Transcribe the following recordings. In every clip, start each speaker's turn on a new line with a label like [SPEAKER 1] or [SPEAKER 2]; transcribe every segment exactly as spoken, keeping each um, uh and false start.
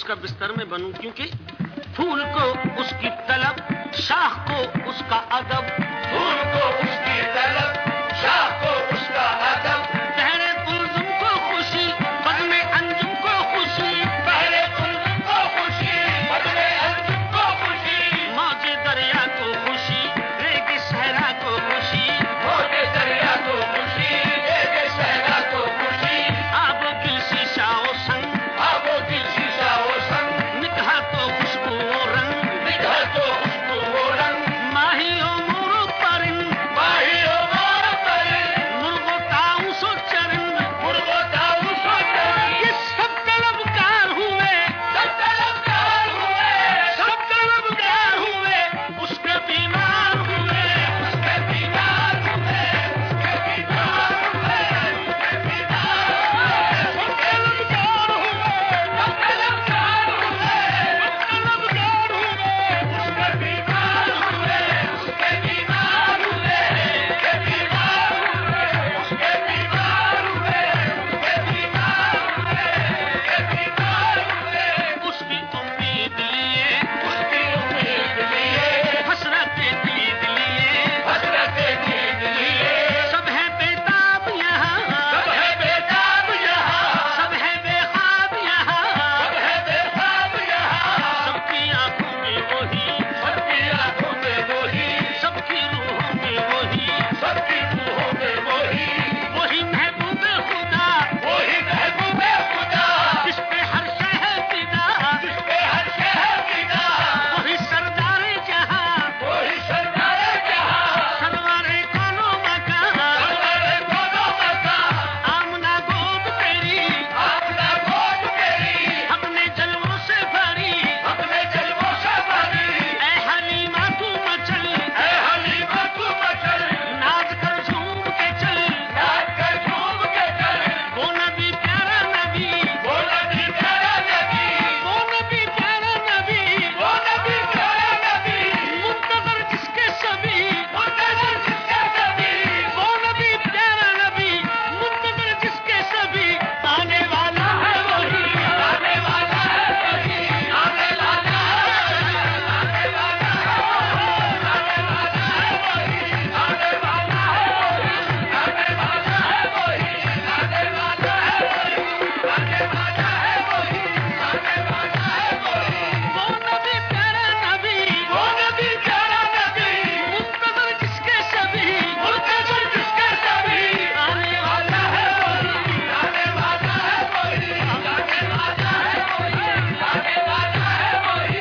[SPEAKER 1] کا بستر میں بنوں، کیونکہ پھول کو اس کی طلب، شاخ کو اس کا ادب،
[SPEAKER 2] پھول کو اس کی طلب، شاخ کو اس کا ادب،
[SPEAKER 1] پہلے کلزم کو خوشی، بد میں انجم کو خوشی،
[SPEAKER 2] پہلے کلزم کو خوشی، بدلے انجم کو خوشی،
[SPEAKER 1] موج دریا کو خوشی، ریگ صحرا کو خوشی،
[SPEAKER 2] موج دریا کو خوشی، ریگ صحرا کو خوشی،
[SPEAKER 1] آب و گل شیشہ و سنگ،
[SPEAKER 2] آب و دل شیشہ و سنگ،
[SPEAKER 1] نکھا تو خوشبو و رنگ،
[SPEAKER 2] نگاہ تو خوشبو و رنگ،
[SPEAKER 1] ماہی و مور و پرند،
[SPEAKER 2] ماہی و مور پرند،
[SPEAKER 1] مرغ و طاؤس و چرند،
[SPEAKER 2] مرغ و طاؤس و چرند،
[SPEAKER 1] یہ سب طلبگار ہوئے،
[SPEAKER 2] سب طلبگار ہوئے،
[SPEAKER 1] سب طلبگار ہوئے، اس کے بیمار ہوئے،
[SPEAKER 2] اس کے بیمار ہوئے، اس کے بیمار ہوئے، اس کے بیمار ہوئے،
[SPEAKER 1] سب طلبگار ہوئے،
[SPEAKER 2] سب طلبگار ہوئے،
[SPEAKER 1] طلبگار ہوئے،
[SPEAKER 2] اس کے بیمار ہوئے، اس کے بیمار ہوئے، اس کے بیمار ہوئے، اس کے بیمار ہوئے، اس کے بیمار ہوئے، اس کے بیمار ہوئے،
[SPEAKER 1] اس کی امید لیے،
[SPEAKER 2] اس کی امید لیے،
[SPEAKER 1] حسرت دید لیے،
[SPEAKER 2] حسرت دید لیے،
[SPEAKER 1] سب ہے بیتاب یہاں،
[SPEAKER 2] سب ہے بیتاب یہاں،
[SPEAKER 1] سب ہے بے خواب یہاں،
[SPEAKER 2] سب ہے بے خواب یہاں،
[SPEAKER 1] سب کی آنکھوں میں وہی،
[SPEAKER 2] سب کی آنکھوں میں وہی،
[SPEAKER 1] سب کی روحوں میں وہی،
[SPEAKER 2] سب کی روحوں میں وہی،
[SPEAKER 1] وہی محبوب خدا،
[SPEAKER 2] وہی محبوب خدا،
[SPEAKER 1] جس پہ ہر شے فدا،
[SPEAKER 2] جس پہ ہر شے فدا،
[SPEAKER 1] وہی سردار جہاں،
[SPEAKER 2] وہی سردار جہاں،
[SPEAKER 1] سرور کون و مکان،
[SPEAKER 2] سرور دونوں مکان،
[SPEAKER 1] آمنہ گود تیری،
[SPEAKER 2] آمنہ گود تیری،
[SPEAKER 1] اپنے جلووں سے بھری،
[SPEAKER 2] اپنے جلووں سے بھری،
[SPEAKER 1] اے حلیمہ تو مچل،
[SPEAKER 2] اے حلیمہ تو مچل،
[SPEAKER 1] ناز کر جھوم کے چل،
[SPEAKER 2] ناچ کر جھوم کے چل،
[SPEAKER 1] وہ نبی پیارا نبی،
[SPEAKER 2] وہ نبی پیارا نبی،
[SPEAKER 1] وہ نبی پیارا نبی،
[SPEAKER 2] وہ نبی پیارا نبی،
[SPEAKER 1] منتظر جس کے سبھی،
[SPEAKER 2] منتظر جس کے سبھی،
[SPEAKER 1] وہ نبی پیارا نبی، منتظر جس کے سبھی، آنے والا ہے وہی،
[SPEAKER 2] آنے والا ہے وہی، آنے والا ہے وہی، آنے والا ہے وہی، آنے والا ہے وہی، آنے والا ہے وہی، آنے والا ہے وہی، آنے والا ہے وہی، آنے والا ہے وہی، آنے والا ہے وہی،
[SPEAKER 1] وہ نبی پیارا نبی،
[SPEAKER 2] وہ نبی پیارا نبی،
[SPEAKER 1] منتظر جس کے سبھی،
[SPEAKER 2] منتظر جس کے سبھی،
[SPEAKER 1] آنے
[SPEAKER 2] والا ہے وہی، آنے والا ہے وہی، آنے والا ہے وہی، آنے والا ہے وہی،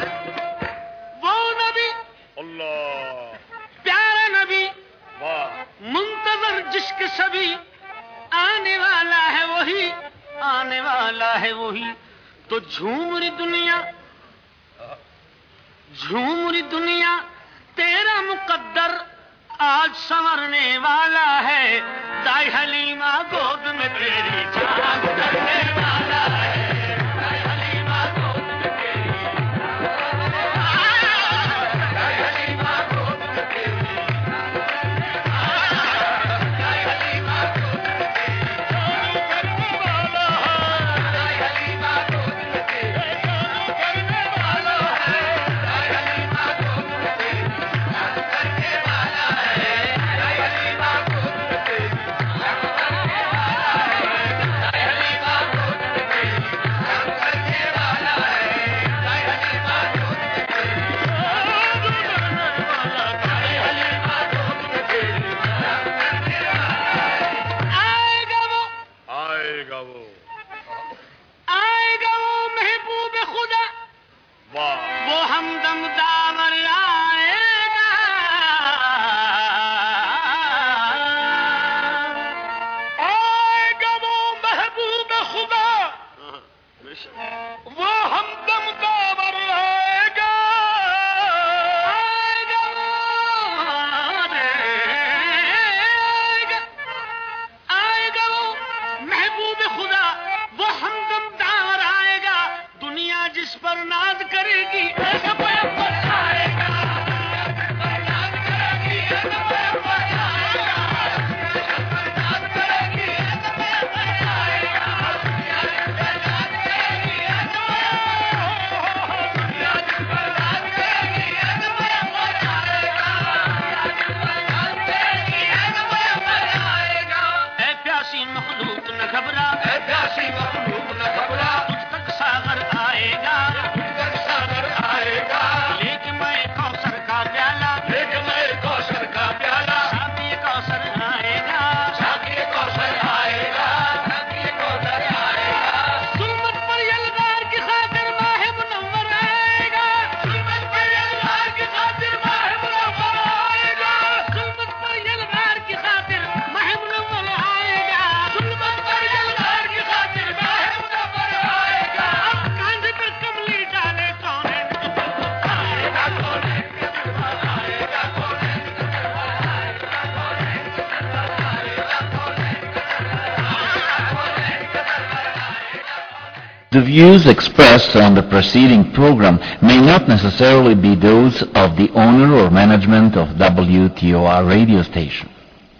[SPEAKER 1] وہ نبی
[SPEAKER 2] اللہ،
[SPEAKER 1] پیارا نبی،
[SPEAKER 2] واہ،
[SPEAKER 1] منتظر جس کے سبھی، آنے والا ہے وہی، آنے والا ہے وہی، تو جھوم رہی دنیا، جھوم رہی دنیا، تیرا مقدر آج سنورنے والا ہے، دائی حلیمہ گود میں تیری جان کرنے والا ہے، دائی حلیمہ گود میں تیری،
[SPEAKER 2] دائی حلیمہ گود میں تیری، دائی حلیمہ گود میں تیری،
[SPEAKER 1] کرنے والا ہے،
[SPEAKER 2] دائی حلیمہ گود میں تیری،
[SPEAKER 1] کرنے والا ہے،
[SPEAKER 2] دائی حلیمہ گود میں تیری، جان کرنے والا ہے، دائی حلیمہ گود میں تیری، جان کرنے والا ہے، دائی حلیمہ گود میں تیری، جان کرنے والا ہے، دائی حلیمہ گود میں تیری، دائی حلیمہ گود میں تیری، جان کرنے والا ہے،
[SPEAKER 1] آئے گا وہ،
[SPEAKER 2] آئے گا وہ،
[SPEAKER 1] آئے گا وہ محبوب خدا،
[SPEAKER 2] واہ،
[SPEAKER 1] وہ ہمدم داور آئے گا، آئے گا وہ محبوب خدا، وہ ہمدم داور آئے گا، آئے گا وہ، آئے گا، آئے گا وہ محبوب خدا، وہ ہمدم داور آئے گا، دنیا جس پر ناز کرے گی ایسا پیغمبر آئے گا،
[SPEAKER 2] جس پر ناز کرے گی، ایسا پیغمبر آئے گا، جس پر ناز کرے گی، ایسا پیغمبر آئے گا، جس پر ناز کرے گی، ایسا پیغمبر
[SPEAKER 3] The views expressed on the preceding program may not necessarily be those of the owner or management of W T O R radio station.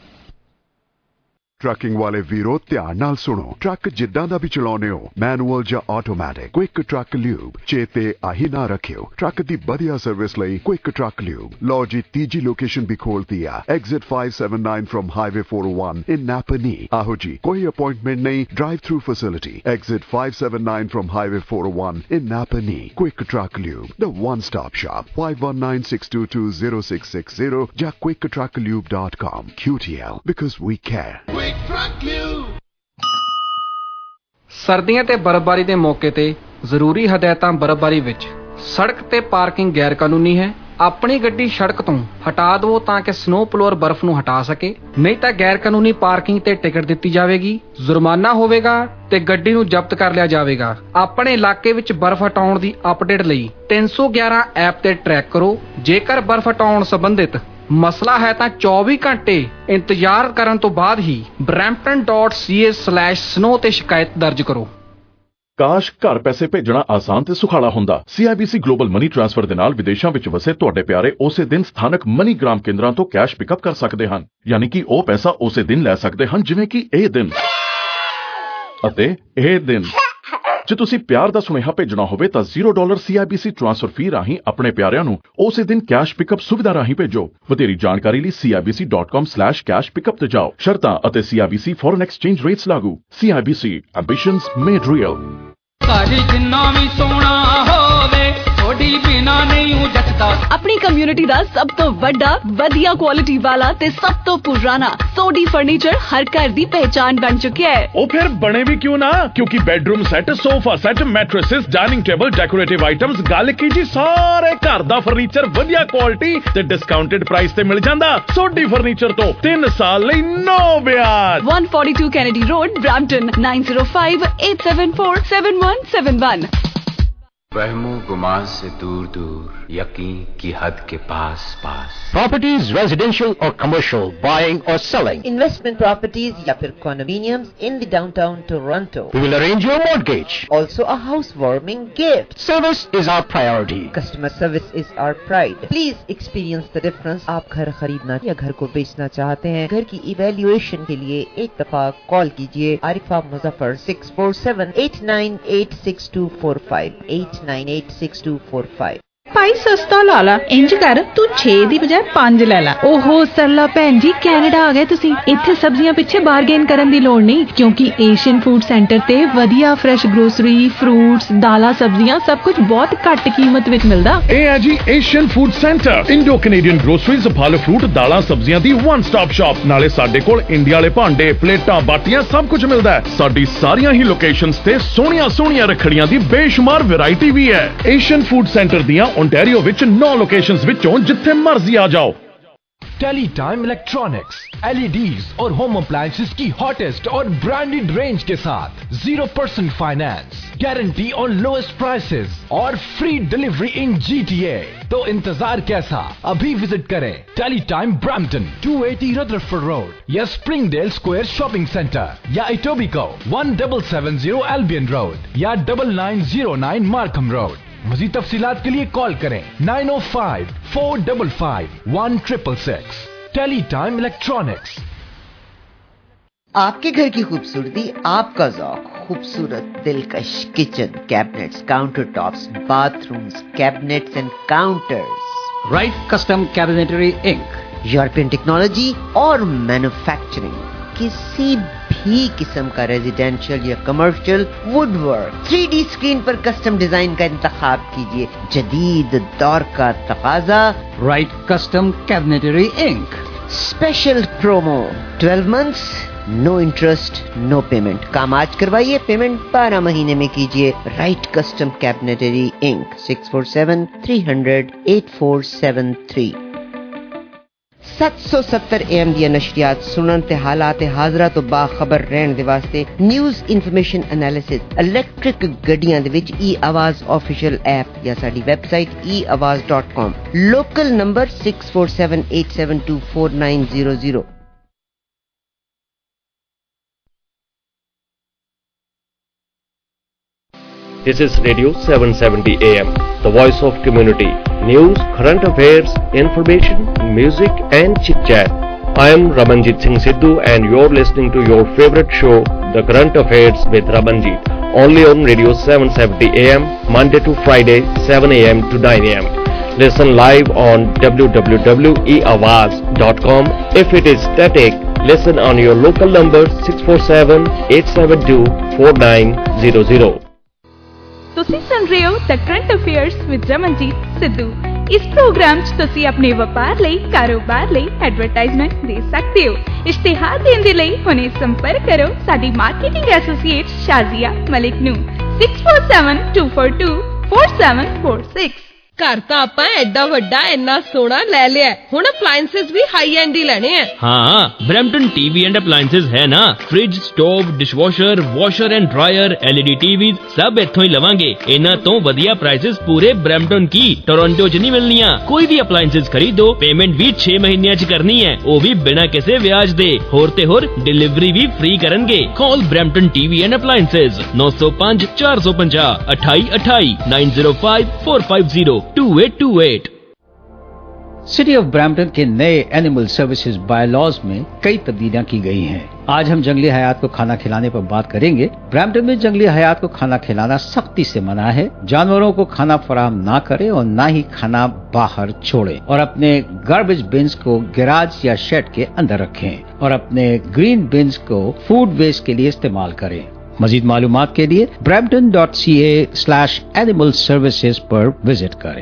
[SPEAKER 4] Trucking ਵਾਲੇ ਵੀਰੋ ਧਿਆਨ ਨਾਲ ਸੁਣੋ। ਟਰੱਕ ਜਿੱਦਾਂ ਦਾ ਵੀ ਚਲਾਉਨੇ ਹੋ, ਮੈਨੂਅਲ ਜਾਂ ਆਟੋਮੈਟਿਕ, ਕੁਇਕ ਟਰੱਕ ਲਿਊਬ ਚੇਤੇ ਆਹੀ ਨਾ ਰੱਖਿਓ। ਟਰੱਕ ਦੀ ਵਧੀਆ ਸਰਵਿਸ ਲਈ ਕੁਇਕ ਟਰੱਕ ਲਿਊਬ। ਲਓ ਜੀ ਤੀਜੀ ਲੋਕੇਸ਼ਨ ਵੀ ਖੋਲਤੀ ਆ, exit five seventy-nine from highway four oh one in Napanee. ਆਹੋ ਜੀ, ਕੋਈ ਅਪਾਇੰਟਮੈਂਟ ਨਹੀਂ, drive thru facility. Exit five seventy-nine from highway four oh one in Napanee. Quick truck lube, the one stop shop. five one nine six two two zero six six zero ਜਾਂ quick truck lube dot com। Q T L, because we care।
[SPEAKER 5] ਸਰਦੀਆਂ ਤੇ ਬਰਫ਼ਬਾਰੀ ਦੇ ਮੌਕੇ ਤੇ ਜ਼ਰੂਰੀ ਹਦਾਇਤਾਂ। ਬਰਫ਼ਬਾਰੀ ਵਿੱਚ ਸੜਕ ਤੇ ਪਾਰਕਿੰਗ ਗੈਰ ਕਾਨੂੰਨੀ ਹੈ। ਆਪਣੀ ਗੱਡੀ ਸੜਕ ਤੋਂ ਹਟਾ ਦਿਓ ਤਾਂ ਕਿ ਸਨੋ ਪਲੋਅਰ ਬਰਫ਼ ਨੂੰ ਹਟਾ ਸਕੇ, ਨਹੀਂ ਤਾਂ ਗੈਰ ਕਾਨੂੰਨੀ ਪਾਰਕਿੰਗ ਤੇ ਟਿਕਟ ਦਿੱਤੀ ਜਾਵੇਗੀ, ਜੁਰਮਾਨਾ ਹੋਵੇਗਾ ਤੇ ਗੱਡੀ ਨੂੰ ਜ਼ਬਤ ਕਰ ਲਿਆ ਜਾਵੇਗਾ। ਆਪਣੇ ਇਲਾਕੇ ਵਿੱਚ ਬਰਫ਼ ਹਟਾਉਣ ਦੀ ਅਪਡੇਟ ਲਈ ਤਿੰਨ ਸੌ ਗਿਆਰਾਂ ਐਪ ਤੇ ਟਰੈਕ ਕਰੋ। ਜੇਕਰ ਬਰਫ਼ ਹਟਾਉਣ ਸੰਬੰਧਿਤ ਮਸਲਾ ਹੈ ਤਾਂ ਚੌਵੀ ਘੰਟੇ ਇੰਤਜ਼ਾਰ ਕਰਨ ਤੋਂ ਬਾਅਦ ਹੀ Brampton dot C A slash snow ਤੇ ਸ਼ਿਕਾਇਤ ਦਰਜ ਕਰੋ।
[SPEAKER 6] ਕਾਸ਼ ਘਰ ਪੈਸੇ ਭੇਜਣਾ ਆਸਾਨ ਤੇ ਸੁਖਾਲਾ ਹੁੰਦਾ। C I B C global money transfer ਦੇ ਨਾਲ ਵਿਦੇਸ਼ਾਂ ਵਿੱਚ ਵਸੇ ਤੁਹਾਡੇ ਪਿਆਰੇ ਉਸੇ ਦਿਨ ਸਥਾਨਕ ਮਨੀ ਗ੍ਰਾਮ ਕੇਂਦਰਾਂ ਤੋਂ ਕੈਸ਼ ਪਿਕਅਪ ਕਰ ਸਕਦੇ ਹਨ। ਯਾਨੀ ਕਿ ਉਹ ਪੈਸਾ ਉਸੇ ਦਿਨ ਲੈ ਸਕਦੇ ਹਨ ਜਿਵੇਂ ਕਿ ਇਹ ਦਿਨ ਅਤੇ ਇਹ ਦਿਨ। ਜੇ ਤੁਸੀਂ ਪਿਆਰ ਦਾ ਸੁਨੇਹਾ ਭੇਜਣਾ ਹੋਵੇ ਤਾਂ zero dollar C I B C transfer fee ਰਾਹੀਂ ਆਪਣੇ ਪਿਆਰਿਆਂ ਨੂੰ ਉਸੇ ਦਿਨ ਕੈਸ਼ ਪਿਕਅਪ ਸੁਵਿਧਾ ਰਾਹੀਂ ਭੇਜੋ। ਵਧੇਰੀ ਜਾਣਕਾਰੀ ਲਈ C I B C dot com slash cash pickup ਤੇ ਜਾਓ। ਸ਼ਰਤਾਂ ਅਤੇ C I B C foreign exchange rates ਲਾਗੂ। C I B C, ambitions made real.
[SPEAKER 2] ਘਰ ਜਿੰਨਾ ਵੀ ਸੋਹਣਾ ਹੋਵੇ ਥੋੜੀ ਬਿਨਾ ਨਹੀਂ ਉਹ ਜੱਟਦਾ।
[SPEAKER 7] ਆਪਣੀ ਕਮਿਊਨਿਟੀ ਦਾ ਸਭ ਤੋਂ ਵੱਡਾ, ਵਧੀਆ ਕੁਆਲਿਟੀ ਵਾਲਾ ਤੇ ਸਭ ਤੋਂ ਪੁਰਾਣਾ ਸੋਡੀ ਫਰਨੀਚਰ ਹਰ ਘਰ ਦੀ ਪਹਿਚਾਨ ਬਣ ਚੁੱਕਿਆ ਹੈ।
[SPEAKER 6] ਉਹ ਫਿਰ ਬਣੇ ਵੀ ਕਿਉਂ ਨਾ, ਕਿਉਂਕਿ bedroom set, sofa set, mattresses, dining table, decorative items, ਗੱਲ ਕੀ ਜੀ ਸਾਰੇ ਘਰ ਦਾ ਫਰਨੀਚਰ ਵਧੀਆ ਕੁਆਲਿਟੀ ਤੇ ਡਿਸਕਾਊਂਟਡ ਪ੍ਰਾਈਸ ਤੇ ਮਿਲ ਜਾਂਦਾ। ਸੋਡੀ ਫਰਨੀਚਰ ਤੋਂ ਤਿੰਨ ਸਾਲ ਲਈ ਨੋ ਵਿਆਜ।
[SPEAKER 7] one forty-two Kennedy Road, Brampton, nine zero five eight seven four seven one seven one।
[SPEAKER 8] वहमो गुमान से दूर दूर, यकीन की हद के पास पास।
[SPEAKER 9] Properties, residential or commercial, buying or selling.
[SPEAKER 10] Investment properties या फिर condominiums in the downtown Toronto.
[SPEAKER 9] We will arrange your mortgage.
[SPEAKER 10] Also a housewarming gift.
[SPEAKER 9] Service is our priority.
[SPEAKER 10] Customer service is our pride. Please experience the difference. आप घर खरीदना या घर को बेचना चाहते हैं, घर की evaluation के लिए एक दफा कॉल कीजिए Arifa Muzaffar six four seven eight nine eight six two four five eight nine eight six two four five।
[SPEAKER 11] ਭਾਈ ਸਸਤਾ ਲਾ ਲਾ, ਇੰਜ ਕਰ ਤੂੰ ਛੇ ਦੀ ਬਜਾਏ ਪੰਜ ਲੈ ਲਾ। ਓਹੋ ਸਰਲਾ ਭੈਣ ਜੀ, ਕੈਨੇਡਾ ਆ ਗਏ ਤੁਸੀਂ। ਇੱਥੇ ਸਬਜ਼ੀਆਂ ਪਿੱਛੇ ਬਾਰਗੇਨ ਕਰਨ ਦੀ ਲੋੜ ਨਹੀਂ, ਕਿਉਂਕਿ ਏਸ਼ੀਅਨ ਫੂਡ ਸੈਂਟਰ ਤੇ ਵਧੀਆ ਫਰੈਸ਼ ਗਰੋਸਰੀ, ਫਰੂਟਸ, ਦਾਲਾਂ, ਸਬਜ਼ੀਆਂ ਸਭ ਕੁਝ ਬਹੁਤ ਘੱਟ ਕੀਮਤ ਵਿੱਚ ਮਿਲਦਾ।
[SPEAKER 6] ਇਹ ਹੈ ਜੀ Asian food centre, Indo Canadian groceries, ਫਲ ਫਰੂਟ, ਦਾਲਾਂ, ਸਬਜ਼ੀਆਂ ਦੀ ਵਨ ਸਟਾਪ ਸ਼ਾਪ। ਨਾਲੇ ਸਾਡੇ ਕੋਲ ਇੰਡੀਆ ਵਾਲੇ ਭਾਂਡੇ, ਪਲੇਟਾਂ, ਬਾਟੀਆਂ ਸਭ ਕੁਝ ਮਿਲਦਾ ਹੈ। ਸਾਡੀ ਸਾਰੀਆਂ ਹੀ ਲੋਕੇਸ਼ਨਸ ਤੇ ਸੋਹਣੀਆਂ ਸੋਹਣੀਆਂ ਰੱਖੜੀਆਂ ਦੀ ਬੇਸ਼ੁਮਾਰ ਵੈਰਾਈਟੀ ਵੀ ਹੈ। ਏਸ਼ੀਅਨ ਫੂਡ ਸੈਂਟਰ ਦੀਆਂ ओंटारियो विच नौ लोकेशंस विचों जिथे मर्जी आ जाओ।
[SPEAKER 12] टेलीटाइम इलेक्ट्रॉनिक्स, एल ई डीज और होम अप्लायंसेस की हॉटेस्ट और ब्रांडेड रेंज के साथ जीरो परसेंट फाइनेंस, गारंटी और लोएस्ट प्राइसेस और free delivery in G T A. तो इंतजार कैसा, अभी विजिट करें Teletime Brampton two eighty Rutherford road या स्प्रिंगडेल स्क्वायर शॉपिंग सेंटर या Etobicoke one seven seven zero Albion road या nine nine zero nine Markham road. मजीद तफसीलात के लिए कॉल करें nine oh five four five five one six six six। Teletime electronics.
[SPEAKER 10] आपके घर की खूबसूरती, आपका ज़ौक, खूबसूरत दिलकश kitchen cabinets, counter tops, bathrooms, cabinets and counters.
[SPEAKER 13] Right custom cabinetry Inc,
[SPEAKER 10] European technology और मैन्युफैक्चरिंग। किसी भी किस्म का रेजिडेंशियल या commercial woodwork, three D screen पर कस्टम डिजाइन का इंतखाब कीजिए। जदीद दौर का तकाजा,
[SPEAKER 13] right custom cabinetry Inc.
[SPEAKER 10] Special promo twelve months, no interest, no payment. काम आज करवाइए, पेमेंट बारह महीने में कीजिए। Right custom cabinetry Inc, six four seven three hundred eight four seven three। seven seventy A M ਦੀਆਂ ਨਸ਼ਰੀਆਤ ਸੁਣਨ ਤੇ ਹਾਲਾਤ ਹਾਜ਼ਰਾ ਤੋਂ ਬਾਖਬਰ ਰਹਿਣ ਦੇ ਵਾਸਤੇ ਨਿਊਜ਼ ਇਨਫੋਰਮੇਸ਼ਨ ਐਨਾਲਿਸਿਸ ਇਲੈਕਟ੍ਰਿਕ ਗੱਡੀਆਂ ਦੇ ਵਿੱਚ ਈ ਆਵਾਜ਼ ਆਫੀਸ਼ੀਅਲ ਐਪ ਜਾਂ ਸਾਡੀ website e awaz dot com। Local number six four seven eight seven two four nine zero zero।
[SPEAKER 14] This is Radio seven seventy A M, the voice of community. News, current affairs, information, music and chit-chat. I am Ramanjit Singh Sidhu and you're listening to your favorite show, The Current Affairs with Ramanjit, only on Radio seven seventy A M, Monday to Friday, seven A M to nine A M. Listen live on w w w dot e awaz dot com. If it is static, listen on your local number six four seven, eight seven two, four nine zero zero.
[SPEAKER 11] ਤੁਸੀਂ ਸੁਣ ਰਹੇ ਹੋ the current affairs with Ramanjit Sidhu. ਇਸ programme 'ਚ ਤੁਸੀਂ ਆਪਣੇ ਵਪਾਰ ਲਈ, ਕਾਰੋਬਾਰ ਲਈ ਐਡਵਰਟਾਈਜ਼ਮੈਂਟ ਦੇ ਸਕਦੇ ਹੋ। ਇਸ਼ਤਿਹਾਰ ਦੇਣ ਦੇ ਲਈ ਹੁਣੇ ਸੰਪਰਕ ਕਰੋ ਸਾਡੀ ਮਾਰਕੀਟਿੰਗ ਐਸੋਸੀਏਟ ਸ਼ਾਜ਼ੀਆ ਮਲਿਕ ਨੂੰ six four seven, two four two, four seven four six।
[SPEAKER 15] ਘਰ ਤਾਂ ਆਪਾਂ ਐਡਾ ਵੱਡਾ ਇੰਨਾ ਸੋਹਣਾ ਲੈ ਲਿਆ, ਹੁਣ ਅਪਲਾਈਐਂਸਸ ਵੀ ਹਾਈ ਐਂਡ ਹੀ ਲੈਣੇ ਆ।
[SPEAKER 16] ਹਾਂ, ਬ੍ਰੈਂਪਟਨ ਟੀਵੀ ਐਂਡ ਅਪਲਾਈਐਂਸਸ ਹੈ ਨਾ। Fridge, stove, dishwasher, washer and dryer, LED TVs ਸਭ ਇੱਥੋਂ ਹੀ ਲਵਾਂਗੇ। ਇਹਨਾਂ ਤੋਂ ਵਧੀਆ ਪ੍ਰਾਈਸਸ ਪੂਰੇ ਬ੍ਰੈਂਪਟਨ ਕੀ ਟੋਰਾਂਟੋ 'ਚ ਨਹੀਂ ਮਿਲਣੀਆਂ। ਕੋਈ ਵੀ ਅਪਲਾਈਐਂਸਸ ਖਰੀਦੋ, ਪੇਮੈਂਟ ਵੀ ਛੇ ਮਹੀਨਿਆਂ 'ਚ ਕਰਨੀ ਹੈ, ਉਹ ਵੀ ਬਿਨਾਂ ਕਿਸੇ ਵਿਆਜ ਦੇ। ਹੋਰ ਤੇ ਹੋਰ ਡਿਲੀਵਰੀ ਵੀ ਫ੍ਰੀ ਕਰਨਗੇ। Call Brampton TV and appliances nine oh five, four five zero, eight eight eight, nine zero five, four five zero, two eight two eight।
[SPEAKER 13] City of Brampton के नए एनिमल सर्विसेज बायलॉज में कई तब्दीलियां की गई हैं। आज हम जंगली हयात को खाना खिलाने पर बात करेंगे। ब्रैम्पटन में जंगली हयात को खाना खिलाना सख्ती से मना है। जानवरों को खाना फराहम ना करें और ना ही खाना बाहर छोड़ें और अपने गार्बेज बिन्स को गैराज या शेड के अंदर रखें और अपने ग्रीन बिन्स को फूड वेस्ट के लिए इस्तेमाल करें। मजीद मालूमात के लिए Brampton dot C A slash animal services पर विजिट करें।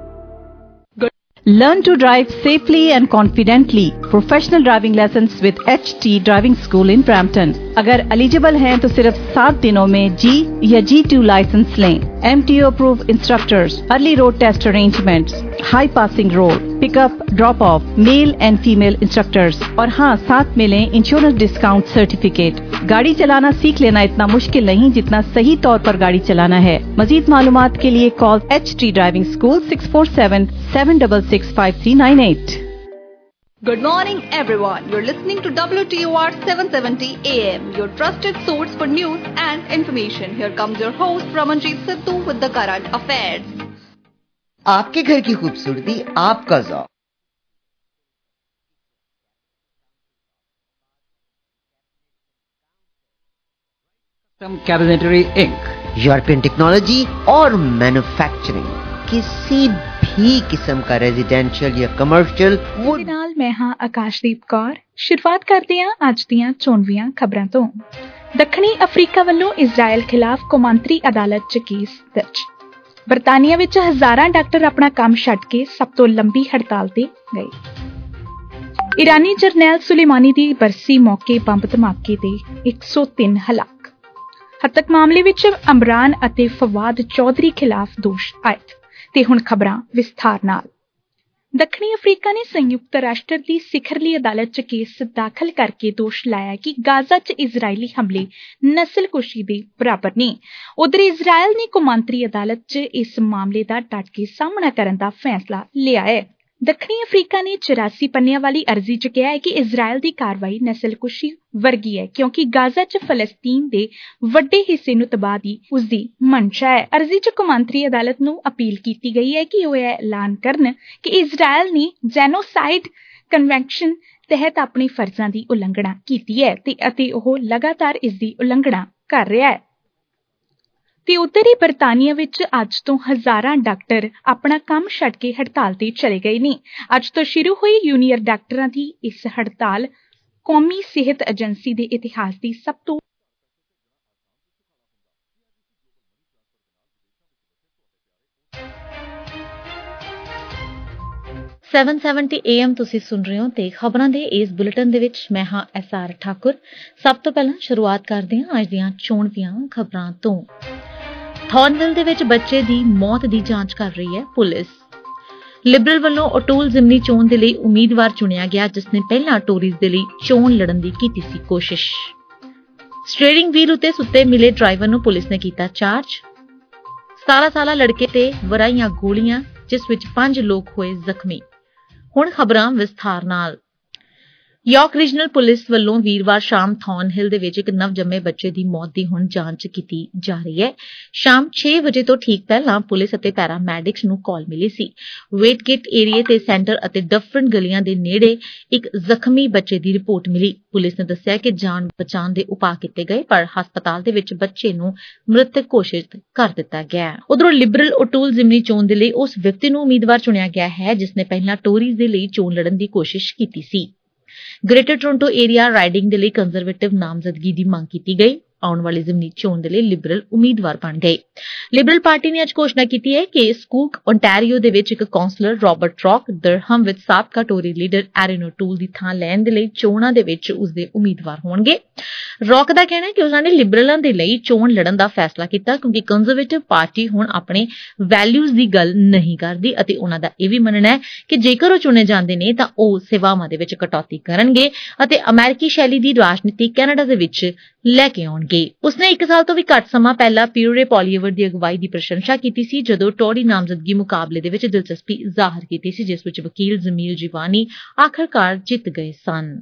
[SPEAKER 17] Learn to drive safely and confidently. Professional driving lessons with H T Driving School in Brampton. अगर एलिजिबल हैं तो सिर्फ सात दिनों में G या G two लाइसेंस लें। M T O approved instructors, early road test arrangements, high passing road, pickup, drop off, male and female instructors और हाँ साथ मिलें इंश्योरेंस डिस्काउंट सर्टिफिकेट। गाड़ी चलाना सीख लेना इतना मुश्किल नहीं जितना सही तौर पर गाड़ी चलाना है। मजीद मालूमात के लिए call H T Driving School six four seven, seven six six, five three nine eight।
[SPEAKER 7] Good morning, everyone. You're listening to W T O R seven seventy A M, your trusted source for news and information. Here comes your host, Ramanjit Sidhu, with the current affairs.
[SPEAKER 10] आपके घर की खूबसूरती आपका ज़ौक।
[SPEAKER 13] Custom cabinetry Inc
[SPEAKER 10] European technology और manufacturing किसी भी किस्म का रेजिडेंशियल या कमर्शियल।
[SPEAKER 11] ਨਾਲ ਮੈਂ ਹਾਂ ਆਕਾਸ਼ਦੀਪ ਕੌਰ। ਸ਼ੁਰੂਆਤ ਕਰਦੇ ਹਾਂ ਅੱਜ ਦੀਆਂ ਚੋਣਵੀਆਂ ਖਬਰਾਂ ਤੋਂ। ਦੱਖਣੀ ਅਫਰੀਕਾ ਵੱਲੋਂ ਇਜ਼ਰਾਈਲ ਖਿਲਾਫ ਕੌਮਾਂਤਰੀ ਅਦਾਲਤ 'ਚ ਕੇਸ ਦਰਜ। ਬਰਤਾਨੀਆ ਵਿੱਚ ਹਜ਼ਾਰਾਂ ਡਾਕਟਰ ਆਪਣਾ ਕੰਮ ਛੱਡ ਕੇ ਸਭ ਤੋਂ ਲੰਬੀ ਹੜਤਾਲ ਤੇ ਗਏ। ਇਰਾਨੀ ਜਰਨੈਲ ਸੁਲੇਮਾਨੀ ਦੀ ਬਰਸੀ ਮੌਕੇ ਬੰਬ ਧਮਾਕੇ ਤੇ ਇੱਕ ਸੌ ਤਿੰਨ ਹਲਾਕ। ਹੱਤਕ ਮਾਮਲੇ ਵਿੱਚ ਇਮਰਾਨ ਅਤੇ ਫਵਾਦ ਚੌਧਰੀ ਖਿਲਾਫ ਦੋਸ਼ ਆਇਦ। ਤੇ ਹੁਣ ਖਬਰਾਂ ਵਿਸਥਾਰ ਨਾਲ। ਦੱਖਣੀ ਅਫਰੀਕਾ ਨੇ ਸੰਯੁਕਤ ਰਾਸ਼ਟਰ ਦੀ ਸਿਖਰਲੀ ਅਦਾਲਤ 'ਚ ਕੇਸ ਦਾਖਲ ਕਰਕੇ ਦੋਸ਼ ਲਾਇਆ ਕਿ ਗਾਜ਼ਾ 'ਚ ਇਜ਼ਰਾਈਲੀ ਹਮਲੇ ਨਸਲਕੁਸ਼ੀ ਦੇ ਬਰਾਬਰ ਨੇ। ਉਧਰ ਇਜ਼ਰਾਈਲ ਨੇ ਕੌਮਾਂਤਰੀ ਅਦਾਲਤ 'ਚ ਇਸ ਮਾਮਲੇ ਦਾ ਡਟ ਕੇ ਸਾਹਮਣਾ ਕਰਨ ਦਾ ਫੈਸਲਾ ਲਿਆ ਹੈ। ਦੱਖਣੀ ਅਫਰੀਕਾ ਨੇ ਚੁਰਾਸੀ ਪੰਨਿਆਂ ਵਾਲੀ ਅਰਜ਼ੀ 'ਚ ਕਿਹਾ ਹੈ ਕਿ ਇਜ਼ਰਾਈਲ ਦੀ ਕਾਰਵਾਈ ਨਸਲਕੁਸ਼ੀ ਵਰਗੀ ਹੈ ਕਿਉਂਕਿ ਗਾਜ਼ਾ 'ਚ ਫਲਸਤੀਨ ਦੇ ਵੱਡੇ ਹਿੱਸੇ ਨੂੰ ਤਬਾਹ ਦੀ ਉਸਦੀ ਮਨਸ਼ਾ ਹੈ। ਅਰਜ਼ੀ 'ਚ ਕੌਮਾਂਤਰੀ ਅਦਾਲਤ ਨੂੰ ਅਪੀਲ ਕੀਤੀ ਗਈ ਹੈ ਕਿ ਉਹ ਇਹ ਐਲਾਨ ਕਰਨ ਕਿ ਇਜ਼ਰਾਈਲ ਨੇ ਜੈਨੋਸਾਈਡ ਕਨਵੈਨਸ਼ਨ ਤਹਿਤ ਆਪਣੇ ਫਰਜ਼ਾਂ ਦੀ ਉਲੰਘਣਾ ਕੀਤੀ ਹੈ ਤੇ ਅਤੇ ਉਹ ਲਗਾਤਾਰ ਇਸ ਦੀ ਉਲੰਘਣਾ ਕਰ ਰਿਹਾ ਹੈ। ਤੇ ਉੱਧਰ ਹੀ ਬਰਤਾਨੀਆ ਵਿੱਚ ਅੱਜ ਤੋਂ ਹਜ਼ਾਰਾਂ ਡਾਕਟਰ ਆਪਣਾ ਕੰਮ ਛੱਡ ਕੇ ਹੜਤਾਲ ਤੇ ਚਲੇ ਗਏ ਨੇ। ਅੱਜ ਤੋਂ ਸ਼ੁਰੂ ਹੋਈ ਜੂਨੀਅਰ ਡਾਕਟਰਾਂ ਦੀ ਇਸ ਹੜਤਾਲ ਕੌਮੀ ਸਿਹਤ ਏਜੰਸੀ ਦੇ ਇਤਿਹਾਸ ਦੀ ਸਭ ਤੋਂ
[SPEAKER 18] seven seventy A M ਤੁਸੀਂ ਸੁਣ ਰਹੇ ਹੋ ਤੇ ਖਬਰਾਂ ਦੇ ਇਸ ਬੁਲੇਟਿਨ ਦੇ ਵਿੱਚ ਮੈਂ ਹਾਂ ਐਸ ਆਰ ਠਾਕੁਰ। ਸਭ ਤੋਂ ਪਹਿਲਾਂ ਸ਼ੁਰੂਆਤ ਕਰਦੇ ਹਾਂ ਅੱਜ ਦੀਆਂ ਚੋਣਵੀਆਂ ਖਬਰਾਂ ਤੋਂ। ਥੌਰਨਵਿਲ ਦੇ ਵਿੱਚ ਬੱਚੇ ਦੀ ਮੌਤ ਦੀ ਜਾਂਚ ਕਰ ਰਹੀ ਹੈ ਪੁਲਿਸ। ਲਿਬਰਲ ਵੱਲੋਂ ਓਟੂਲ ਜ਼ਿਮਨੀ ਚੋਣ ਦੇ ਲਈ ਉਮੀਦਵਾਰ ਚੁਣਿਆ ਗਿਆ ਜਿਸ ਨੇ ਪਹਿਲਾਂ ਟੋਰੀਜ਼ ਦੇ ਲਈ ਚੋਣ ਲੜਨ ਦੀ ਕੀਤੀ ਸੀ ਕੋਸ਼ਿਸ਼। ਸਟੀਅਰਿੰਗ ਵੀਲ ਉੱਤੇ ਸੁੱਤੇ ਮਿਲੇ ਡਰਾਈਵਰ ਨੂੰ ਪੁਲਿਸ ਨੇ ਕੀਤਾ ਚਾਰਜ। ਸਤਾਰਾਂ ਸਾਲਾ ਲੜਕੇ ਤੇ ਵਰਾਈਆਂ ਗੋਲੀਆਂ ਜਿਸ ਵਿੱਚ ਪੰਜ ਲੋਕ ਹੋਏ ਜ਼ਖਮੀ। ਹੁਣ ਖਬਰਾਂ ਵਿਸਥਾਰ ਨਾਲ। ਯਾਰਕ ਰੀਜਨਲ ਪੁਲਿਸ ਵੱਲੋਂ ਵੀਰਵਾਰ ਸ਼ਾਮ ਥੌਨਹਿਲ ਦੇ ਵਿੱਚ ਇੱਕ ਨਵਜੰਮੇ ਬੱਚੇ ਦੀ ਮੌਤ ਦੀ ਹੁਣ ਜਾਂਚ ਕੀਤੀ ਜਾ ਰਹੀ ਹੈ। ਸ਼ਾਮ ਛੇ ਵਜੇ ਤੋਂ ਠੀਕ ਪਹਿਲਾਂ ਪੁਲਿਸ ਅਤੇ ਪੈਰਾਮੈਡਿਕਸ ਨੂੰ ਕਾਲ ਮਿਲੀ ਸੀ। ਵੇਟਗੇਟ ਏਰੀਏ ਤੇ ਸੈਂਟਰ ਅਤੇ ਡਫਰਨ ਗਲੀਆਂ ਦੇ ਨੇੜੇ ਇੱਕ ਜ਼ਖਮੀ ਬੱਚੇ ਦੀ ਰਿਪੋਰਟ ਮਿਲੀ। ਪੁਲਿਸ ਨੇ ਦੱਸਿਆ ਕਿ ਜਾਨ ਬਚਾਉਣ ਦੇ ਉਪਾਅ ਕੀਤੇ ਗਏ, ਪਰ ਹਸਪਤਾਲ ਦੇ ਵਿੱਚ ਬੱਚੇ ਨੂੰ ਮ੍ਰਿਤਕ ਘੋਸ਼ਿਤ ਕਰ ਦਿੱਤਾ ਗਿਆ। ਉਧਰੋਂ ਲਿਬਰਲ ਓਟੂਲ ਜ਼ਿਮਨੀ ਚੋਣ ਦੇ ਲਈ ਉਸ ਵਿਅਕਤੀ ਨੂੰ ਉਮੀਦਵਾਰ ਚੁਣਿਆ ਗਿਆ ਹੈ ਜਿਸ ਨੇ ਪਹਿਲਾਂ ਟੋਰੀਜ਼ ਦੇ ਲਈ ਚੋਣ ਲੜਨ ਦੀ ਕੋਸ਼ਿਸ਼ ਕੀਤੀ ਸੀ। ਗ੍ਰੇਟਰ ਟੋਰਾਂਟੋ ਏਰੀਆ ਰਾਈਡਿੰਗ ਦੇ ਲਈ ਕੰਜ਼ਰਵੇਟਿਵ ਨਾਮਜ਼ਦਗੀ ਦੀ ਮੰਗ ਕੀਤੀ ਗਈ। ਆਉਣ ਵਾਲੀ ਜ਼ਿਮਨੀ ਚੋਣ ਦੇ ਲਈ ਲਿਬਰਲ ਉਮੀਦਵਾਰ ਬਣ ਗਏ। ਲਿਬਰਲ ਪਾਰਟੀ ਨੇ ਅੱਜ ਘੋਸ਼ਣਾ ਕੀਤੀ ਹੈ ਕਿ ਸਕੂਕ ਓਨਟਾਰੀਓ ਦੇ ਵਿੱਚ ਇੱਕ ਕਾਉਂਸਲਰ ਰਾਬਰਟ ਰੌਕ ਦਰਹਮ ਵਿੱਚ ਸਾਬਕਾ ਟੋਰੀ ਲੀਡਰ ਐਰਨ ਓਟੂਲ ਦੀ ਥਾਂ ਲੈਣ ਦੇ ਲਈ ਚੋਣਾਂ ਦੇ ਵਿੱਚ ਉਸਦੇ ਉਮੀਦਵਾਰ ਹੋਣਗੇ। ਰੌਕ ਦਾ ਕਹਿਣਾ ਹੈ ਕਿ ਉਨ੍ਹਾਂ ਨੇ ਲਿਬਰਲਾਂ ਦੇ ਲਈ ਚੋਣ ਲੜਨ ਦਾ ਫੈਸਲਾ ਕੀਤਾ ਕਿਉਂਕਿ ਕੰਜ਼ਰਵੇਟਿਵ ਪਾਰਟੀ ਹੁਣ ਆਪਣੇ ਵੈਲਿਊਜ਼ ਦੀ ਗੱਲ ਨਹੀਂ ਕਰਦੀ ਅਤੇ ਉਨ੍ਹਾਂ ਦਾ ਇਹ ਵੀ ਮੰਨਣਾ ਹੈ ਕਿ ਜੇਕਰ ਉਹ ਚੁਣੇ ਜਾਂਦੇ ਨੇ ਤਾਂ ਉਹ ਸੇਵਾਵਾਂ ਦੇ ਵਿੱਚ ਕਟੌਤੀ ਕਰਨਗੇ ਅਤੇ ਅਮਰੀਕੀ ਸ਼ੈਲੀ ਦੀ ਰਾਜਨੀਤੀ ਕੈਨੇਡਾ ਦੇ ਵਿੱਚ ਲੈ ਕੇ ਆਉਣਗੇ। ਉਸਨੇ ਇੱਕ ਸਾਲ ਤੋਂ ਵੀ ਘੱਟ ਸਮਾਂ ਪਹਿਲਾਂ ਪਿਊਰੇ ਪੋਲੀਏਵਰ ਦੀ ਅਗਵਾਈ ਦੀ ਪ੍ਰਸ਼ੰਸਾ ਕੀਤੀ ਸੀ ਜਦੋਂ ਟੋਰੀ ਨਾਮਜ਼ਦਗੀ ਮੁਕਾਬਲੇ ਦੇ ਵਿੱਚ ਦਿਲਚਸਪੀ ਜ਼ਾਹਰ ਕੀਤੀ ਸੀ ਜਿਸ ਵਿੱਚ ਵਕੀਲ ਜ਼ਮੀਲ ਜਿਵਾਨੀ ਆਖਰਕਾਰ ਜਿੱਤ ਗਏ ਸਨ।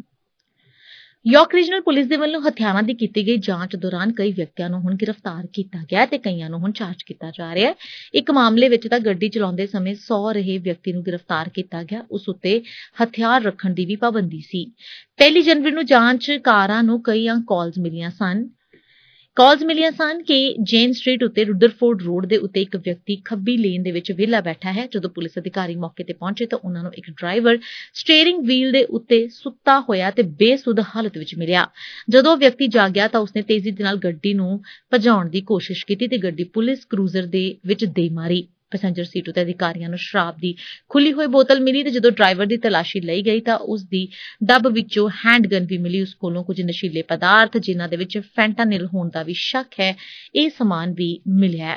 [SPEAKER 18] ਯਾਰਕ ਰੀਜਨਲ ਪੁਲਿਸ ਦੇ ਵੱਲੋਂ ਹਥਿਆਰਾਂ ਦੀ ਕੀਤੀ ਗਈ ਜਾਂਚ ਦੌਰਾਨ ਕਈ ਵਿਅਕਤੀਆਂ ਨੂੰ ਹੁਣ ਗ੍ਰਿਫਤਾਰ ਕੀਤਾ ਗਿਆ ਤੇ ਕਈਆਂ ਨੂੰ ਹੁਣ ਚਾਰਜ ਕੀਤਾ ਜਾ ਰਿਹਾ ਹੈ। ਇੱਕ ਮਾਮਲੇ ਵਿੱਚ ਤਾਂ ਗੱਡੀ ਚਲਾਉਂਦੇ ਸਮੇਂ ਸੌ ਰਹੇ ਵਿਅਕਤੀ ਨੂੰ ਗ੍ਰਿਫਤਾਰ ਕੀਤਾ ਗਿਆ। ਉਸ ਉੱਤੇ ਹਥਿਆਰ ਰੱਖਣ ਦੀ ਵੀ ਪਾਬੰਦੀ ਸੀ। ਪਹਿਲੀ ਜਨਵਰੀ ਨੂੰ ਜਾਂਚਕਾਰਾਂ ਨੂੰ ਕਈਆਂ ਕਾਲਸ ਮਿਲੀਆਂ ਸਨ ਕਾਲਸ ਮਿਲੀਆਂ ਸਨ ਕਿ ਜੇਨ ਸਟਰੀਟ ਉੱਤੇ ਰੁਦਰਫੋਰਡ ਰੋਡ ਦੇ ਉੱਤੇ ਇੱਕ ਵਿਅਕਤੀ ਖੱਬੀ ਲੇਨ ਦੇ ਵਿੱਚ ਵਿਹਲਾ ਬੈਠਾ ਹੈ। ਜਦੋਂ ਪੁਲਿਸ ਅਧਿਕਾਰੀ ਮੌਕੇ ਤੇ ਪਹੁੰਚੇ ਤਾਂ ਉਹਨਾਂ ਨੂੰ ਇੱਕ ਡਰਾਈਵਰ ਸਟੀਅਰਿੰਗ ਵੀਲ ਦੇ ਉੱਤੇ ਸੁੱਤਾ ਹੋਇਆ ਤੇ ਬੇਸੁੱਧ ਹਾਲਤ ਵਿੱਚ ਮਿਲਿਆ। ਜਦੋਂ ਵਿਅਕਤੀ ਜਾਗਿਆ ਤਾਂ ਉਸਨੇ ਤੇਜ਼ੀ ਦੇ ਨਾਲ ਗੱਡੀ ਨੂੰ ਭਜਾਉਣ ਦੀ ਕੋਸ਼ਿਸ਼ ਕੀਤੀ ਤੇ ਗੱਡੀ ਪੁਲਿਸ ਕਰੂਜ਼ਰ ਦੇ ਵਿੱਚ ਦੇ ਮਾਰੀ। ਪੈਸੇਂਜਰ ਸੀਟ ਉੱਤੇ ਅਧਿਕਾਰੀਆਂ ਨੂੰ ਸ਼ਰਾਬ ਦੀ ਖੁੱਲੀ ਹੋਈ ਬੋਤਲ ਮਿਲੀ ਤੇ ਜਦੋਂ ਡਰਾਈਵਰ ਦੀ ਤਲਾਸ਼ੀ ਲਈ ਗਈ ਤਾਂ ਉਸ ਦੀ ਡੱਬ ਵਿੱਚੋਂ ਹੈਂਡਗਨ ਵੀ ਮਿਲੀ। ਉਸ ਕੋਲੋਂ ਕੁਝ ਨਸ਼ੀਲੇ ਪਦਾਰਥ ਜਿਨ੍ਹਾਂ ਦੇ ਵਿੱਚ ਫੈਂਟਾਨਿਲ ਹੋਣ ਦਾ ਵੀ ਸ਼ੱਕ ਹੈ, ਇਹ ਸਮਾਨ ਵੀ ਮਿਲਿਆ।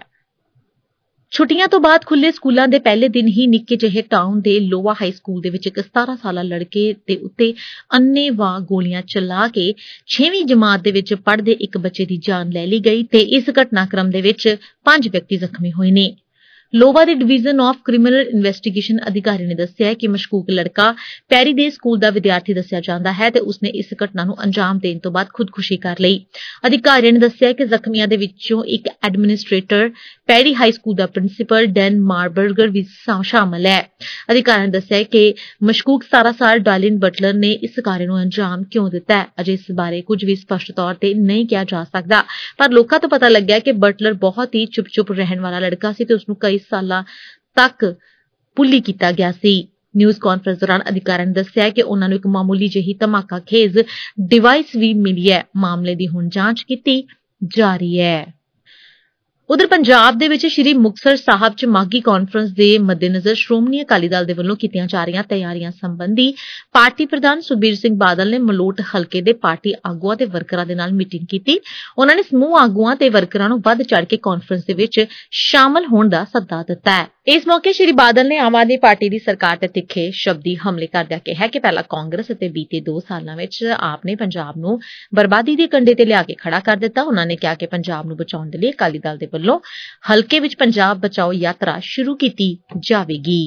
[SPEAKER 18] ਛੁੱਟੀਆਂ ਤੋਂ ਬਾਅਦ ਖੁੱਲੇ ਸਕੂਲਾਂ ਦੇ ਪਹਿਲੇ ਦਿਨ ਹੀ ਨਿੱਕੇ ਜਿਹੇ ਟਾਊਨ ਦੇ ਲੋਵਾ ਹਾਈ ਸਕੂਲ ਦੇ ਵਿੱਚ ਇੱਕ ਸਤਾਰਾਂ ਸਾਲਾ ਲੜਕੇ ਦੇ ਉੱਤੇ ਅੰਨ੍ਹੇਵਾਹ ਗੋਲੀਆਂ ਚਲਾ ਕੇ ਛੇਵੀਂ ਜਮਾਤ ਦੇ ਵਿੱਚ ਪੜ੍ਹਦੇ ਇੱਕ ਬੱਚੇ ਦੀ ਜਾਨ ਲੈ ਲਈ ਗਈ ਤੇ ਇਸ ਘਟਨਾਕ੍ਰਮ ਦੇ ਵਿੱਚ ਪੰਜ ਵਿਅਕਤੀ ਜ਼ਖਮੀ ਹੋਏ ਨੇ। ਲੋਵਾ ਦੇ ਡਿਵੀਜ਼ਨ ਆਫ ਕ੍ਰਿਮੀਨਲ ਇਨਵੈਸਟੀਗੇਸ਼ਨ ਅਧਿਕਾਰੀ ਨੇ ਦੱਸਿਆ ਕਿ ਮਸ਼ਕੂਕ ਲੜਕਾ ਪੈਰੀ ਦੇ ਸਕੂਲ ਦਾ ਵਿਦਿਆਰਥੀ ਦੱਸਿਆ ਜਾਂਦਾ ਹੈ ਤੇ ਉਸਨੇ ਇਸ ਘਟਨਾ ਨੂੰ ਅੰਜਾਮ ਦੇਣ ਤੋਂ ਬਾਅਦ ਖੁਦਕੁਸ਼ੀ ਕਰ ਲਈ। ਅਧਿਕਾਰੀਆਂ ਨੇ ਦੱਸਿਆ ਕਿ ਜ਼ਖਮੀਆਂ ਦੇ ਵਿੱਚੋਂ ਇੱਕ ਐਡਮਿਨਿਸਟ੍ਰੇਟਰ, ਪੈਰੀ ਹਾਈ ਸਕੂਲ ਦਾ ਪ੍ਰਿੰਸੀਪਲ ਡੈਨ ਮਾਰਬਰਗਰ ਵੀ ਸ਼ਾਮਲ ਹੈ। ਅਧਿਕਾਰੀਆਂ ਨੇ ਦੱਸਿਆ ਕਿ ਮਸ਼ਕੂਕ ਸਤਾਰਾਂ ਸਾਲ ਡਾਲਿਨ ਬਟਲਰ ਨੇ ਇਸ ਕਾਰੇ ਨੂੰ ਅੰਜਾਮ ਕਿਉਂ ਦਿੱਤਾ ਹੈ, ਅਜੇ ਇਸ ਬਾਰੇ ਕੁਝ ਵੀ ਸਪਸ਼ਟ ਤੌਰ ਤੇ ਨਹੀਂ ਕਿਹਾ ਜਾ ਸਕਦਾ, ਪਰ ਲੋਕਾਂ ਤੋਂ ਪਤਾ ਲੱਗਿਆ ਕਿ ਬਟਲਰ ਬਹੁਤ ਹੀ ਚੁੱਪ-ਚੁੱਪ ਰਹਿਣ ਵਾਲਾ ਲੜਕਾ ਸੀ ਤੇ ਉਸਨੂੰ ਕਈ ਸਾਲਾਂ ਤੱਕ ਬੁਲੀ ਕੀਤਾ ਗਿਆ ਸੀ। ਨਿਊਜ਼ ਕਾਨਫਰੰਸ ਦੌਰਾਨ ਅਧਿਕਾਰੀਆਂ ਨੇ ਦੱਸਿਆ ਕਿ ਉਹਨਾਂ ਨੂੰ ਇੱਕ ਮਾਮੂਲੀ ਜਿਹੀ ਧਮਾਕਾ ਖੇਜ਼ ਡਿਵਾਈਸ ਵੀ ਮਿਲੀ ਹੈ। ਮਾਮਲੇ ਦੀ ਹੁਣ ਜਾਂਚ ਕੀਤੀ ਜਾ ਰਹੀ ਹੈ। ਉਧਰ ਪੰਜਾਬ ਦੇ ਵਿੱਚ ਸ਼੍ਰੀ ਮੁਕਤਸਰ ਸਾਹਿਬ 'ਚ ਮਾਘੀ ਕਾਨਫਰੰਸ ਦੇ ਮੱਦੇਨਜ਼ਰ ਸ਼੍ਰੋਮਣੀ ਅਕਾਲੀ ਦਲ ਦੇ ਵੱਲੋਂ ਕੀਤੀਆਂ ਜਾ ਰਹੀਆਂ ਤਿਆਰੀਆਂ ਸੰਬੰਧੀ ਪਾਰਟੀ ਪ੍ਰਧਾਨ ਸੁਖਬੀਰ ਸਿੰਘ ਬਾਦਲ ਨੇ ਮਲੋਟ ਹਲਕੇ ਦੇ ਪਾਰਟੀ ਆਗੂਆਂ ਤੇ ਵਰਕਰਾਂ ਦੇ ਨਾਲ ਮੀਟਿੰਗ ਕੀਤੀ। ਉਹਨਾਂ ਨੇ ਸਮੂਹ ਆਗੂਆਂ ਤੇ ਵਰਕਰਾਂ ਨੂੰ ਵੱਧ ਚੜ੍ਹ ਕੇ ਕਾਨਫਰੰਸ ਦੇ ਵਿੱਚ ਸ਼ਾਮਲ ਹੋਣ ਦਾ ਸੱਦਾ ਦਿੱਤਾ ਹੈ। ਇਸ ਮੌਕੇ ਸ਼੍ਰੀ ਬਾਦਲ ਨੇ ਆਮ ਆਦਮੀ ਪਾਰਟੀ ਦੀ ਸਰਕਾਰ ਤੇ ਤਿੱਖੇ ਸ਼ਬਦੀ ਹਮਲੇ ਕਰਦਿਆਂ ਕਿਹਾ ਕਿ ਪਹਿਲਾਂ ਕਾਂਗਰਸ ਅਤੇ ਬੀਤੇ ਦੋ ਸਾਲਾਂ ਵਿੱਚ ਆਪ ਨੇ ਪੰਜਾਬ ਨੂੰ ਬਰਬਾਦੀ ਦੇ ਕੰਢੇ ਤੇ ਲਿਆ ਕੇ ਖੜਾ ਕਰ ਦਿੱਤਾ। ਉਹਨਾਂ ਨੇ ਕਿਹਾ ਕਿ ਪੰਜਾਬ ਨੂੰ ਬਚਾਉਣ ਦੇ ਲਈ ਅਕਾਲੀ ਦਲ ਦੇ ਵੱਲੋਂ ਹਲਕੇ ਵਿੱਚ ਪੰਜਾਬ ਬਚਾਓ ਯਾਤਰਾ ਸ਼ੁਰੂ ਕੀਤੀ ਜਾਵੇਗੀ।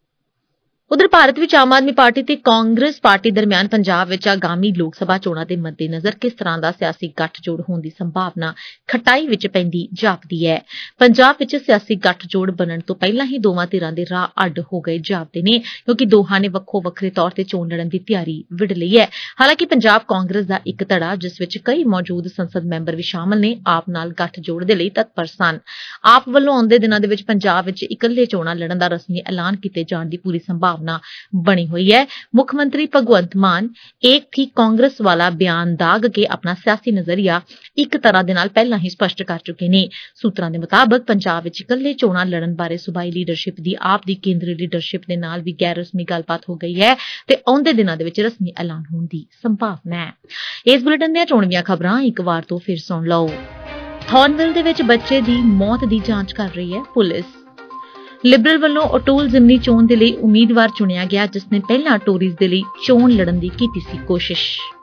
[SPEAKER 18] ਉਧਰ ਭਾਰਤ ਵਿੱਚ ਆਮ ਆਦਮੀ ਪਾਰਟੀ ਤੇ ਕਾਂਗਰਸ ਪਾਰਟੀ ਦਰਮਿਆਨ ਪੰਜਾਬ ਵਿੱਚ ਆਗਾਮੀ ਲੋਕ ਸਭਾ ਚੋਣਾਂ ਦੇ ਮੱਦੇਨਜ਼ਰ ਕਿਸ ਤਰ੍ਹਾਂ ਦਾ ਸਿਆਸੀ ਗੱਠਜੋੜ ਹੋਣ ਦੀ ਸੰਭਾਵਨਾ ਖਟਾਈ ਵਿੱਚ ਪੈਂਦੀ ਜਾਪਦੀ ਹੈ। ਪੰਜਾਬ ਵਿੱਚ ਸਿਆਸੀ ਗੱਠਜੋੜ ਬਣਨ ਤੋਂ ਪਹਿਲਾਂ ਹੀ ਦੋਵਾਂ ਧਿਰਾਂ ਦੇ ਰਾਹ ਅੱਡ ਹੋ ਗਏ ਜਾਪਦੇ ਨੇ ਕਿਉਂਕਿ ਦੋਹਾਂ ਨੇ ਵੱਖੋ ਵੱਖਰੇ ਤੌਰ ਤੇ ਚੋਣ ਲੜਨ ਦੀ ਤਿਆਰੀ ਵਿੜ ਲਈ ਹੈ। ਹਾਲਾਂਕਿ ਪੰਜਾਬ ਕਾਂਗਰਸ ਦਾ ਇੱਕ ਧੜਾ ਜਿਸ ਵਿੱਚ ਕਈ ਮੌਜੂਦ ਸੰਸਦ ਮੈਂਬਰ ਵੀ ਸ਼ਾਮਲ ਨੇ ਆਪ ਨਾਲ ਗੱਠਜੋੜ ਦੇ ਲਈ ਤਤਪਰ ਸਨ। ਆਪ ਵੱਲੋਂ ਆਉਂਦੇ ਦਿਨਾਂ ਦੇ ਵਿੱਚ ਪੰਜਾਬ ਵਿੱਚ ਇਕੱਲੇ ਚੋਣਾਂ ਲੜਨ ਦਾ ਰਸਮੀ ਐਲਾਨ ਕੀਤੇ ਜਾਣ ਦੀ ਪੂਰੀ ਸੰਭਾਵਨਾ ਬਣੀ ਹੋਈ ਹੈ। ਮੁੱਖ ਮੰਤਰੀ ਭਗਵੰਤ ਮਾਨ ਇੱਕ ਥੀ ਕਾਂਗਰਸ ਵਾਲਾ ਬਿਆਨ ਦਾਗ ਕੇ ਆਪਣਾ ਸਿਆਸੀ ਨਜ਼ਰੀਆ ਇੱਕ ਤਰ੍ਹਾਂ ਦੇ ਨਾਲ ਪਹਿਲਾਂ ਹੀ ਸਪਸ਼ਟ ਕਰ ਚੁੱਕੇ ਨੇ। ਸੂਤਰਾਂ ਦੇ ਮੁਤਾਬਕ ਪੰਜਾਬ ਵਿੱਚ ਇਕੱਲੇ ਚੋਣਾਂ ਲੜਨ ਬਾਰੇ ਸੂਬਾਈ ਲੀਡਰਸ਼ਿਪ ਦੀ ਆਪ ਦੀ ਕੇਂਦਰੀ ਲੀਡਰਸ਼ਿਪ ਦੇ ਨਾਲ ਵੀ ਗੈਰ ਰਸਮੀ ਗੱਲਬਾਤ ਹੋ ਗਈ ਹੈ ਤੇ ਆਉਂਦੇ ਦਿਨਾਂ ਦੇ ਵਿੱਚ ਰਸਮੀ ਐਲਾਨ ਹੋਣ ਦੀ ਸੰਭਾਵਨਾ ਹੈ। ਇਸ ਬੁਲੇਟਿਨ ਦੀਆਂ ਚੋਣਵੀਆਂ ਖਬਰਾਂ ਇੱਕ ਵਾਰ ਤੋਂ ਫਿਰ ਸੁਣ ਲਓ। ਥੌਨਵਿਲ ਦੇ ਵਿੱਚ ਬੱਚੇ ਦੀ ਮੌਤ ਦੀ ਜਾਂਚ ਕਰ ਰਹੀ ਹੈ ਪੁਲਿਸ। ਲਿਬਰਲ ਵੱਲੋਂ ਓਟੂਲ ਜ਼ਿਮਨੀ ਚੋਣ ਦੇ ਲਈ ਉਮੀਦਵਾਰ ਚੁਣਿਆ ਗਿਆ ਜਿਸ ਨੇ ਪਹਿਲਾਂ ਟੋਰੀਜ਼ ਦੇ ਲਈ ਚੋਣ ਲੜਨ ਦੀ ਕੀਤੀ ਸੀ ਕੋਸ਼ਿਸ਼।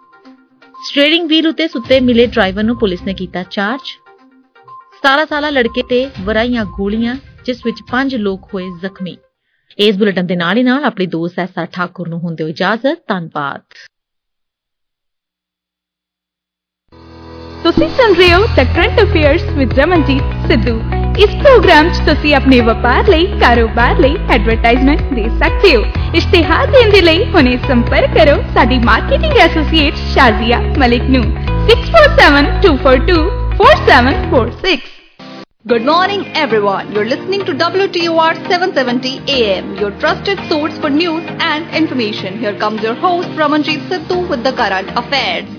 [SPEAKER 18] ਸਟੀਅਰਿੰਗ ਵੀਲ ਉੱਤੇ ਸੁੱਤੇ ਮਿਲੇ ਡਰਾਈਵਰ ਨੂੰ ਪੁਲਿਸ ਨੇ ਕੀਤਾ ਚਾਰਜ। ਸਤਾਰਾਂ ਸਾਲਾ ਲੜਕੇ ਤੇ ਵਰਾਈਆਂ ਗੋਲੀਆਂ ਜਿਸ ਵਿੱਚ ਪੰਜ ਲੋਕ ਹੋਏ ਜ਼ਖਮੀ। ਇਸ ਬੁਲੇਟਿਨ ਦੇ ਨਾਲ ਹੀ ਨਾਲ ਆਪਣੀ ਦੋਸਤ ਐਸ ਆਰ ਠਾਕੁਰ ਨੂੰ ਹੁੰਦੇ ਇਜਾਜ਼ਤ। ਧੰਨਵਾਦ।
[SPEAKER 11] ਤੁਸੀਂ ਸੁਣ ਰਹੇ ਹੋ the current affairs with Ramanjit Sidhu. ਇਸ ਪ੍ਰੋਗਰਾਮ 'ਚ ਤੁਸੀਂ ਆਪਣੇ ਵਪਾਰ ਲਈ, ਕਾਰੋਬਾਰ ਲਈ ਐਡਵਰਟਾਈਜ਼ਮੈਂਟ ਦੇ ਸਕਦੇ ਹੋ। ਇਸ਼ਤਿਹਾਰ ਦੇਣ ਦੇ ਲਈ ਹੁਣੇ ਸੰਪਰਕ ਕਰੋ ਸਾਡੀ ਮਾਰਕੀਟਿੰਗ ਐਸੋਸੀਏਟ ਸ਼ਾਜ਼ੀਆ ਮਲਿਕ ਨੂੰ six four seven two four two four seven four six।
[SPEAKER 7] Good morning, everyone. You're listening to W T O R seven seventy A M, your trusted source for news and information. Here comes your host, Ramanjeet Sidhu, with the current affairs.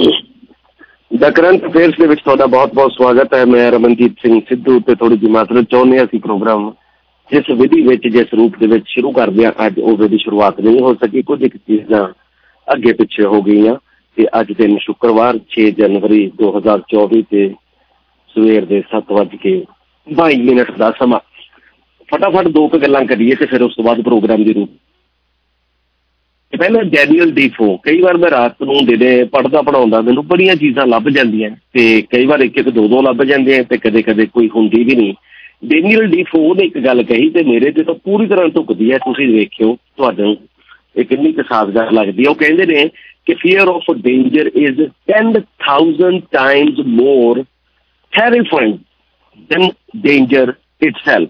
[SPEAKER 19] The current affairs ਦੇ ਵਿੱਚ ਤੁਹਾਡਾ ਬਹੁਤ ਬਹੁਤ ਸਵਾਗਤ ਹੈ। ਮੈਂ ਰਮਨਜੀਤ ਸਿੰਘ ਸਿੱਧੂ ਤੇ ਥੋੜੀ ਜਿਹੀ ਮਾਤਰਾ ਚਾਹੁੰਦੇ ਹਾਂ ਅਸੀਂ ਪ੍ਰੋਗਰਾਮ ਜਿਸ ਵਿਧੀ ਵਿੱਚ ਜਿਸ ਰੂਪ ਦੇ ਵਿੱਚ ਸ਼ੁਰੂ ਕਰਦੇ ਹਾਂ ਅੱਜ ਉਹ ਵਿਧੀ ਸ਼ੁਰੂਆਤ ਨਹੀਂ ਹੋ ਸਕੀ। ਕੁਝ ਇੱਕ ਚੀਜ਼ਾਂ ਅੱਗੇ ਪਿੱਛੇ ਹੋ ਗਈਆਂ ਤੇ ਅੱਜ ਦਿਨ ਸ਼ੁੱਕਰਵਾਰ ਛੇ ਜਨਵਰੀ ਦੋ ਹਜ਼ਾਰ ਚੌਵੀ ਤੇ ਸਵੇਰ ਦੇ ਸੱਤ ਵੱਜ ਕੇ ਬਾਈ ਮਿੰਟ ਦਾ ਸਮਾਂ। ਫਟਾਫਟ ਦੋ ਕੁ ਗੱਲਾਂ ਕਰੀਏ ਤੇ ਫਿਰ ਉਸ ਤੋਂ ਬਾਅਦ ਪ੍ਰੋਗਰਾਮ ਦੀ ਰੂਪ। ਪਹਿਲਾਂ ਡੈਨੀਅਲ ਡੀਫੋ, ਕਈ ਵਾਰ ਮੈਂ ਰਾਤ ਨੂੰ ਦਿਨੇ ਪੜ੍ਹਦਾ ਪੜ੍ਹਾਉਂਦਾ ਮੈਨੂੰ ਬੜੀਆਂ ਚੀਜ਼ਾਂ ਲੱਭ ਜਾਂਦੀਆਂ ਤੇ ਕਈ ਵਾਰ ਇੱਕ ਇੱਕ ਦੋ ਦੋ ਲੱਭ ਜਾਂਦੇ ਆ ਤੇ ਕਦੇ ਕਦੇ ਕੋਈ ਹੁੰਦੀ ਵੀ ਨਹੀਂ। ਡੈਨੀਅਲ ਡੀਫੋ ਨੇ ਇੱਕ ਗੱਲ ਕਹੀ ਤੇ ਮੇਰੇ ਤੇ ਤਾਂ ਪੂਰੀ ਤਰ੍ਹਾਂ ਢੁੱਕਦੀ ਹੈ। ਤੁਸੀਂ ਵੇਖਿਓ ਤੁਹਾਨੂੰ ਇਹ ਕਿੰਨੀ ਕੁ ਸਾਜ਼ਗਾਰ ਲੱਗਦੀ ਹੈ। ਉਹ ਕਹਿੰਦੇ ਨੇ ਕਿ fear of danger is ten thousand times more terrifying than danger itself।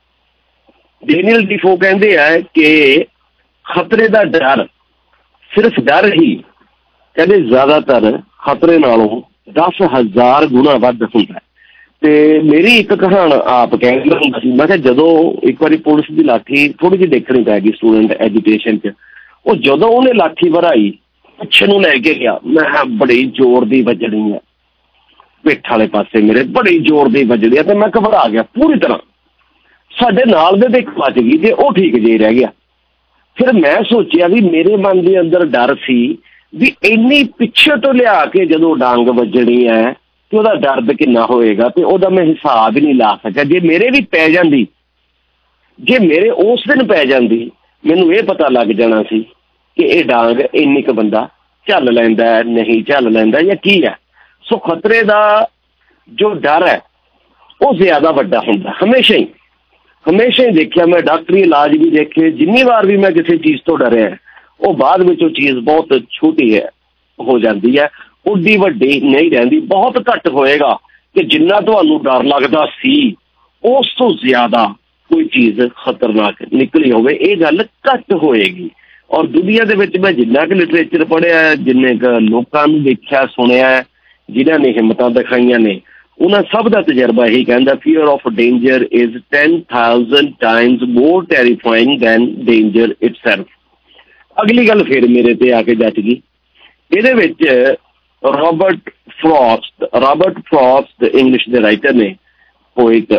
[SPEAKER 19] Daniel Defoe ਕਹਿੰਦੇ ਆ ਕਿ ਖਤਰੇ ਦਾ ਡਰ ਸਿਰਫ ਡਰ ਹੀ ਕਹਿੰਦੇ ਜ਼ਿਆਦਾਤਰ ਖਤਰੇ ਨਾਲੋਂ ਦਸ ਹਜ਼ਾਰ ਗੁਣਾ ਵੱਧ ਹੁੰਦਾ। ਤੇ ਮੇਰੀ ਇੱਕ ਕਹਾਣ ਆਪ ਕਹਿੰਦਾ ਹੁੰਦਾ ਸੀ, ਮੈਂ ਕਿਹਾ ਜਦੋਂ ਇੱਕ ਵਾਰੀ ਪੁਲਿਸ ਦੀ ਲਾਠੀ ਥੋੜ੍ਹੀ ਜਿਹੀ ਦੇਖਣੀ ਪੈ ਗਈ ਸਟੂਡੈਂਟ ਐਜੂਕੇਸ਼ਨ 'ਚ, ਉਹ ਜਦੋਂ ਉਹਨੇ ਲਾਠੀ ਭਰਾਈ ਪਿੱਛੇ ਨੂੰ ਲੈ ਕੇ ਗਿਆ, ਮੈਂ ਕਿਹਾ ਬੜੀ ਜ਼ੋਰ ਦੀ ਵੱਜਣੀ ਆ ਪਿੱਠ ਵਾਲੇ ਪਾਸੇ ਮੇਰੇ, ਬੜੀ ਜ਼ੋਰ ਦੀ ਵੱਜਣੀ ਆ ਤੇ ਮੈਂ ਘਬਰਾ ਗਿਆ ਪੂਰੀ ਤਰ੍ਹਾਂ। ਸਾਡੇ ਨਾਲ ਦੇ ਤੇ ਇੱਕ ਬਚ ਗਈ ਤੇ ਉਹ ਠੀਕ ਜੇ ਰਹਿ ਗਿਆ। ਫਿਰ ਮੈਂ ਸੋਚਿਆ ਵੀ ਮੇਰੇ ਮਨ ਦੇ ਅੰਦਰ ਡਰ ਸੀ ਵੀ ਇੰਨੀ ਪਿੱਛੇ ਤੋਂ ਲਿਆ ਕੇ ਜਦੋਂ ਡਾਂਗ ਵੱਜਣੀ ਹੈ ਤੇ ਉਹਦਾ ਦਰਦ ਕਿੰਨਾ ਹੋਏਗਾ ਤੇ ਉਹਦਾ ਮੈਂ ਹਿਸਾਬ ਹੀ ਨਹੀਂ ਲਾ ਸਕਿਆ। ਜੇ ਮੇਰੇ ਵੀ ਪੈ ਜਾਂਦੀ, ਜੇ ਮੇਰੇ ਉਸ ਦਿਨ ਪੈ ਜਾਂਦੀ, ਮੈਨੂੰ ਇਹ ਪਤਾ ਲੱਗ ਜਾਣਾ ਸੀ ਕਿ ਇਹ ਡਾਂਗ ਇੰਨੀ ਕੁ ਬੰਦਾ ਝੱਲ ਲੈਂਦਾ ਨਹੀਂ ਝੱਲ ਲੈਂਦਾ ਜਾਂ ਕੀ ਹੈ। ਸੋ ਖਤਰੇ ਦਾ ਜੋ ਡਰ ਹੈ ਉਹ ਜ਼ਿਆਦਾ ਵੱਡਾ ਹੁੰਦਾ ਹਮੇਸ਼ਾ ਹੀ। ਹਮੇਸ਼ਾ ਹੀ ਦੇਖਿਆ ਮੈਂ, ਡਾਕਟਰੀ ਇਲਾਜ ਵੀ ਦੇਖੇ, ਜਿੰਨੀ ਵਾਰ ਵੀ ਮੈਂ ਕਿਸੇ ਚੀਜ਼ ਤੋਂ ਡਰਿਆ ਉਹ ਬਾਅਦ ਵਿੱਚ ਉਹ ਚੀਜ਼ ਬਹੁਤ ਛੋਟੀ ਹੈ ਹੋ ਜਾਂਦੀ ਹੈ, ਉੱਡੀ ਵੱਡੀ ਨਹੀਂ ਰਹਿੰਦੀ। ਬਹੁਤ ਘੱਟ ਹੋਏਗਾ ਕਿ ਜਿੰਨਾ ਤੁਹਾਨੂੰ ਡਰ ਲੱਗਦਾ ਸੀ ਉਸ ਤੋਂ ਜ਼ਿਆਦਾ ਕੋਈ ਚੀਜ਼ ਖਤਰਨਾਕ ਨਿਕਲੀ ਹੋਵੇ, ਇਹ ਗੱਲ ਘੱਟ ਹੋਏਗੀ। ਔਰ ਦੁਨੀਆ ਦੇ ਵਿੱਚ ਮੈਂ ਜਿੰਨਾ ਕੁ ਲਿਟਰੇਚਰ ਪੜ੍ਹਿਆ, ਜਿੰਨੇ ਕੁ ਲੋਕਾਂ ਨੂੰ ਦੇਖਿਆ ਸੁਣਿਆ, ਜਿਨ੍ਹਾਂ ਨੇ ਹਿੰਮਤਾਂ ਦਿਖਾਈਆਂ ਨੇ, ਉਹਨਾਂ ਸਭ ਦਾ ਤਜਰਬਾ ਇਹੀ ਕਹਿੰਦਾ fear of danger is ten thousand times more terrifying than danger itself. ਅਗਲੀ ਗੱਲ ਫਿਰ ਮੇਰੇ ਤੇ ਆ ਕੇ ਜੱਜ ਗਈ। ਇਹਦੇ ਵਿੱਚ Robert Frost Robert Frost English ਦੇ ਰਾਈਟਰ ਨੇ, poet,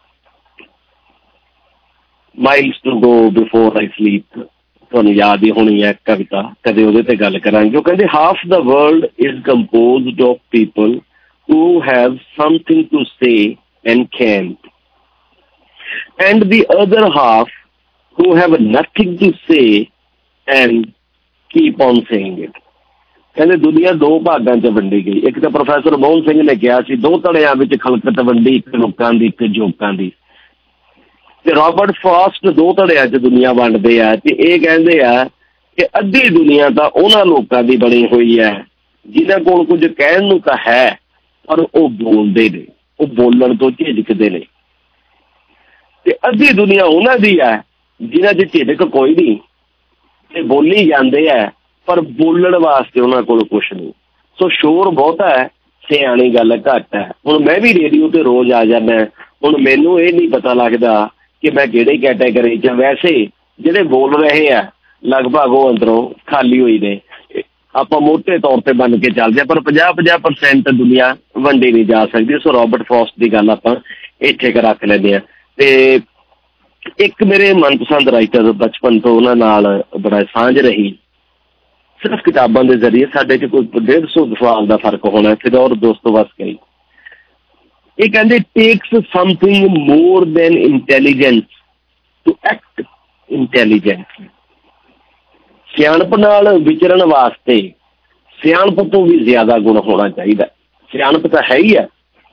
[SPEAKER 19] miles to go before I sleep, ਤੁਹਾਨੂੰ ਯਾਦ ਹੀ ਹੋਣੀ ਹੈ ਕਵਿਤਾ, ਕਦੇ ਉਹਦੇ ਤੇ ਗੱਲ ਕਰਾਂਗੇ। ਉਹ ਕਹਿੰਦੇ half the world is composed of people who have something to say and can't, and the other half who have nothing to say and keep on saying it। ਕਹਿੰਦੇ ਦੁਨੀਆ ਦੋ ਭਾਗਾਂ 'ਚ ਵੰਡੀ ਗਈ। ਇੱਕ ਤਾਂ ਪ੍ਰੋਫੈਸਰ ਮੋਹਨ ਸਿੰਘ ਨੇ ਕਿਹਾ ਸੀ ਦੋ ਧੜਿਆਂ ਵਿੱਚ ਖਲਕਤ ਵੰਡੀ, ਇੱਕ ਲੋਕਾਂ ਦੀ ਇੱਕ ਜੋਕਾਂ ਦੀ। ਤੇ ਰੋਬਰਟ ਫਰੋਸਟ ਦੋ ਧੜਿਆਂ 'ਚ ਦੁਨੀਆ ਵੰਡਦੇ ਆ ਤੇ ਇਹ ਕਹਿੰਦੇ ਆ ਕਿ ਅੱਧੀ ਦੁਨੀਆ ਤਾਂ ਉਹਨਾਂ ਲੋਕਾਂ ਦੀ ਬਣੀ ਹੋਈ ਹੈ ਜਿਨ੍ਹਾਂ ਕੋਲ ਕੁਝ ਕਹਿਣ ਨੂੰ ਤਾਂ ਹੈ ਪਰ ਉਹ ਬੋਲਦੇ ਨੇ, ਉਹ ਬੋਲਣ ਤੋਂ ਝਿਜਕਦੇ ਨੇ, ਤੇ ਅੱਧੀ ਦੁਨੀਆ ਉਹਨਾਂ ਦੀ ਹੈ ਜਿਨ੍ਹਾਂ 'ਚ ਝਿਜਕ ਕੋਈ ਨਹੀਂ ਤੇ ਬੋਲੀ ਜਾਂਦੇ ਹੈ ਪਰ ਬੋਲਣ ਵਾਸਤੇ ਉਹਨਾਂ ਕੋਲ ਕੁਛ ਨਹੀਂ। ਸੋ ਸ਼ੋਰ ਬਹੁਤਾ ਹੈ, ਸਿਆਣੀ ਗੱਲ ਘੱਟ ਹੈ। ਹੁਣ ਮੈਂ ਵੀ ਰੇਡੀਓ ਤੇ ਰੋਜ਼ ਆ ਜਾਂਦਾ, ਹੁਣ ਮੈਨੂੰ ਇਹ ਨਹੀਂ ਪਤਾ ਲੱਗਦਾ ਕਿ ਮੈਂ ਕਿਹੜੀ ਕੈਟਾਗਰੀ 'ਚ। ਵੈਸੇ ਜਿਹੜੇ ਬੋਲ ਰਹੇ ਆ ਲਗਭਗ ਉਹ ਅੰਦਰੋਂ ਖਾਲੀ ਹੋਈ ਨੇ, ਆਪਾਂ ਮੋਟੇ ਤੌਰ ਤੇ ਬਣ ਕੇ ਚੱਲਦੇ ਹਾਂ, ਪਰ ਪੰਜਾਹ ਪੰਜਾਹ ਪਰਸੈਂਟ ਦੁਨੀਆ ਵੰਡੀ ਨਹੀਂ ਜਾ ਸਕਦੀ। ਸੋ ਰੋਬਰਟ ਫਰੋਸਟ ਦੀ ਗੱਲ ਆਪਾਂ ਇੱਥੇ ਕ ਰੱਖ ਲੈਂਦੇ ਹਾਂ। ਤੇ ਇੱਕ ਮੇਰੇ ਮਨਪਸੰਦ ਰਾਈਟਰ, ਬਚਪਨ ਤੋਂ ਉਹਨਾਂ ਨਾਲ ਬੜਾ ਸਾਂਝ ਰਹੀ, ਸਿਰਫ ਕਿਤਾਬਾਂ ਦੇ ਜ਼ਰੀਏ। ਸਾਡੇ 'ਚ ਕੋਈ ਡੇਢ ਸੌ ਸਾਲ ਦਾ ਫਰਕ ਹੋਣਾ, ਫਿਰ ਔਰ ਦੋਸਤੋ ਬਸ ਕਰੀ। ਇਹ ਕਹਿੰਦੇ takes something more than intelligence to act intelligent. ਸਿਆਣਪ ਨਾਲ ਵਿਚਰਨ ਵਾਸਤੇ ਸਿਆਣਪ ਤੋਂ ਵੀ ਜ਼ਿਆਦਾ ਗੁਣ ਹੋਣਾ ਚਾਹੀਦਾ। ਸਿਆਣਪ ਤਾਂ ਹੈ ਹੀ ਹੈ,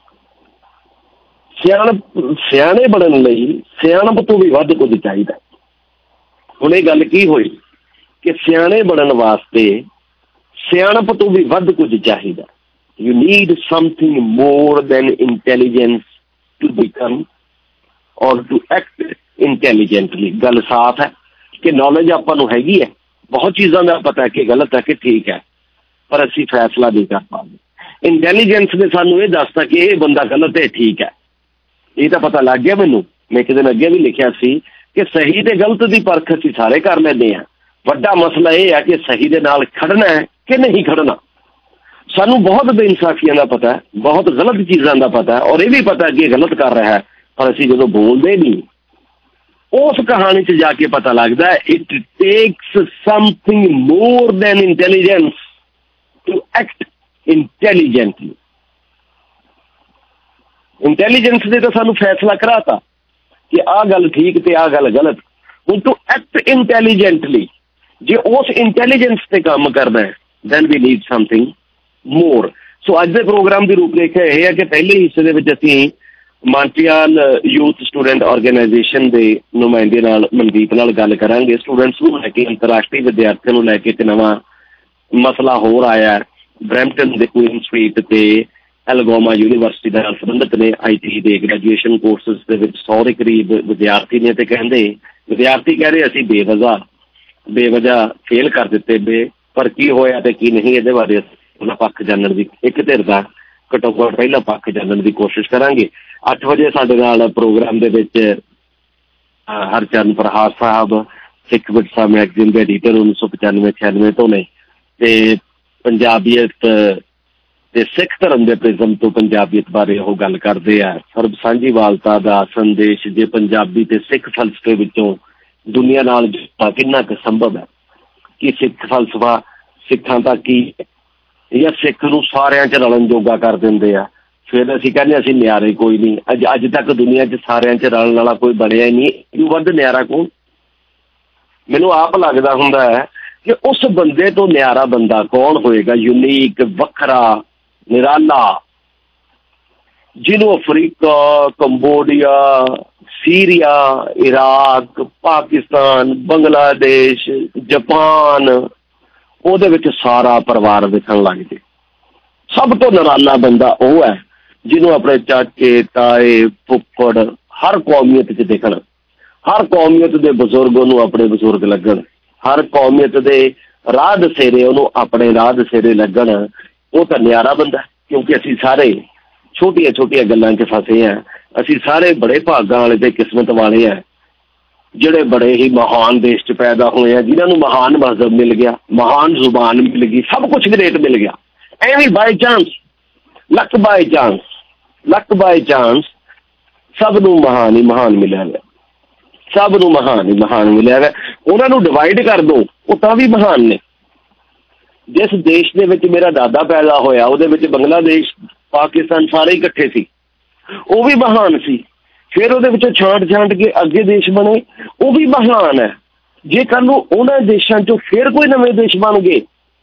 [SPEAKER 19] ਸਿਆਣਪ ਸਿਆਣੇ ਬਣਨ ਲਈ ਸਿਆਣਪ ਤੋਂ ਵੀ ਵੱਧ ਕੁਝ ਚਾਹੀਦਾ। ਹੁਣ ਇਹ ਗੱਲ ਕੀ ਹੋਈ ਕਿ ਸਿਆਣੇ ਬਣਨ ਵਾਸਤੇ ਸਿਆਣਪ ਤੋਂ ਵੀ ਵੱਧ ਕੁਝ ਚਾਹੀਦਾ। You need something more than intelligence to become or to act intelligently. ਗੱਲ ਸਾਫ਼ ਹੈ ਕਿ ਨੌਲੇਜ ਆਪਾਂ ਨੂੰ ਹੈਗੀ ਹੈ, ਬਹੁਤ ਚੀਜ਼ਾਂ ਦਾ ਪਤਾ ਕਿ ਗਲਤ ਹੈ ਕਿ ਠੀਕ ਹੈ, ਪਰ ਅਸੀਂ ਫੈਸਲਾ ਨਹੀਂ ਕਰ ਪਾਉਂਦੇ। ਇੰਟੈਲੀਜੈਂਸ ਨੇ ਸਾਨੂੰ ਇਹ ਦੱਸਤਾ ਕਿ ਇਹ ਬੰਦਾ ਗਲਤ ਹੈ, ਠੀਕ ਹੈ। ਇਹ ਤਾਂ ਪਤਾ ਲੱਗ ਗਿਆ ਮੈਨੂੰ। ਮੈਂ ਇੱਕ ਦਿਨ ਅੱਗੇ ਵੀ ਲਿਖਿਆ ਸੀ ਕਿ ਸਹੀ ਤੇ ਗਲਤ ਦੀ ਪਰਖ ਅਸੀਂ ਸਾਰੇ ਕਰ ਲੈਂਦੇ ਹਾਂ। ਵੱਡਾ ਮਸਲਾ ਇਹ ਹੈ ਕਿ ਸਹੀ ਦੇ ਨਾਲ ਖੜਨਾ ਹੈ ਕਿ ਨਹੀਂ ਖੜਨਾ। ਸਾਨੂੰ ਬਹੁਤ ਬੇਇਨਸਾਫੀਆਂ ਦਾ ਪਤਾ ਹੈ, ਬਹੁਤ ਗਲਤ ਚੀਜ਼ਾਂ ਦਾ ਪਤਾ ਹੈ, ਔਰ ਇਹ ਵੀ ਪਤਾ ਕਿ ਇਹ ਗਲਤ ਕਰ ਰਿਹਾ ਹੈ, ਪਰ ਅਸੀਂ ਜਦੋਂ ਬੋਲਦੇ ਨਹੀਂ, ਉਸ ਕਹਾਣੀ 'ਚ ਜਾ ਕੇ ਪਤਾ ਲੱਗਦਾ it takes something more than intelligence to act intelligently. Intelligence ਨੇ ਤਾਂ ਸਾਨੂੰ ਫੈਸਲਾ ਕਰਾਤਾ ਕਿ ਆਹ ਗੱਲ ਠੀਕ ਤੇ ਆਹ ਗੱਲ ਗਲਤ। ਹੁਣ ਟੂ ਐਕਟ ਇੰਟੈਲੀਜੈਂਟਲੀ, ਜੇ ਉਸ ਇੰਟੈਲੀਜੈਂਸ ਤੇ ਕੰਮ ਕਰਨਾ ਹੈ, then we need something more. So ਅੱਜ ਦੇ ਪ੍ਰੋਗਰਾਮ ਦੀ ਰੂਪਰੇਖਾ ਇਹ ਹੈ ਕਿ ਪਹਿਲੇ ਹਿੱਸੇ ਦੇ ਵਿੱਚ ਅਸੀਂ ਮਾਂਟਰੀਆਲ ਯੂਥ ਸਟੂਡੈਂਟ ਆਰਗੇਨਾਈਜੇਸ਼ਨ ਦੇ ਨੁਮਾਇੰਦੇ ਨਾਲ ਮਨਦੀਪ ਨਾਲ ਗੱਲ ਕਰਾਂਗੇ। ਸਟੂਡੈਂਟਸ ਨੂੰ ਲੈ ਕੇ, ਅੰਤਰਰਾਸ਼ਟਰੀ ਵਿਦਿਆਰਥੀਆਂ ਨੂੰ ਲੈ ਕੇ ਇੱਕ ਨਵਾਂ ਮਸਲਾ ਹੋਰ ਆਇਆ। ਬਰੈਂਪਟਨ ਦੇ ਕੁਈਨ ਸਟਰੀਟ ਤੇ ਐਲਗੋਮਾ ਯੂਨੀਵਰਸਿਟੀ ਦੇ ਨਾਲ ਸੰਬੰਧਿਤ ਨੇ। ਆਈ ਟੀ ਦੇ ਗ੍ਰੈਜੂਏਸ਼ਨ ਕੋਰਸਿਸ ਦੇ ਵਿੱਚ ਸੌ ਦੇ ਕਰੀਬ ਵਿਦਿਆਰਥੀ ਨੇ, ਤੇ ਕਹਿੰਦੇ ਵਿਦਿਆਰਥੀ ਕਹਿ ਰਹੇ ਅਸੀਂ ਬੇਵਜ੍ਹਾ ਬੇਵਜ੍ਹਾ ਫੇਲ ਕਰ ਦਿੱਤੇ ਬੇ, ਪਰ ਕੀ ਹੋਇਆ ਤੇ ਕੀ ਨਹੀਂ ਇਹਦੇ ਬਾਰੇ ਉਹਨਾਂ ਪੱਖ ਜਾਣਨ ਦੀ, ਇੱਕ ਧਿਰ ਦਾ ਘੱਟੋ ਘੱਟ ਪਹਿਲਾ ਪੱਖ ਜਾਣਨ ਦੀ ਕੋਸ਼ਿਸ਼ ਕਰਾਂਗੇ। ਅੱਠ ਵਜੇ ਸਾਡੇ ਨਾਲ ਪ੍ਰੋਗਰਾਮ ਦੇ ਵਿੱਚ ਹਰਚਰਨ ਪ੍ਰਹਾਸ ਸਾਹਿਬ, ਸਿੱਖ ਵਿਰਸਾ ਮੈਗਜ਼ੀਨ ਦੇ ਐਡੀਟਰ ਉੱਨੀ ਸੌ ਪਚਾਨਵੇਂ ਛਿਆਨਵੇਂ ਤੋਂ ਨੇ, ਤੇ ਪੰਜਾਬੀਅਤ ਤੇ ਸਿੱਖ ਧਰਮ ਦੇ ਪ੍ਰਿਜ਼ਮ ਤੋਂ ਪੰਜਾਬੀਅਤ ਬਾਰੇ ਉਹ ਗੱਲ ਕਰਦੇ ਆ। ਸਰਬ ਸਾਂਝੀਵਾਲਤਾ ਦਾ ਸੰਦੇਸ਼ ਜੇ ਪੰਜਾਬੀ ਤੇ ਸਿੱਖ ਫਲਸਫੇ ਵਿੱਚੋਂ ਦੁਨੀਆ ਨਾਲ ਜੁੜਨਾ ਕਿੰਨਾ ਕੁ ਸੰਭਵ ਹੈ, ਕਿ ਸਿੱਖ ਫਲਸਫਾ ਸਿੱਖਾਂ ਤੱਕ ਕੀ ਜਾਂ ਸਿੱਖ ਨੂੰ ਸਾਰਿਆਂ 'ਚ ਰਲਣ ਜੋਗਾ ਕਰ ਦਿੰਦੇ ਆ। ਫਿਰ ਅਸੀਂ ਕਹਿੰਦੇ ਅਸੀਂ ਨਿਆਰੇ ਕੋਈ ਨਹੀਂ। ਅੱਜ ਅੱਜ ਤੱਕ ਦੁਨੀਆ 'ਚ ਸਾਰਿਆਂ 'ਚ ਰਲਣ ਵਾਲਾ ਕੋਈ ਬਣਿਆ ਹੀ ਨਹੀਂ। ਇਹਨੂੰ ਵੱਧ ਨਿਆਰਾ ਕੌਣ? ਮੈਨੂੰ ਆਪ ਲੱਗਦਾ ਹੁੰਦਾ ਹੈ ਕਿ ਉਸ ਬੰਦੇ ਤੋਂ ਨਿਆਰਾ ਬੰਦਾ ਕੌਣ ਹੋਏਗਾ, ਯੂਨੀਕ, ਵੱਖਰਾ, ਨਿਰਾਲਾ, ਜਿਹਨੂੰ Africa, Cambodia, Syria, Iraq, Pakistan, Bangladesh, Japan, ਉਹਦੇ ਵਿੱਚ ਸਾਰਾ ਪਰਿਵਾਰ ਦਿਖਣ ਲੱਗ ਜੇ। ਸਭ ਤੋਂ ਨਿਰਾਲਾ ਬੰਦਾ ਉਹ ਹੈ ਜਿਹਨੂੰ ਆਪਣੇ ਚਾਚੇ, ਤਾਏ, ਫੁੱਫੜ ਹਰ ਕੌਮੀਅਤ 'ਚ ਦਿਖਣ, ਹਰ ਕੌਮੀਅਤ ਦੇ ਬਜ਼ੁਰਗ ਉਹਨੂੰ ਆਪਣੇ ਬਜ਼ੁਰਗ ਲੱਗਣ, ਹਰ ਕੌਮੀਅਤ ਦੇ ਰਾਹ ਦਸੇਰੇ ਉਹਨੂੰ ਆਪਣੇ ਰਾਹ ਦਸੇਰੇ ਲੱਗਣ। ਉਹ ਤਾਂ ਨਿਆਰਾ ਬੰਦਾ, ਕਿਉਂਕਿ ਅਸੀਂ ਸਾਰੇ ਛੋਟੀਆਂ ਛੋਟੀਆਂ ਗੱਲਾਂ 'ਚ ਫਸੇ ਹਾਂ। ਅਸੀਂ ਸਾਰੇ ਬੜੇ ਭਾਗਾਂ ਵਾਲੇ ਤੇ ਕਿਸਮਤ ਵਾਲੇ ਆ, ਜਿਹੜੇ ਬੜੇ ਹੀ ਮਹਾਨ ਦੇਸ਼ 'ਚ ਪੈਦਾ ਹੋਏ ਆ, ਜਿਨ੍ਹਾਂ ਨੂੰ ਮਹਾਨ ਮਜ਼ਹਬ ਮਿਲ ਗਿਆ, ਮਹਾਨ ਜ਼ੁਬਾਨ ਮਿਲ ਗਈ, ਸਭ ਕੁਛ ਗ੍ਰੇਟ ਮਿਲ ਗਿਆ। ਐਵੇਂ by chance, luck by chance, luck by chance ਸਭ ਨੂੰ ਮਹਾਨ ਹੀ ਮਹਾਨ ਮਿਲਿਆ ਗਿਆ, ਸਭ ਨੂੰ ਮਹਾਨ ਹੀ ਮਹਾਨ ਮਿਲਿਆ ਗਿਆ। ਉਹਨਾਂ ਨੂੰ ਡਿਵਾਈਡ ਕਰ ਦਿਓ, ਉਹ ਤਾਂ ਵੀ ਮਹਾਨ ਨੇ। ਜਿਸ ਦੇਸ਼ ਦੇ ਵਿੱਚ ਮੇਰਾ ਦਾਦਾ ਪੈਦਾ ਹੋਇਆ, ਉਹਦੇ ਵਿੱਚ ਬੰਗਲਾਦੇਸ਼, ਪਾਕਿਸਤਾਨ ਸਾਰੇ ਇਕੱਠੇ ਸੀ, ਉਹ ਵੀ ਮਹਾਨ ਸੀ। ਫਿਰ ਉਹਦੇ ਵਿੱਚੋਂ ਛਾਂਟ ਛਾਂਟ ਕੇ ਅੱਗੇ ਦੇਸ਼ ਬਣੇ, ਉਹ ਵੀ ਮਹਾਨ ਹੈ। ਜੇ ਕੱਲ੍ਹ ਨੂੰ ਉਹਨਾਂ ਦੇਸ਼ਾਂ 'ਚੋਂ ਫਿਰ ਕੋਈ ਨਵੇਂ ਦੇਸ਼ ਬਣ ਗਏ,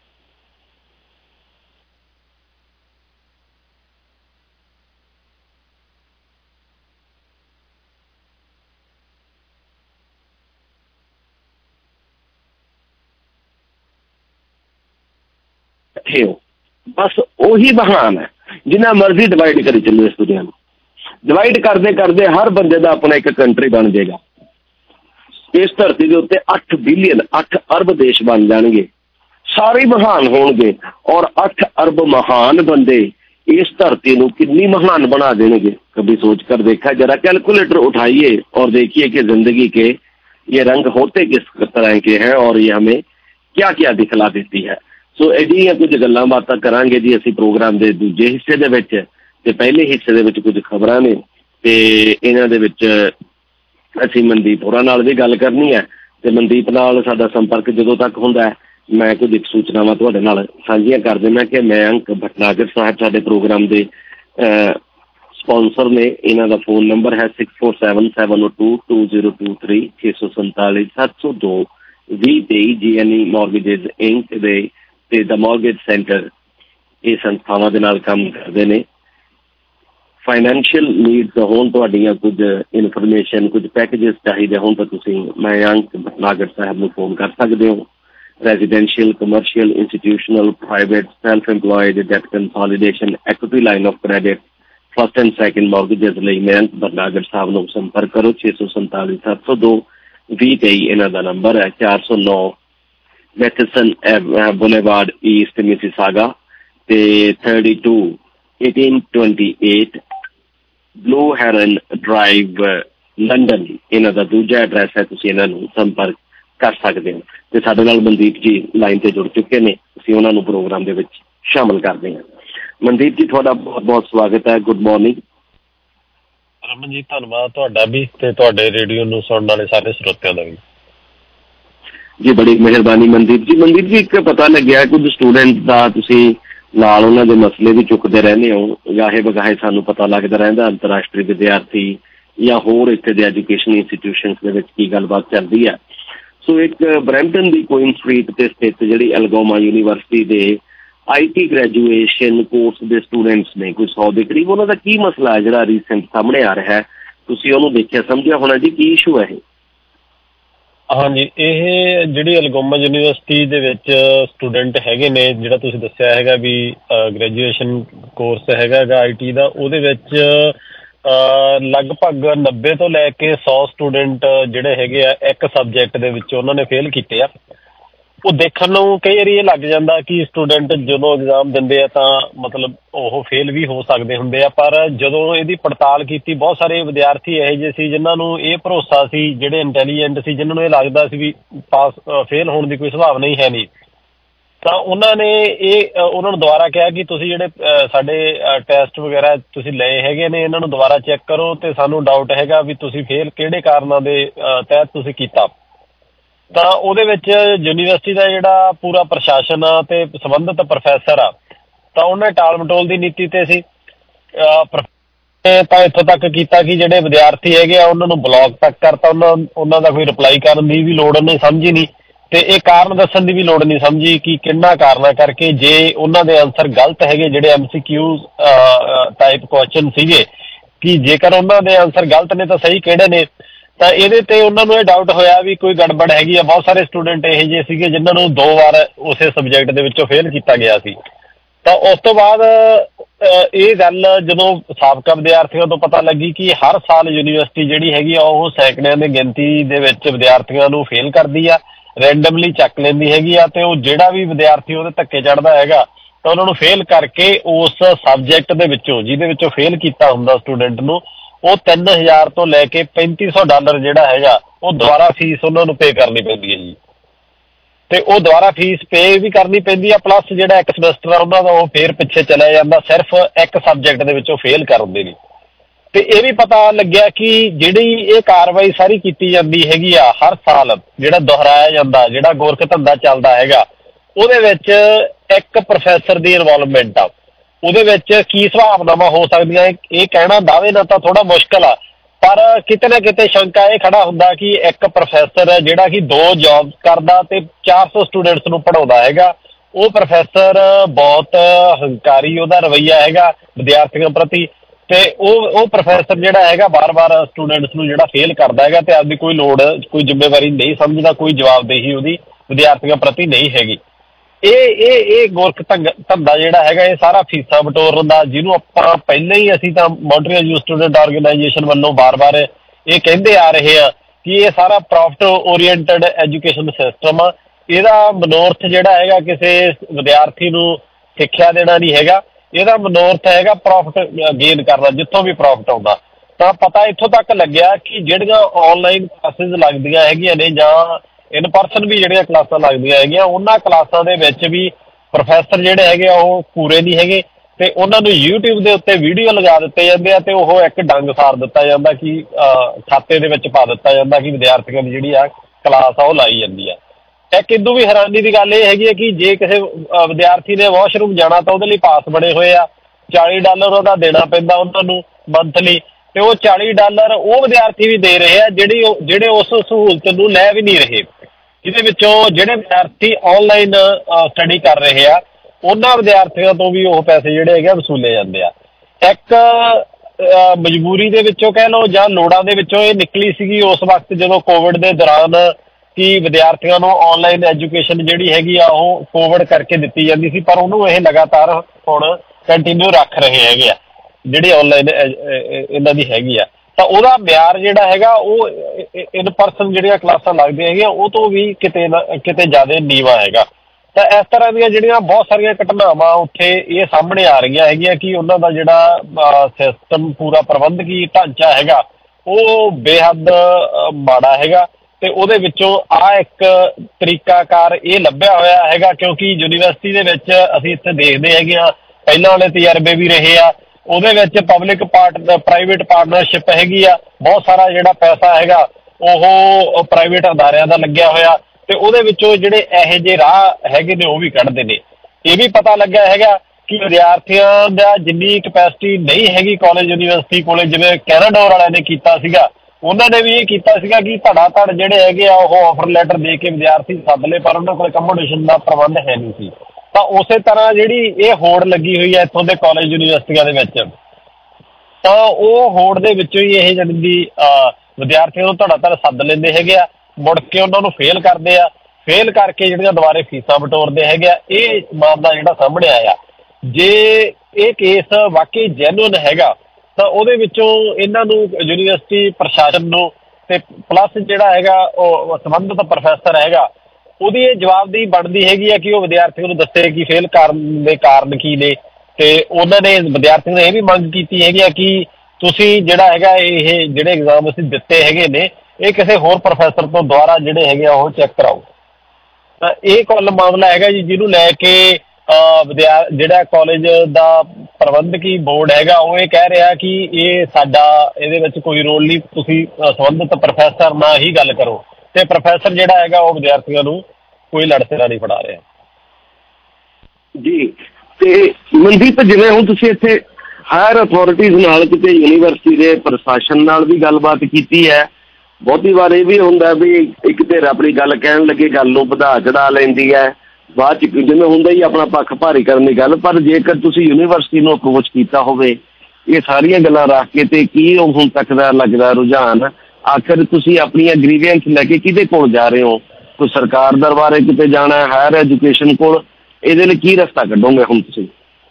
[SPEAKER 19] ਬਸ ਉਹੀ ਮਹਾਨ ਹੈ। ਜਿੰਨਾ ਮਰਜ਼ੀ ਡਿਵਾਈਡ ਕਰੀ ਚੱਲੋ ਇਸ ਦੁਨੀਆ ਨੂੰ, ਡਿਵਾਈਡ ਕਰਦੇ ਕਰਦੇ ਹਰ ਬੰਦੇ ਦਾ ਆਪਣਾ ਇੱਕ ਕੰਟਰੀ ਬਣ ਜਾਏਗਾ। ਇਸ ਧਰਤੀ ਦੇ ਉੱਤੇ ਅੱਠ ਬਿਲੀਅਨ, ਅੱਠ ਅਰਬ ਦੇਸ਼ ਬਣ ਜਾਣਗੇ, ਸਾਰੇ ਮਹਾਨ ਹੋਣਗੇ, ਔਰ ਅੱਠ ਅਰਬ ਮਹਾਨ ਬੰਦੇ ਇਸ ਧਰਤੀ ਨੂੰ ਕਿੰਨੀ ਮਹਾਨ ਬਣਾ ਦੇਣਗੇ। कभी सोच कर देखा, जरा कैलकुलेटर उठाइए और देखिए कि जिंदगी के ये रंग होते किस तरह के हैं और ये हमें क्या क्या दिखला देती है। सो अजिहियां कुछ गल्लां बातां करांगे जी ਅਸੀਂ ਪ੍ਰੋਗਰਾਮ ਦੇ ਦੂਜੇ ਹਿੱਸੇ ਦੇ ਵਿੱਚ। ਤੇ ਪਹਿਲੇ ਹਿੱਸੇ ਦੇ ਵਿੱਚ ਕੁਝ ਖਬਰਾਂ ਨੇ ਤੇ ਇਹਨਾਂ ਦੇ ਵਿੱਚ ਅਸੀਂ ਮਨਦੀਪ ਹੋਰਾਂ ਨਾਲ ਵੀ ਗੱਲ ਕਰਨੀ ਹੈ। ਤੇ ਮਨਦੀਪ ਨਾਲ ਸਾਡਾ ਸੰਪਰਕ ਜਦੋਂ ਤੱਕ ਹੁੰਦਾ ਮੈਂ ਕੁਝ ਇੱਕ ਸੂਚਨਾਵਾਂ ਤੁਹਾਡੇ ਨਾਲ ਸਾਂਝੀਆਂ ਕਰ ਦਿੰਦਾ ਕਿ ਮੈਂ ਅੰਕ ਭਟਨਾਗਰ ਸਾਹਿਬ ਸਾਡੇ ਪ੍ਰੋਗਰਾਮ ਦੇ ਸਪਾਂਸਰ ਨੇ। ਇਹਨਾਂ ਦਾ ਫੋਨ ਨੰਬਰ ਹੈ six four seven seven o two two zero two three ਛੇ ਸੌ ਸੰਤਾਲੀ ਸੱਤ ਸੌ ਦੋ ਵੀਹ ਤੇਈ। ਜੀ ਐਨ ਈ ਮੋਰਗੇਜਿਸ ਇੰਕ ਦੇ ਤੇ ਦਾ ਮੋਰਗੇਜ ਸੈਂਟਰ ਇਹ ਸੰਸਥਾਵਾਂ ਦੇ ਨਾਲ ਕੰਮ ਕਰਦੇ ਨੇ। ਫਾਈਨੈਂਸ਼ੀਅਲ ਨੀਡਸ ਹੋਣ, ਤੁਹਾਡੀਆਂ ਕੁਝ ਇਨਫੋਰਮੇਸ਼ਨ, ਕੁਝ ਪੈਕੇਜਸ ਚਾਹੀਦੇ ਹੋਣ ਤਾਂ ਤੁਸੀਂ ਮੈਂ ਅੰਕ ਭਟਨਾਗਰ ਸਾਹਿਬ ਨੂੰ ਫੋਨ ਕਰ ਸਕਦੇ ਹੋ। residential, commercial, institutional, private, self-employed, debt consolidation, equity line of credit, first and second mortgages ਲਈ ਮਯੰਕ ਬਰਨਾਗਰ ਸਾਹਿਬ ਨੂੰ ਸੰਪਰਕ ਕਰੋ। ਛੇ ਸੌ ਸੰਤਾਲੀ ਸੱਤ ਸੌ ਦੋ ਵੀਹ ਤੇਈ ਇਹਨਾਂ ਦਾ ਨੰਬਰ ਹੈ। ਚਾਰ ਸੌ ਨੌ ਮੈਥਸਨ ਬੁਲੇਵਾਰਡ ਈਸਟ ਮਿਸੀਸਾਗਾ ਤੇ thirty two eighteen twenty-eight blue heron drive London ਇਹਨਾਂ ਦਾ ਦੂਜਾ ਐਡਰੈਸ ਹੈ। ਤੁਸੀਂ ਇਹਨਾਂ ਨੂੰ ਸੰਪਰਕ ਕਰ ਸਕਦੇ ਹੋ। ਤੇ ਸਾਡੇ ਨਾਲ ਮਨਦੀਪ ਜੀ ਲਾਈਨ ਤੇ ਜੁੜ ਚੁੱਕੇ ਨੇ, ਅਸੀਂ ਉਹਨਾਂ ਨੂੰ ਪ੍ਰੋਗਰਾਮ ਦੇ ਵਿੱਚ ਸ਼ਾਮਲ ਕਰਦੇ ਹਾਂ। ਮਨਦੀਪ ਜੀ ਤੁਹਾਡਾ ਬਹੁਤ ਬਹੁਤ ਸਵਾਗਤ ਹੈ। Good morning.
[SPEAKER 20] ਰਮਨ ਜੀ ਧੰਨਵਾਦ ਤੁਹਾਡਾ ਵੀ ਤੇ ਤੁਹਾਡੇ ਰੇਡੀਓ ਨੂੰ ਸੁਣਨ ਵਾਲੇ ਸਾਰੇ ਸਰੋਤਿਆਂ ਦਾ ਵੀ
[SPEAKER 19] ਜੀ। ਬੜੀ ਮਿਹਰਬਾਨੀ ਮਨਦੀਪ ਜੀ। ਮਨਦੀਪ ਜੀ ਇੱਕ ਪਤਾ ਲੱਗਿਆ ਕੁਝ ਸਟੂਡੈਂਟ ਦਾ ਤੁਸੀਂ ਨਾਲ ਉਹਨਾਂ ਦੇ ਮਸਲੇ ਵੀ ਚੁੱਕਦੇ ਰਹਿੰਦੇ ਹੋ, ਗਾਹੇ ਬਗਾਹੇ ਸਾਨੂੰ ਪਤਾ ਲੱਗਦਾ ਰਹਿੰਦਾ ਅੰਤਰਰਾਸ਼ਟਰੀ ਵਿਦਿਆਰਥੀ ਜਾਂ ਹੋਰ ਇੱਥੇ ਦੇ ਐਜੂਕੇਸ਼ਨ ਇੰਸਟੀਟਿਊਸ਼ਨਸ ਦੇ ਵਿੱਚ ਕੀ ਗੱਲਬਾਤ ਚੱਲਦੀ ਹੈ। ਸੋ ਇੱਕ ਬਰੈਂਪਟਨ ਦੀ ਕੁਈਨ ਸਟਰੀਟ ਤੇ ਸਥਿਤ ਜਿਹੜੀ ਅਲਗੋਮਾ ਯੂਨੀਵਰਸਿਟੀ ਦੇ ਆਈ ਟੀ ਗ੍ਰੈਜੂਏਸ਼ਨ ਕੋਰਸ ਦੇ ਸਟੂਡੈਂਟਸ ਨੇ ਕੋਈ ਸੌ ਦੇ ਕਰੀਬ, ਉਹਨਾਂ ਦਾ ਕੀ ਮਸਲਾ ਹੈ ਜਿਹੜਾ ਰੀਸੈਂਟ ਸਾਹਮਣੇ ਆ ਰਿਹਾ ਹੈ? ਤੁਸੀਂ ਉਹਨੂੰ ਦੇਖਿਆ ਸਮਝਿਆ ਹੋਣਾ ਜੀ, ਕੀ ਇਸ਼ੂ ਹੈ ਇਹ?
[SPEAKER 20] ਹਾਂਜੀ, ਇਹ ਜਿਹੜੀ ਅਲਗੋਮਾ ਯੂਨੀਵਰਸਿਟੀ ਦੇ ਵਿੱਚ ਸਟੂਡੈਂਟ ਹੈਗੇ ਨੇ, ਜਿਹੜਾ ਤੁਸੀਂ ਦੱਸਿਆ ਹੈਗਾ ਵੀ ਗ੍ਰੈਜੂਏਸ਼ਨ ਕੋਰਸ ਹੈਗਾ ਗਾ ਆਈ ਟੀ ਦਾ, ਉਹਦੇ ਵਿੱਚ ਲਗਭਗ ਨੱਬੇ ਤੋਂ ਲੈ ਕੇ ਸੌ ਸਟੂਡੈਂਟ ਜਿਹੜੇ ਹੈਗੇ ਆ ਇੱਕ ਸਬਜੈਕਟ ਦੇ ਵਿੱਚ ਉਹਨਾਂ ਨੇ ਫੇਲ ਕੀਤੇ ਆ। ਉਹ ਦੇਖਣ ਨੂੰ ਕਈ ਵਾਰੀ ਇਹ ਲੱਗ ਜਾਂਦਾ ਕਿ ਸਟੂਡੈਂਟ ਜਦੋਂ ਐਗਜ਼ਾਮ ਦਿੰਦੇ ਆ ਤਾਂ ਮਤਲਬ ਉਹ ਫੇਲ ਵੀ ਹੋ ਸਕਦੇ ਹੁੰਦੇ ਆ, ਪਰ ਜਦੋਂ ਇਹਦੀ ਪੜਤਾਲ ਕੀਤੀ ਬਹੁਤ ਸਾਰੇ ਵਿਦਿਆਰਥੀ ਇਹੋ ਜਿਹੇ ਸੀ ਜਿਨ੍ਹਾਂ ਨੂੰ ਇਹ ਭਰੋਸਾ ਸੀ, ਜਿਹੜੇ ਇੰਟੈਲੀਜੈਂਟ ਸੀ, ਜਿਨ੍ਹਾਂ ਨੂੰ ਇਹ ਲੱਗਦਾ ਸੀ ਵੀ ਪਾਸ ਫੇਲ ਹੋਣ ਦੀ ਕੋਈ ਸੰਭਾਵਨਾ ਹੀ ਹੈ ਨਹੀਂ, ਤਾਂ ਉਹਨਾਂ ਨੇ ਇਹ ਉਹਨਾਂ ਨੂੰ ਦੁਬਾਰਾ ਕਿਹਾ ਕਿ ਤੁਸੀਂ ਜਿਹੜੇ ਸਾਡੇ ਟੈਸਟ ਵਗੈਰਾ ਤੁਸੀਂ ਲਏ ਹੈਗੇ ਨੇ ਇਹਨਾਂ ਨੂੰ ਦੁਬਾਰਾ ਚੈੱਕ ਕਰੋ ਤੇ ਸਾਨੂੰ ਡਾਊਟ ਹੈਗਾ ਵੀ ਤੁਸੀਂ ਫੇਲ ਕਿਹੜੇ ਕਾਰਨਾਂ ਦੇ ਤਹਿਤ ਤੁਸੀਂ ਕੀਤਾ। ਤਾਂ ਉਹਦੇ ਵਿੱਚ ਯੂਨੀਵਰਸਿਟੀ ਦਾ ਜਿਹੜਾ ਪੂਰਾ ਪ੍ਰਸ਼ਾਸਨ ਆ ਤੇ ਸੰਬੰਧਿਤ ਪ੍ਰੋਫੈਸਰ ਆ ਤਾਂ ਉਹਨੇ ਟਾਲ ਮਟੋਲ ਦੀ ਨੀਤੀ ਤੇ ਸੀ। ਤਾਂ ਇੱਥੋਂ ਤੱਕ ਕੀਤਾ ਕਿ ਜਿਹੜੇ ਵਿਦਿਆਰਥੀ ਹੈਗੇ ਆ ਉਹਨਾਂ ਨੂੰ ਬਲੌਕ ਤੱਕ ਕਰਤਾ, ਉਹਨਾਂ ਉਹਨਾਂ ਦਾ ਕੋਈ ਰਿਪਲਾਈ ਕਰਨ ਦੀ ਵੀ ਲੋੜ ਨਹੀਂ ਸਮਝੀ ਨਹੀਂ ਤੇ ਇਹ ਕਾਰਨ ਦੱਸਣ ਦੀ ਵੀ ਲੋੜ ਨਹੀਂ ਸਮਝੀ ਕਿ ਕਿੰਨਾ ਕਾਰਨਾਂ ਕਰਕੇ ਜੇ ਉਹਨਾਂ ਦੇ ਆਨਸਰ ਗਲਤ ਹੈਗੇ, ਜਿਹੜੇ M C Q type question ਸੀਗੇ, ਕਿ ਜੇਕਰ ਉਹਨਾਂ ਦੇ ਆਨਸਰ ਗਲਤ ਨੇ ਤਾਂ ਸਹੀ ਕਿਹੜੇ ਨੇ। ਤਾਂ ਇਹਦੇ ਤੇ ਉਹਨਾਂ ਨੂੰ ਇਹ ਡਾਊਟ ਹੋਇਆ ਵੀ ਕੋਈ ਗੜਬੜ ਹੈਗੀ ਆ। ਬਹੁਤ ਸਾਰੇ ਸਟੂਡੈਂਟ ਇਹੋ ਜਿਹੇ ਸੀਗੇ ਜਿਨ੍ਹਾਂ ਨੂੰ ਦੋ ਵਾਰ ਉਸੇ ਸਬਜੈਕਟ ਦੇ ਵਿੱਚੋਂ ਫੇਲ ਕੀਤਾ ਗਿਆ ਸੀ। ਤਾਂ ਉਸ ਤੋਂ ਬਾਅਦ ਇਹ ਗੱਲ ਜਦੋਂ ਸਾਬਕਾ ਵਿਦਿਆਰਥੀਆਂ ਤੋਂ ਪਤਾ ਲੱਗੀ ਕਿ ਹਰ ਸਾਲ ਯੂਨੀਵਰਸਿਟੀ ਜਿਹੜੀ ਹੈਗੀ ਆ ਉਹ ਸੈਂਕੜਿਆਂ ਦੀ ਗਿਣਤੀ ਦੇ ਵਿੱਚ ਵਿਦਿਆਰਥੀਆਂ ਨੂੰ ਫੇਲ ਕਰਦੀ ਆ, ਰੈਂਡਮਲੀ ਚੱਕ ਲੈਂਦੀ ਹੈਗੀ ਆ ਤੇ ਉਹ ਜਿਹੜਾ ਵੀ ਵਿਦਿਆਰਥੀ ਉਹਦੇ ਧੱਕੇ ਚੜ੍ਹਦਾ ਹੈਗਾ ਤਾਂ ਉਹਨਾਂ ਨੂੰ ਫੇਲ ਕਰਕੇ ਉਸ ਸਬਜੈਕਟ ਦੇ ਵਿੱਚੋਂ ਜਿਹਦੇ ਵਿੱਚੋਂ ਫੇਲ ਕੀਤਾ ਹੁੰਦਾ ਸਟੂਡੈਂਟ ਨੂੰ ਉਹ ਤਿੰਨ ਹਜ਼ਾਰ ਤੋਂ ਲੈ ਕੇ ਪੈਂਤੀ ਸੌ ਡਾਲਰ ਜਿਹੜਾ ਹੈਗਾ ਉਹ ਦੁਬਾਰਾ ਫੀਸ ਉਹਨਾਂ ਨੂੰ ਪੇ ਕਰਨੀ ਪੈਂਦੀ ਹੈ ਜੀ। ਤੇ ਉਹ ਦੁਬਾਰਾ ਫੀਸ ਪੇ ਵੀ ਕਰਨੀ ਪੈਂਦੀ ਆ, ਪਲੱਸ ਜਿਹੜਾ ਇੱਕ ਸਮੈਸਟਰ ਆ ਉਹਨਾਂ ਦਾ ਉਹ ਫੇਰ ਪਿੱਛੇ ਚਲਿਆ ਜਾਂਦਾ ਸਿਰਫ ਇੱਕ ਸਬਜੈਕਟ ਦੇ ਵਿੱਚੋਂ ਫੇਲ ਕਰਦੇ ਨੇ। ਤੇ ਇਹ ਵੀ ਪਤਾ ਲੱਗਿਆ ਕਿ ਜਿਹੜੀ ਇਹ ਕਾਰਵਾਈ ਸਾਰੀ ਕੀਤੀ ਜਾਂਦੀ ਹੈਗੀ ਆ ਹਰ ਸਾਲ, ਜਿਹੜਾ ਦੁਹਰਾਇਆ ਜਾਂਦਾ, ਜਿਹੜਾ ਗੋਰਖ ਧੰਦਾ ਚੱਲਦਾ ਹੈਗਾ, ਉਹਦੇ ਵਿੱਚ ਇੱਕ ਪ੍ਰੋਫੈਸਰ ਦੀ ਇਨਵੋਲਵਮੈਂਟ ਆ। ਉਹਦੇ ਵਿੱਚ ਕੀ ਸੰਭਾਵਨਾਵਾਂ ਹੋ ਸਕਦੀਆਂ ਇਹ ਕਹਿਣਾ ਦਾਅਵੇ ਨਾਲ ਤਾਂ ਥੋੜਾ ਮੁਸ਼ਕਿਲ ਆ, ਪਰ ਕਿਤੇ ਨਾ ਕਿਤੇ ਸ਼ੰਕਾ ਇਹ ਖੜਾ ਹੁੰਦਾ ਕਿ ਇੱਕ ਪ੍ਰੋਫੈਸਰ ਜਿਹੜਾ ਕਿ ਦੋ ਜੌਬ ਕਰਦਾ ਤੇ ਚਾਰ ਸੌ ਸਟੂਡੈਂਟਸ ਨੂੰ ਪੜ੍ਹਾਉਂਦਾ ਹੈਗਾ, ਉਹ ਪ੍ਰੋਫੈਸਰ ਬਹੁਤ ਹੰਕਾਰੀ ਉਹਦਾ ਰਵੱਈਆ ਹੈਗਾ ਵਿਦਿਆਰਥੀਆਂ ਪ੍ਰਤੀ ਤੇ ਉਹ ਉਹ ਪ੍ਰੋਫੈਸਰ ਜਿਹੜਾ ਹੈਗਾ ਬਾਰ-ਬਾਰ ਸਟੂਡੈਂਟਸ ਨੂੰ ਜਿਹੜਾ ਫੇਲ ਕਰਦਾ ਹੈਗਾ ਤੇ ਆਪਦੀ ਕੋਈ ਲੋੜ ਕੋਈ ਜ਼ਿੰਮੇਵਾਰੀ ਨਹੀਂ ਸਮਝਦਾ, ਕੋਈ ਜਵਾਬਦੇਹੀ ਉਹਦੀ ਵਿਦਿਆਰਥੀਆਂ ਪ੍ਰਤੀ ਨਹੀਂ ਹੈਗੀ। ਇਹ ਇਹ ਇਹ ਗੋਰਖ ਧੰਦਾ ਜਿਹੜਾ ਹੈਗਾ ਇਹ ਸਾਰਾ ਫੀਸਾਂ ਬਟੋਰਨ ਦਾ, ਜਿਹਨੂੰ ਆਪਾਂ ਪਹਿਲਾਂ ਹੀ ਅਸੀਂ ਤਾਂ ਮੌਂਟਰੀਅਲ ਯੂਥ ਸਟੂਡੈਂਟ ਆਰਗੇਨਾਈਜੇਸ਼ਨ ਵੱਲੋਂ ਬਾਰ-ਬਾਰ ਇਹ ਕਹਿੰਦੇ ਆ ਰਹੇ ਆ ਕਿ ਇਹ ਸਾਰਾ ਪ੍ਰੋਫਿਟ ਓਰੀਐਂਟਡ ਐਜੂਕੇਸ਼ਨ ਸਿਸਟਮ ਆ। ਇਹਦਾ ਮਨੋਰਥ ਜਿਹੜਾ ਹੈਗਾ ਕਿਸੇ ਵਿਦਿਆਰਥੀ ਨੂੰ ਸਿੱਖਿਆ ਦੇਣਾ ਨਹੀਂ ਹੈਗਾ, ਇਹਦਾ ਮਨੋਰਥ ਹੈਗਾ ਪ੍ਰੋਫਿਟ ਗੇਨ ਕਰਨਾ ਜਿੱਥੋਂ ਵੀ ਪ੍ਰੋਫਿਟ ਆਉਂਦਾ। ਤਾਂ ਪਤਾ ਇੱਥੋਂ ਤੱਕ ਲੱਗਿਆ ਕਿ ਜਿਹੜੀਆਂ ਔਨਲਾਈਨ ਕਲਾਸਿਸ ਲੱਗਦੀਆਂ ਹੈਗੀਆਂ ਨੇ ਜਾਂ ਇਨ ਪਰਸਨ ਵੀ ਜਿਹੜੀਆਂ ਕਲਾਸਾਂ ਲੱਗਦੀਆਂ ਹੈਗੀਆਂ, ਉਹਨਾਂ ਕਲਾਸਾਂ ਦੇ ਵਿੱਚ ਵੀ ਪ੍ਰੋਫੈਸਰ ਜਿਹੜੇ ਹੈਗੇ ਆ ਉਹ ਪੂਰੇ ਨਹੀਂ ਹੈਗੇ ਤੇ ਉਹਨਾਂ ਨੂੰ ਯੂਟਿਊਬ ਦੇ ਉੱਤੇ ਵੀਡੀਓ ਲਗਾ ਦਿੱਤੇ ਜਾਂਦੇ ਆ ਤੇ ਉਹ ਇੱਕ ਡੰਗ ਸਾਰ ਦਿੱਤਾ ਜਾਂਦਾ ਕਿ ਖਾਤੇ ਦੇ ਵਿੱਚ ਪਾ ਦਿੱਤਾ ਜਾਂਦਾ ਕਿ ਵਿਦਿਆਰਥੀਆਂ ਦੀ ਜਿਹੜੀ ਆ ਕਲਾਸ ਆ ਉਹ ਲਾਈ ਜਾਂਦੀ ਆ। ਇੱਕ ਇਦੋਂ ਵੀ ਹੈਰਾਨੀ ਦੀ ਗੱਲ ਇਹ ਹੈਗੀ ਹੈ ਕਿ ਜੇ ਕਿਸੇ ਵਿਦਿਆਰਥੀ ਨੇ ਵਾਸ਼ਰੂਮ ਜਾਣਾ ਤਾਂ ਉਹਦੇ ਲਈ ਪਾਸ ਬਣੇ ਹੋਏ ਆ, ਚਾਲੀ ਡਾਲਰ ਉਹਦਾ ਦੇਣਾ ਪੈਂਦਾ ਉਹਨਾਂ ਨੂੰ ਮੰਥਲੀ, ਤੇ ਉਹ ਚਾਲੀ ਡਾਲਰ ਉਹ ਵਿਦਿਆਰਥੀ ਵੀ ਦੇ ਰਹੇ ਆ ਜਿਹੜੀ ਜਿਹੜੇ ਉਸ ਸਹੂਲਤ ਨੂੰ ਲੈ ਵੀ ਨਹੀਂ ਰਹੇ, ਜਿਹਦੇ ਵਿੱਚੋਂ ਜਿਹੜੇ ਵਿਦਿਆਰਥੀ ਆਨਲਾਈਨ ਸਟੱਡੀ ਕਰ ਰਹੇ ਆ ਉਹਨਾਂ ਵਿਦਿਆਰਥੀਆਂ ਤੋਂ ਵੀ ਉਹ ਪੈਸੇ ਜਿਹੜੇ ਹੈਗੇ ਵਸੂਲੇ ਜਾਂਦੇ ਆ। ਇੱਕ ਮਜਬੂਰੀ ਦੇ ਵਿੱਚੋਂ ਕਹਿ ਲਓ ਜਾਂ ਲੋੜਾਂ ਦੇ ਵਿੱਚੋਂ ਇਹ ਨਿਕਲੀ ਸੀਗੀ ਉਸ ਵਕਤ ਜਦੋਂ ਕੋਵਿਡ ਦੇ ਦੌਰਾਨ ਕਿ ਵਿਦਿਆਰਥੀਆਂ ਨੂੰ ਆਨਲਾਈਨ ਐਜੂਕੇਸ਼ਨ ਜਿਹੜੀ ਹੈਗੀ ਆ ਉਹ ਕੋਵਿਡ ਕਰਕੇ ਦਿੱਤੀ ਜਾਂਦੀ ਸੀ, ਪਰ ਉਹਨੂੰ ਇਹ ਲਗਾਤਾਰ ਹੁਣ ਕੰਟੀਨਿਊ ਰੱਖ ਰਹੇ ਹੈਗੇ ਆ ਜਿਹੜੀ ਆਨਲਾਈਨ ਇਹਨਾਂ ਦੀ ਹੈਗੀ ਆ। ਤਾਂ ਉਹਦਾ ਮਿਆਰ ਜਿਹੜਾ ਹੈਗਾ ਉਹ ਇਨ ਪਰਸਨ ਜਿਹੜੀਆਂ ਕਲਾਸਾਂ ਲੱਗਦੀਆਂ ਹੈਗੀਆਂ ਉਹ ਤੋਂ ਵੀ ਕਿਤੇ ਨਾ ਕਿਤੇ ਜ਼ਿਆਦਾ ਨੀਵਾਂ ਹੈਗਾ। ਤਾਂ ਇਸ ਤਰ੍ਹਾਂ ਦੀਆਂ ਜਿਹੜੀਆਂ ਬਹੁਤ ਸਾਰੀਆਂ ਘਟਨਾਵਾਂ ਉੱਥੇ ਇਹ ਸਾਹਮਣੇ ਆ ਰਹੀਆਂ ਹੈਗੀਆਂ ਕਿ ਉਹਨਾਂ ਦਾ ਜਿਹੜਾ ਸਿਸਟਮ ਪੂਰਾ ਪ੍ਰਬੰਧਕੀ ਢਾਂਚਾ ਹੈਗਾ ਉਹ ਬੇਹੱਦ ਮਾੜਾ ਹੈਗਾ। ਤੇ ਉਹਦੇ ਵਿੱਚੋਂ ਆਹ ਇੱਕ ਤਰੀਕਾਕਾਰ ਇਹ ਲੱਭਿਆ ਹੋਇਆ ਹੈਗਾ, ਕਿਉਂਕਿ ਯੂਨੀਵਰਸਿਟੀ ਦੇ ਵਿੱਚ ਅਸੀਂ ਇੱਥੇ ਦੇਖਦੇ ਹੈਗੇ ਹਾਂ ਪਹਿਲਾਂ ਵਾਲੇ ਤਜਰਬੇ ਵੀ ਰਹੇ ਆ, ਉਹਦੇ ਵਿੱਚ ਪਬਲਿਕ ਪਾਰਟ ਪ੍ਰਾਈਵੇਟ ਪਾਰਟਨਰਸ਼ਿਪ ਹੈਗੀ ਆ, ਬਹੁਤ ਸਾਰਾ ਜਿਹੜਾ ਪੈਸਾ ਹੈਗਾ ਉਹ ਪ੍ਰਾਈਵੇਟ ਅਦਾਰਿਆਂ ਦਾ ਲੱਗਿਆ ਹੋਇਆ ਤੇ ਉਹਦੇ ਵਿੱਚੋਂ ਜਿਹੜੇ ਇਹੋ ਜਿਹੇ ਰਾਹ ਹੈਗੇ ਨੇ ਉਹ ਵੀ ਕੱਢਦੇ ਨੇ। ਇਹ ਵੀ ਪਤਾ ਲੱਗਾ ਹੈਗਾ ਕਿ ਵਿਦਿਆਰਥੀਆਂ ਦਾ ਜਿੰਨੀ ਕਪੈਸਿਟੀ ਨਹੀਂ ਹੈਗੀ ਕਾਲਜ ਯੂਨੀਵਰਸਿਟੀ ਕੋਲੇ, ਜਿਵੇਂ ਕੈਨਾਡੋਰ ਵਾਲਿਆਂ ਨੇ ਕੀਤਾ ਸੀਗਾ, ਉਹਨਾਂ ਨੇ ਵੀ ਇਹ ਕੀਤਾ ਸੀਗਾ ਕਿ ਧੜਾ ਧੜ ਜਿਹੜੇ ਹੈਗੇ ਆ ਉਹ ਆਫਰ ਲੈਟਰ ਦੇ ਕੇ ਵਿਦਿਆਰਥੀ ਸੱਦ ਲਏ, ਪਰ ਉਹਨਾਂ ਕੋਲ ਅਕਮੋਡੇਸ਼ਨ ਦਾ ਪ੍ਰਬੰਧ ਹੈ ਨਹੀਂ ਸੀ। ਤਾਂ ਉਸੇ ਤਰ੍ਹਾਂ ਜਿਹੜੀ ਇਹ ਹੋੜ ਲੱਗੀ ਹੋਈ ਹੈ ਇੱਥੋਂ ਦੇ ਕਾਲਜ ਯੂਨੀਵਰਸਿਟੀਆਂ ਦੇ ਵਿੱਚ, ਤਾਂ ਉਹ ਹੋੜ ਦੇ ਵਿੱਚੋਂ ਹੀ ਇਹ ਜਿਹੜੀ ਦੀ ਵਿਦਿਆਰਥੀਆਂ ਨੂੰ ਧੜਾ ਧੜ ਸੱਦ ਲੈਂਦੇ ਹੈਗੇ ਆ, ਮੁੜ ਕੇ ਉਹਨਾਂ ਨੂੰ ਫੇਲ ਕਰਦੇ ਆ, ਫੇਲ ਕਰਕੇ ਜਿਹੜੀਆਂ ਦੁਬਾਰੇ ਫੀਸਾਂ ਬਟੋਰਦੇ ਹੈਗੇ ਆ। ਇਹ ਮਾਮਲਾ ਜਿਹੜਾ ਸਾਹਮਣੇ ਆਇਆ, ਜੇ ਇਹ ਕੇਸ ਵਾਕਈ ਜੈਨੂਅਨ ਹੈਗਾ ਤਾਂ ਉਹਦੇ ਵਿੱਚੋਂ ਇਹਨਾਂ ਨੂੰ ਯੂਨੀਵਰਸਿਟੀ ਪ੍ਰਸ਼ਾਸਨ ਨੂੰ ਤੇ ਪਲੱਸ ਜਿਹੜਾ ਹੈਗਾ ਉਹ ਸੰਬੰਧਿਤ ਪ੍ਰੋਫੈਸਰ ਹੈਗਾ ਉਹਦੀ ਇਹ ਜਵਾਬਦੇਹੀ ਬਣਦੀ ਹੈਗੀ ਆ ਕਿ ਉਹ ਵਿਦਿਆਰਥੀਆਂ ਨੂੰ ਦੱਸੇ ਕਿ ਫੇਲ ਕਰਨ ਦੇ ਕਾਰਨ ਕੀ ਨੇ। ਤੇ ਉਹਨਾਂ ਨੇ ਵਿਦਿਆਰਥੀਆਂ ਨੇ ਇਹ ਵੀ ਮੰਗ ਕੀਤੀ ਹੈਗੀ ਆ ਕਿ ਤੁਸੀਂ ਜਿਹੜਾ ਹੈਗਾ ਇਹ ਜਿਹੜੇ ਐਗਜ਼ਾਮ ਅਸੀਂ ਦਿੱਤੇ ਹੈਗੇ ਨੇ ਇਹ ਕਿਸੇ ਹੋਰ ਪ੍ਰੋਫੈਸਰ ਤੋਂ ਦੁਬਾਰਾ ਜਿਹੜੇ ਹੈਗੇ ਆ ਉਹ ਚੈੱਕ ਕਰਾਓ। ਤਾਂ ਇਹ ਕੁੱਲ ਮਾਮਲਾ ਹੈਗਾ ਜੀ, ਜਿਹਨੂੰ ਲੈ ਕੇ ਵਿਦਿਆ ਜਿਹੜਾ ਕਾਲਜ ਦਾ ਪ੍ਰਬੰਧਕੀ ਬੋਰਡ ਹੈਗਾ ਉਹ ਇਹ ਕਹਿ ਰਿਹਾ ਕਿ ਇਹ ਸਾਡਾ ਇਹਦੇ ਵਿੱਚ ਕੋਈ ਰੋਲ ਨਹੀਂ, ਤੁਸੀਂ ਸੰਬੰਧਿਤ ਪ੍ਰੋਫੈਸਰ ਨਾਲ ਹੀ ਗੱਲ ਕਰੋ। ਤੇ ਪ੍ਰੋਫੈਸਰ ਜਿਹੜਾ ਹੈਗਾ ਉਹ ਵਿਦਿਆਰਥੀਆਂ ਨੂੰ ਕੋਈ ਲੜਤੇਰਾ ਨਹੀਂ ਫੜਾ ਰਿਹਾ
[SPEAKER 19] ਜੀ। ਤੇ ਮਨਦੀਪ, ਜਿਵੇਂ ਹੁਣ ਤੁਸੀਂ ਇੱਥੇ ਹਾਇਰ ਅਥਾਰਟੀਜ਼ ਨਾਲ ਕਿਤੇ ਯੂਨੀਵਰਸਿਟੀ ਦੇ ਪ੍ਰਸ਼ਾਸਨ ਨਾਲ ਵੀ ਗੱਲਬਾਤ ਕੀਤੀ ਹੈ, ਬਹੁਤੀ ਵਾਰ ਇਹ ਵੀ ਹੁੰਦਾ ਵੀ ਇੱਕ ਧਿਰ ਆਪਣੀ ਗੱਲ ਕਹਿਣ ਲੱਗੇ ਗੱਲ ਨੂੰ ਵਧਾ ਚੜਾ ਲੈਂਦੀ ਹੈ, ਬਾਅਦ 'ਚ ਜਿਵੇਂ ਹੁੰਦਾ ਹੀ ਆਪਣਾ ਪੱਖ ਭਾਰੀ ਕਰਨ ਦੀ ਗੱਲ। ਪਰ ਜੇਕਰ ਤੁਸੀਂ ਯੂਨੀਵਰਸਿਟੀ ਨੂੰ ਅਪਰੋਚ ਕੀਤਾ ਹੋਵੇ ਇਹ ਸਾਰੀਆਂ ਗੱਲਾਂ ਰੱਖ ਕੇ, ਤੇ ਕੀ ਹੁਣ ਤੱਕ ਦਾ ਲੱਗਦਾ ਰੁਝਾਨ, ਆਖਿਰ ਤੁਸੀਂ ਆਪਣੀਆਂ ਗ੍ਰੀਵੈਂਸ ਲੈ ਕੇ ਕਿਹਦੇ ਕੋਲ ਜਾ ਰਹੇ ਹੋ? ਕੋਈ ਸਰਕਾਰ ਦਰਬਾਰੇ ਕਿਤੇ ਜਾਣਾ, ਹਾਇਰ ਐਜੂਕੇਸ਼ਨ ਕੋਲ, ਇਹਦੇ ਲਈ ਕੀ ਰਸਤਾ ਕੱਢੋਗੇ ਹੁਣ ਤੁਸੀਂ?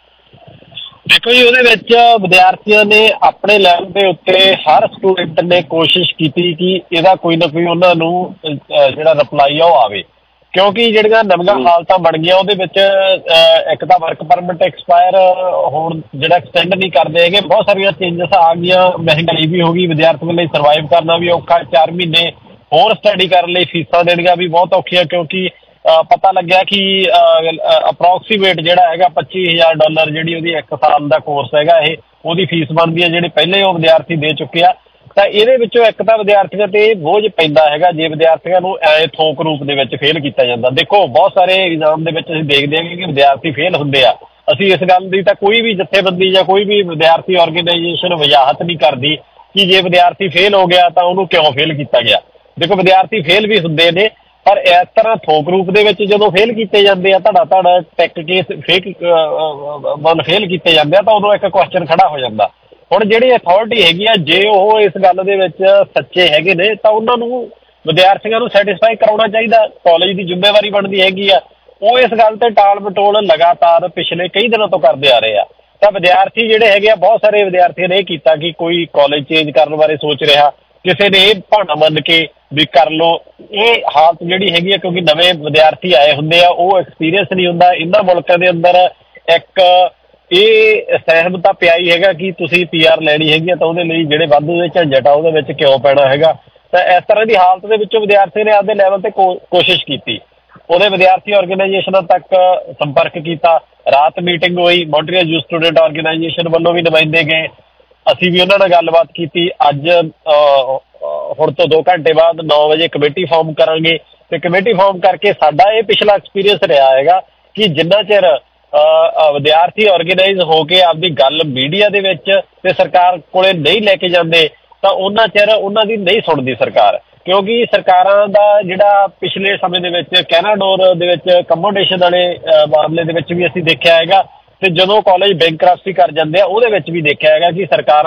[SPEAKER 20] ਦੇਖੋ ਜੀ, ਉਹਦੇ ਵਿੱਚ ਵਿਦਿਆਰਥੀਆਂ ਨੇ ਆਪਣੇ ਲੈਵਲ ਦੇ ਉੱਤੇ ਹਰ ਸਟੂਡੈਂਟ ਨੇ ਕੋਸ਼ਿਸ਼ ਕੀਤੀ ਕਿ ਇਹਦਾ ਕੋਈ ਨਾ ਕੋਈ ਉਹਨਾਂ ਨੂੰ ਜਿਹੜਾ ਰਿਪਲਾਈ ਆ ਉਹ ਆਵੇ, ਕਿਉਂਕਿ ਜਿਹੜੀਆਂ ਨਵੀਆਂ ਹਾਲਤਾਂ ਬਣ ਗਈਆਂ ਉਹਦੇ ਵਿੱਚ ਇੱਕ ਤਾਂ ਵਰਕ ਪਰਮਿਟ ਐਕਸਪਾਇਰ ਹੋਣ ਜਿਹੜਾ ਐਕਸਟੈਂਡ ਨਹੀਂ ਕਰਦੇ ਹੈਗੇ, ਬਹੁਤ ਸਾਰੀਆਂ ਚੇਂਜਸ ਆ ਗਈਆਂ, ਮਹਿੰਗਾਈ ਵੀ ਹੋ ਗਈ, ਵਿਦਿਆਰਥੀਆਂ ਲਈ ਸਰਵਾਈਵ ਕਰਨਾ ਵੀ ਔਖਾ, ਚਾਰ ਮਹੀਨੇ ਹੋਰ ਸਟੱਡੀ ਕਰਨ ਲਈ ਫੀਸਾਂ ਦੇਣੀਆਂ ਵੀ ਬਹੁਤ ਔਖੀਆਂ, ਕਿਉਂਕਿ ਪਤਾ ਲੱਗਿਆ ਕਿ ਅਪਰੋਕਸੀਮੇਟ ਜਿਹੜਾ ਹੈਗਾ ਪੱਚੀ ਹਜ਼ਾਰ ਡਾਲਰ ਜਿਹੜੀ ਉਹਦੀ ਇੱਕ ਸਾਲ ਦਾ ਕੋਰਸ ਹੈਗਾ ਇਹ ਉਹਦੀ ਫੀਸ ਬਣਦੀ ਹੈ, ਜਿਹੜੇ ਪਹਿਲੇ ਉਹ ਵਿਦਿਆਰਥੀ ਦੇ ਚੁੱਕੇ ਆ। ਤਾਂ ਇਹਦੇ ਵਿੱਚੋਂ ਇੱਕ ਤਾਂ ਵਿਦਿਆਰਥੀਆਂ ਤੇ ਬੋਝ ਪੈਂਦਾ ਹੈਗਾ ਜੇ ਵਿਦਿਆਰਥੀਆਂ ਨੂੰ ਐ ਥੋਕ ਰੂਪ ਦੇ ਵਿੱਚ ਫੇਲ ਕੀਤਾ ਜਾਂਦਾ। ਦੇਖੋ, ਬਹੁਤ ਸਾਰੇ ਐਗਜ਼ਾਮ ਦੇ ਵਿੱਚ ਅਸੀਂ ਦੇਖਦੇ ਹਾਂ ਕਿ ਵਿਦਿਆਰਥੀ ਫੇਲ ਹੁੰਦੇ ਆ, ਅਸੀਂ ਇਸ ਗੱਲ ਦੀ ਤਾਂ ਕੋਈ ਵੀ ਜਥੇਬੰਦੀ ਜਾਂ ਕੋਈ ਵੀ ਵਿਦਿਆਰਥੀ ਆਰਗੇਨਾਈਜੇਸ਼ਨ ਵਜ਼ਾਹਤ ਨਹੀਂ ਕਰਦੀ ਕਿ ਜੇ ਵਿਦਿਆਰਥੀ ਫੇਲ ਹੋ ਗਿਆ ਤਾਂ ਉਹਨੂੰ ਕਿਉਂ ਫੇਲ ਕੀਤਾ ਗਿਆ। ਦੇਖੋ, ਵਿਦਿਆਰਥੀ ਫੇਲ ਵੀ ਹੁੰਦੇ ਨੇ, ਪਰ ਇਸ ਤਰ੍ਹਾਂ ਥੋਕ ਰੂਪ ਦੇ ਵਿੱਚ ਜਦੋਂ ਫੇਲ ਕੀਤੇ ਜਾਂਦੇ ਆ, ਧੜਾ ਧੜ ਟੈਕ ਕੇਸ ਫੇਕ ਮਤਲਬ ਫੇਲ ਕੀਤੇ ਜਾਂਦੇ ਆ, ਤਾਂ ਉਦੋਂ ਇੱਕ ਕੁਐਸਚਨ ਖੜਾ ਹੋ ਜਾਂਦਾ। ਹੁਣ ਜਿਹੜੀ ਅਥਾਰਟੀ ਹੈਗੀ ਆ, ਜੇ ਉਹ ਇਸ ਗੱਲ ਦੇ ਵਿੱਚ ਸੱਚੇ ਹੈਗੇ ਨੇ ਤਾਂ ਉਹਨਾਂ ਨੂੰ ਵਿਦਿਆਰਥੀਆਂ ਨੂੰ ਸੈਟਿਸਫਾਈ ਕਰਾਉਣਾ ਚਾਹੀਦਾ, ਕਾਲਜ ਦੀ ਜ਼ਿੰਮੇਵਾਰੀ ਬਣਦੀ ਹੈਗੀ ਆ। ਉਹ ਇਸ ਗੱਲ ਤੇ ਟਾਲ ਮਟੋਲ ਲਗਾਤਾਰ ਪਿਛਲੇ ਕਈ ਦਿਨਾਂ ਤੋਂ ਕਰਦੇ ਆ ਰਹੇ ਆ। ਤਾਂ ਵਿਦਿਆਰਥੀ ਜਿਹੜੇ ਹੈਗੇ ਆ, ਬਹੁਤ ਸਾਰੇ ਵਿਦਿਆਰਥੀਆਂ ਨੇ ਇਹ ਕੀਤਾ ਕਿ ਕੋਈ ਕਾਲਜ ਚੇਂਜ ਕਰਨ ਬਾਰੇ ਸੋਚ ਰਿਹਾ, ਕਿਸੇ ਨੇ ਇਹ ਬਹਾਨਾ ਮੰਨ ਕੇ ਵੀ ਕਰ ਲਓ। ਇਹ ਹਾਲਤ ਜਿਹੜੀ ਹੈਗੀ ਆ, ਕਿਉਂਕਿ ਨਵੇਂ ਵਿਦਿਆਰਥੀ ਆਏ ਹੁੰਦੇ ਆ, ਉਹ ਐਕਸਪੀਰੀਅੰਸ ਨਹੀਂ ਹੁੰਦਾ। ਇਹਨਾਂ ਮੁਲਕਾਂ ਦੇ ਅੰਦਰ ਇੱਕ ਇਹ ਸਹਿਮਤਾ ਪਿਆਈ ਹੈਗਾ ਕਿ ਤੁਸੀਂ ਪੀ ਆਰ ਲੈਣੀ ਹੈਗੀ ਆ ਤਾਂ ਉਹਦੇ ਲਈ ਜਿਹੜੇ ਵਾਧੂ ਦੇ ਝੰਜਟ ਆ ਉਹਦੇ ਵਿੱਚ ਕਿਉਂ ਪੈਣਾ ਹੈਗਾ। ਤਾਂ ਇਸ ਤਰ੍ਹਾਂ ਦੀ ਹਾਲਤ ਦੇ ਵਿੱਚੋਂ ਵਿਦਿਆਰਥੀ ਨੇ ਆਪਦੇ ਲੈਵਲ ਤੇ ਕੋਸ਼ਿਸ਼ ਕੀਤੀ, ਉਹਦੇ ਵਿਦਿਆਰਥੀ ਆਰਗੇਨਾਈਜੇਸ਼ਨਾਂ ਤੱਕ ਸੰਪਰਕ ਕੀਤਾ, ਰਾਤ ਮੀਟਿੰਗ ਹੋਈ, ਮੌਂਟਰੀਅਲ ਯੂਥ ਸਟੂਡੈਂਟ ਆਰਗੇਨਾਈਜੇਸ਼ਨ ਵੱਲੋਂ ਵੀ ਨੁਮਾਇੰਦੇ ਗਏ, ਅਸੀਂ ਵੀ ਉਹਨਾਂ ਨਾਲ ਗੱਲਬਾਤ ਕੀਤੀ। ਅੱਜ ਹੁਣ ਤੋਂ ਦੋ ਘੰਟੇ ਬਾਅਦ ਨੌ ਵਜੇ ਕਮੇਟੀ ਫਾਰਮ ਕਰਾਂਗੇ ਤੇ ਕਮੇਟੀ ਫਾਰਮ ਕਰਕੇ ਸਾਡਾ ਇਹ ਪਿਛਲਾ ਐਕਸਪੀਰੀਅੰਸ ਰਿਹਾ ਹੈਗਾ ਕਿ ਜਿੰਨਾ ਚਿਰ ਵਿਦਿਆਰਥੀ ਆਰਗੇਨਾਈਜ਼ ਹੋ ਕੇ ਆਪਦੀ ਗੱਲ ਮੀਡੀਆ ਦੇ ਵਿੱਚ ਤੇ ਸਰਕਾਰ ਕੋਲੇ ਨਹੀਂ ਲੈ ਕੇ ਜਾਂਦੇ ਤਾਂ ਉਹਨਾਂ ਚਿਰ ਉਹਨਾਂ ਦੀ ਨਹੀਂ ਸੁਣਦੀ ਸਰਕਾਰ, ਕਿਉਂਕਿ ਸਰਕਾਰਾਂ ਦਾ ਜਿਹੜਾ ਪਿਛਲੇ ਸਮੇਂ ਦੇ ਵਿੱਚ ਕੈਨਾਡੋਰ ਦੇ ਵਿੱਚ ਅਕਮੋਡੇਸ਼ਨ ਵਾਲੇ ਮਾਮਲੇ ਦੇ ਵਿੱਚ ਵੀ ਅਸੀਂ ਦੇਖਿਆ ਹੈਗਾ, ਤੇ ਜਦੋਂ ਕਾਲਜ ਬੈਂਕਰਪਸੀ ਕਰ ਜਾਂਦੇ ਆ ਉਹਦੇ ਵਿੱਚ ਵੀ ਦੇਖਿਆ ਹੈਗਾ ਕਿ ਸਰਕਾਰਾਂ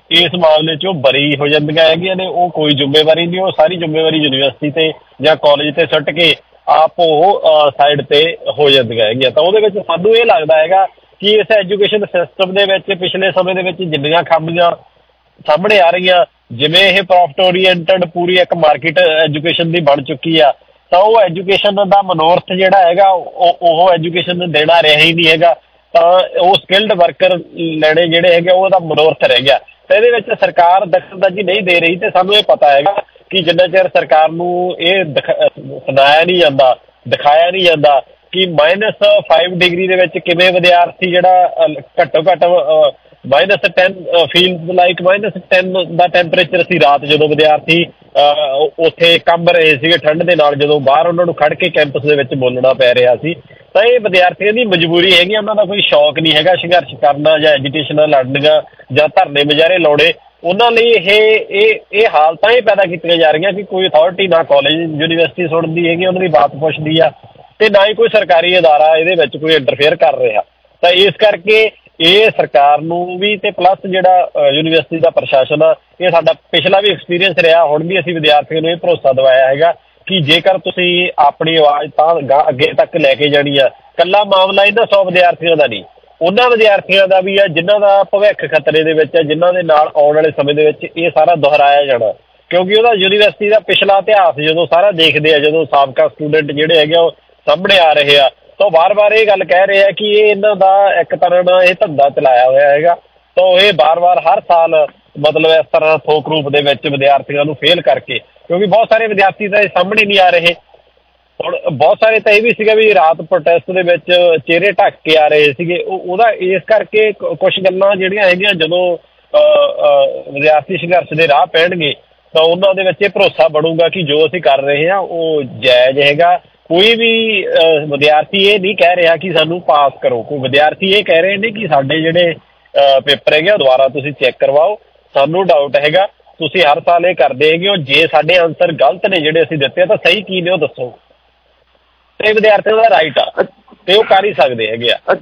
[SPEAKER 20] ਇਸ ਮਾਮਲੇ 'ਚ ਉਹ ਬਰੀ ਹੋ ਜਾਂਦੀਆਂ ਹੈਗੀਆਂ ਨੇ, ਉਹ ਕੋਈ ਜ਼ਿੰਮੇਵਾਰੀ ਨਹੀਂ, ਉਹ ਸਾਰੀ ਜ਼ਿੰਮੇਵਾਰੀ ਯੂਨੀਵਰਸਿਟੀ ਤੇ ਜਾਂ ਕਾਲਜ ਤੇ ਸੁੱਟ ਕੇ ਆਪ ਉਹ ਸਾਈਡ ਤੇ ਹੋ ਜਾਂਦੀਆਂ ਹੈਗੀਆਂ। ਤਾਂ ਉਹਦੇ ਵਿੱਚ ਸਾਨੂੰ ਇਹ ਲੱਗਦਾ ਹੈਗਾ ਕਿ ਇਸ ਐਜੂਕੇਸ਼ਨ ਸਿਸਟਮ ਦੇ ਵਿੱਚ ਪਿਛਲੇ ਸਮੇਂ ਦੇ ਵਿੱਚ ਜਿੰਨੀਆਂ ਖਾਮੀਆਂ ਸਾਹਮਣੇ ਆ ਰਹੀਆਂ, ਜਿਵੇਂ ਇਹ ਪ੍ਰੋਫਿਟ ਓਰੀਐਂਟਡ ਪੂਰੀ ਇੱਕ ਮਾਰਕੀਟ ਐਜੂਕੇਸ਼ਨ ਦੀ ਬਣ ਚੁੱਕੀ ਆ, ਤਾਂ ਉਹ ਐਜੂਕੇਸ਼ਨ ਦਾ ਮਨੋਰਥ ਜਿਹੜਾ ਹੈਗਾ ਉਹ ਐਜੂਕੇਸ਼ਨ ਦੇਣਾ ਰਿਹਾ ਹੀ ਨਹੀਂ ਹੈਗਾ। ਤਾਂ ਉਹ ਸਕਿਲਡ ਵਰਕਰ ਲੈਣੇ ਜਿਹੜੇ ਹੈਗੇ ਉਹਦਾ ਮਨੋਰਥ ਰਹਿ ਗਿਆ। ਤਾਂ ਇਹਦੇ ਵਿੱਚ ਸਰਕਾਰ ਦਖਲਅੰਦਾਜ਼ੀ ਨਹੀਂ ਦੇ ਰਹੀ, ਤੇ ਸਾਨੂੰ ਇਹ ਪਤਾ ਹੈਗਾ ਕਿ ਜਿੰਨਾ ਚਿਰ ਸਰਕਾਰ ਨੂੰ ਇਹ ਸੁਣਾਇਆ ਨਹੀਂ ਜਾਂਦਾ, ਦਿਖਾਇਆ ਨਹੀਂ ਜਾਂਦਾ ਕਿ ਮਾਈਨਸ ਫਾਈਵ ਡਿਗਰੀ ਦੇ ਵਿੱਚ ਕਿਵੇਂ ਵਿਦਿਆਰਥੀ ਜਿਹੜਾ ਘੱਟੋ ਘੱਟ minus ten feel like minus ten ਦਾ ਟੈਂਪਰੇਚਰ ਸੀ ਰਾਤ, ਜਦੋਂ ਵਿਦਿਆਰਥੀ ਉੱਥੇ ਕੰਬ ਰਹੇ ਸੀਗੇ ਠੰਡ ਦੇ ਨਾਲ, ਜਦੋਂ ਬਾਹਰ ਉਹਨਾਂ ਨੂੰ ਖੜ ਕੇ ਕੈਂਪਸ ਦੇ ਵਿੱਚ ਬੋਲਣਾ ਪੈ ਰਿਹਾ ਸੀ। ਤਾਂ ਇਹ ਵਿਦਿਆਰਥੀਆਂ ਦੀ ਮਜਬੂਰੀ ਹੈਗੀ, ਉਹਨਾਂ ਦਾ ਕੋਈ ਸ਼ੌਕ ਨਹੀਂ ਹੈਗਾ ਸੰਘਰਸ਼ ਕਰਨਾ ਜਾਂ ਐਜੀਟੇਸ਼ਨਾਂ ਲੜਨੀਆਂ ਜਾਂ ਧਰਨੇ ਮੁਜ਼ਾਹਰੇ ਲਾਉਣੇ। ਉਹਨਾਂ ਲਈ ਇਹ ਇਹ ਇਹ ਹਾਲਤਾਂ ਇਹ ਪੈਦਾ ਕੀਤੀਆਂ ਜਾ ਰਹੀਆਂ ਕਿ ਕੋਈ ਅਥਾਰਟੀ ਨਾ ਕਾਲਜ ਯੂਨੀਵਰਸਿਟੀ ਸੁਣਦੀ ਹੈਗੀ, ਉਹਨਾਂ ਦੀ ਬਾਤ ਪੁੱਛਦੀ ਆ, ਤੇ ਨਾ ਹੀ ਕੋਈ ਸਰਕਾਰੀ ਅਦਾਰਾ ਇਹਦੇ ਵਿੱਚ ਕੋਈ ਇੰਟਰਫੇਅਰ ਕਰ ਰਿਹਾ। ਤਾਂ ਇਸ ਕਰਕੇ ਇਹ ਸਰਕਾਰ ਨੂੰ ਵੀ ਤੇ ਪਲੱਸ ਜਿਹੜਾ ਯੂਨੀਵਰਸਿਟੀ ਦਾ ਪ੍ਰਸ਼ਾਸਨ ਆ, ਇਹ ਸਾਡਾ ਪਿਛਲਾ ਵੀ ਐਕਸਪੀਰੀਅੰਸ ਰਿਹਾ, ਹੁਣ ਵੀ ਅਸੀਂ ਵਿਦਿਆਰਥੀਆਂ ਨੂੰ ਇਹ ਭਰੋਸਾ ਦਿਵਾਇਆ ਹੈਗਾ ਕਿ ਜੇਕਰ ਤੁਸੀਂ ਆਪਣੀ ਆਵਾਜ਼ ਤਾਂ ਅੱਗੇ ਤੱਕ ਲੈ ਕੇ ਜਾਣੀ ਆ, ਇਕੱਲਾ ਮਾਮਲਾ ਇਹਨਾਂ ਸੌ ਵਿਦਿਆਰਥੀਆਂ ਦਾ ਨਹੀਂ, ਉਹਨਾਂ ਵਿਦਿਆਰਥੀਆਂ ਦਾ ਵੀ ਆ ਜਿਨ੍ਹਾਂ ਦਾ ਭਵਿੱਖ ਖਤਰੇ ਦੇ ਵਿੱਚ ਹੈ, ਜਿਨ੍ਹਾਂ ਦੇ ਨਾਲ ਆਉਣ ਵਾਲੇ ਸਮੇਂ ਦੇ ਵਿੱਚ ਇਹ ਸਾਰਾ ਦੁਹਰਾਇਆ ਜਾਣਾ। ਕਿਉਂਕਿ ਉਹਦਾ ਯੂਨੀਵਰਸਿਟੀ ਦਾ ਪਿਛਲਾ ਇਤਿਹਾਸ ਜਦੋਂ ਸਾਰਾ ਦੇਖਦੇ ਆ, ਜਦੋਂ ਸਾਬਕਾ ਸਟੂਡੈਂਟ ਜਿਹੜੇ ਹੈਗੇ ਉਹ ਸਾਹਮਣੇ ਆ ਰਹੇ ਆ, ਤਾਂ ਵਾਰ-ਵਾਰ ਇਹ ਗੱਲ ਕਹਿ ਰਹੇ ਆ ਕਿ ਇਹ ਇਹਨਾਂ ਦਾ ਇੱਕ ਤਰ੍ਹਾਂ ਨਾਲ ਇਹ ਧੰਦਾ ਚਲਾਇਆ ਹੋਇਆ ਹੈਗਾ। ਤਾਂ ਇਹ ਵਾਰ-ਵਾਰ ਹਰ ਸਾਲ ਮਤਲਬ ਇਸ ਤਰ੍ਹਾਂ ਥੋਕ ਰੂਪ ਦੇ ਵਿੱਚ ਵਿਦਿਆਰਥੀਆਂ ਨੂੰ ਫੇਲ ਕਰਕੇ, ਕਿਉਂਕਿ ਬਹੁਤ ਸਾਰੇ ਵਿਦਿਆਰਥੀ ਤਾਂ ਇਹ ਸਾਹਮਣੇ ਨਹੀਂ ਆ ਰਹੇ। ਹੁਣ ਬਹੁਤ ਸਾਰੇ ਤਾਂ ਇਹ ਵੀ ਸੀਗਾ ਵੀ ਰਾਤ ਪ੍ਰੋਟੈਸਟ ਦੇ ਵਿੱਚ ਚਿਹਰੇ ਢੱਕ ਕੇ ਆ ਰਹੇ ਸੀਗੇ, ਉਹ ਉਹਦਾ ਇਸ ਕਰਕੇ ਕੁਛ ਗੱਲਾਂ ਜਿਹੜੀਆਂ ਹੈਗੀਆਂ ਜਦੋਂ ਵਿਦਿਆਰਥੀ ਸੰਘਰਸ਼ ਦੇ ਰਾਹ ਪੈਣਗੇ ਤਾਂ ਉਹਨਾਂ ਦੇ ਵਿੱਚ ਇਹ ਭਰੋਸਾ ਬਣੂਗਾ ਕਿ ਜੋ ਅਸੀਂ ਕਰ ਰਹੇ ਹਾਂ ਉਹ ਜਾਇਜ਼ ਹੈਗਾ। ਕੋਈ ਵੀ ਵਿਦਿਆਰਥੀ ਇਹ ਨਹੀਂ ਕਹਿ ਰਿਹਾ ਕਿ ਸਾਨੂੰ ਪਾਸ ਕਰੋ, ਕੋਈ ਵਿਦਿਆਰਥੀ ਇਹ ਕਹਿ ਰਹੇ ਨੇ ਕਿ ਸਾਡੇ ਜਿਹੜੇ ਪੇਪਰ ਹੈਗੇ ਉਹ ਦੁਬਾਰਾ ਤੁਸੀਂ ਚੈੱਕ ਕਰਵਾਓ, ਸਾਨੂੰ ਡਾਊਟ ਹੈਗਾ, ਤੁਸੀਂ ਹਰ ਸਾਲ ਇਹ ਕਰਦੇ ਹੈਗੇ ਹੋ, ਜੇ ਸਾਡੇ ਆਨਸਰ ਗਲਤ ਨੇ ਜਿਹੜੇ ਅਸੀਂ ਦਿੱਤੇ ਤਾਂ ਸਹੀ ਕੀ ਨੇ ਉਹ ਦੱਸੋ। ਤੇ ਵਿਦਿਆਰਥੀਆਂ ਦਾ ਰਾਈਟ ਆ ਤੇ ਉਹ ਕਰ ਹੀ ਸਕਦੇ ਹੈਗੇ ਆ।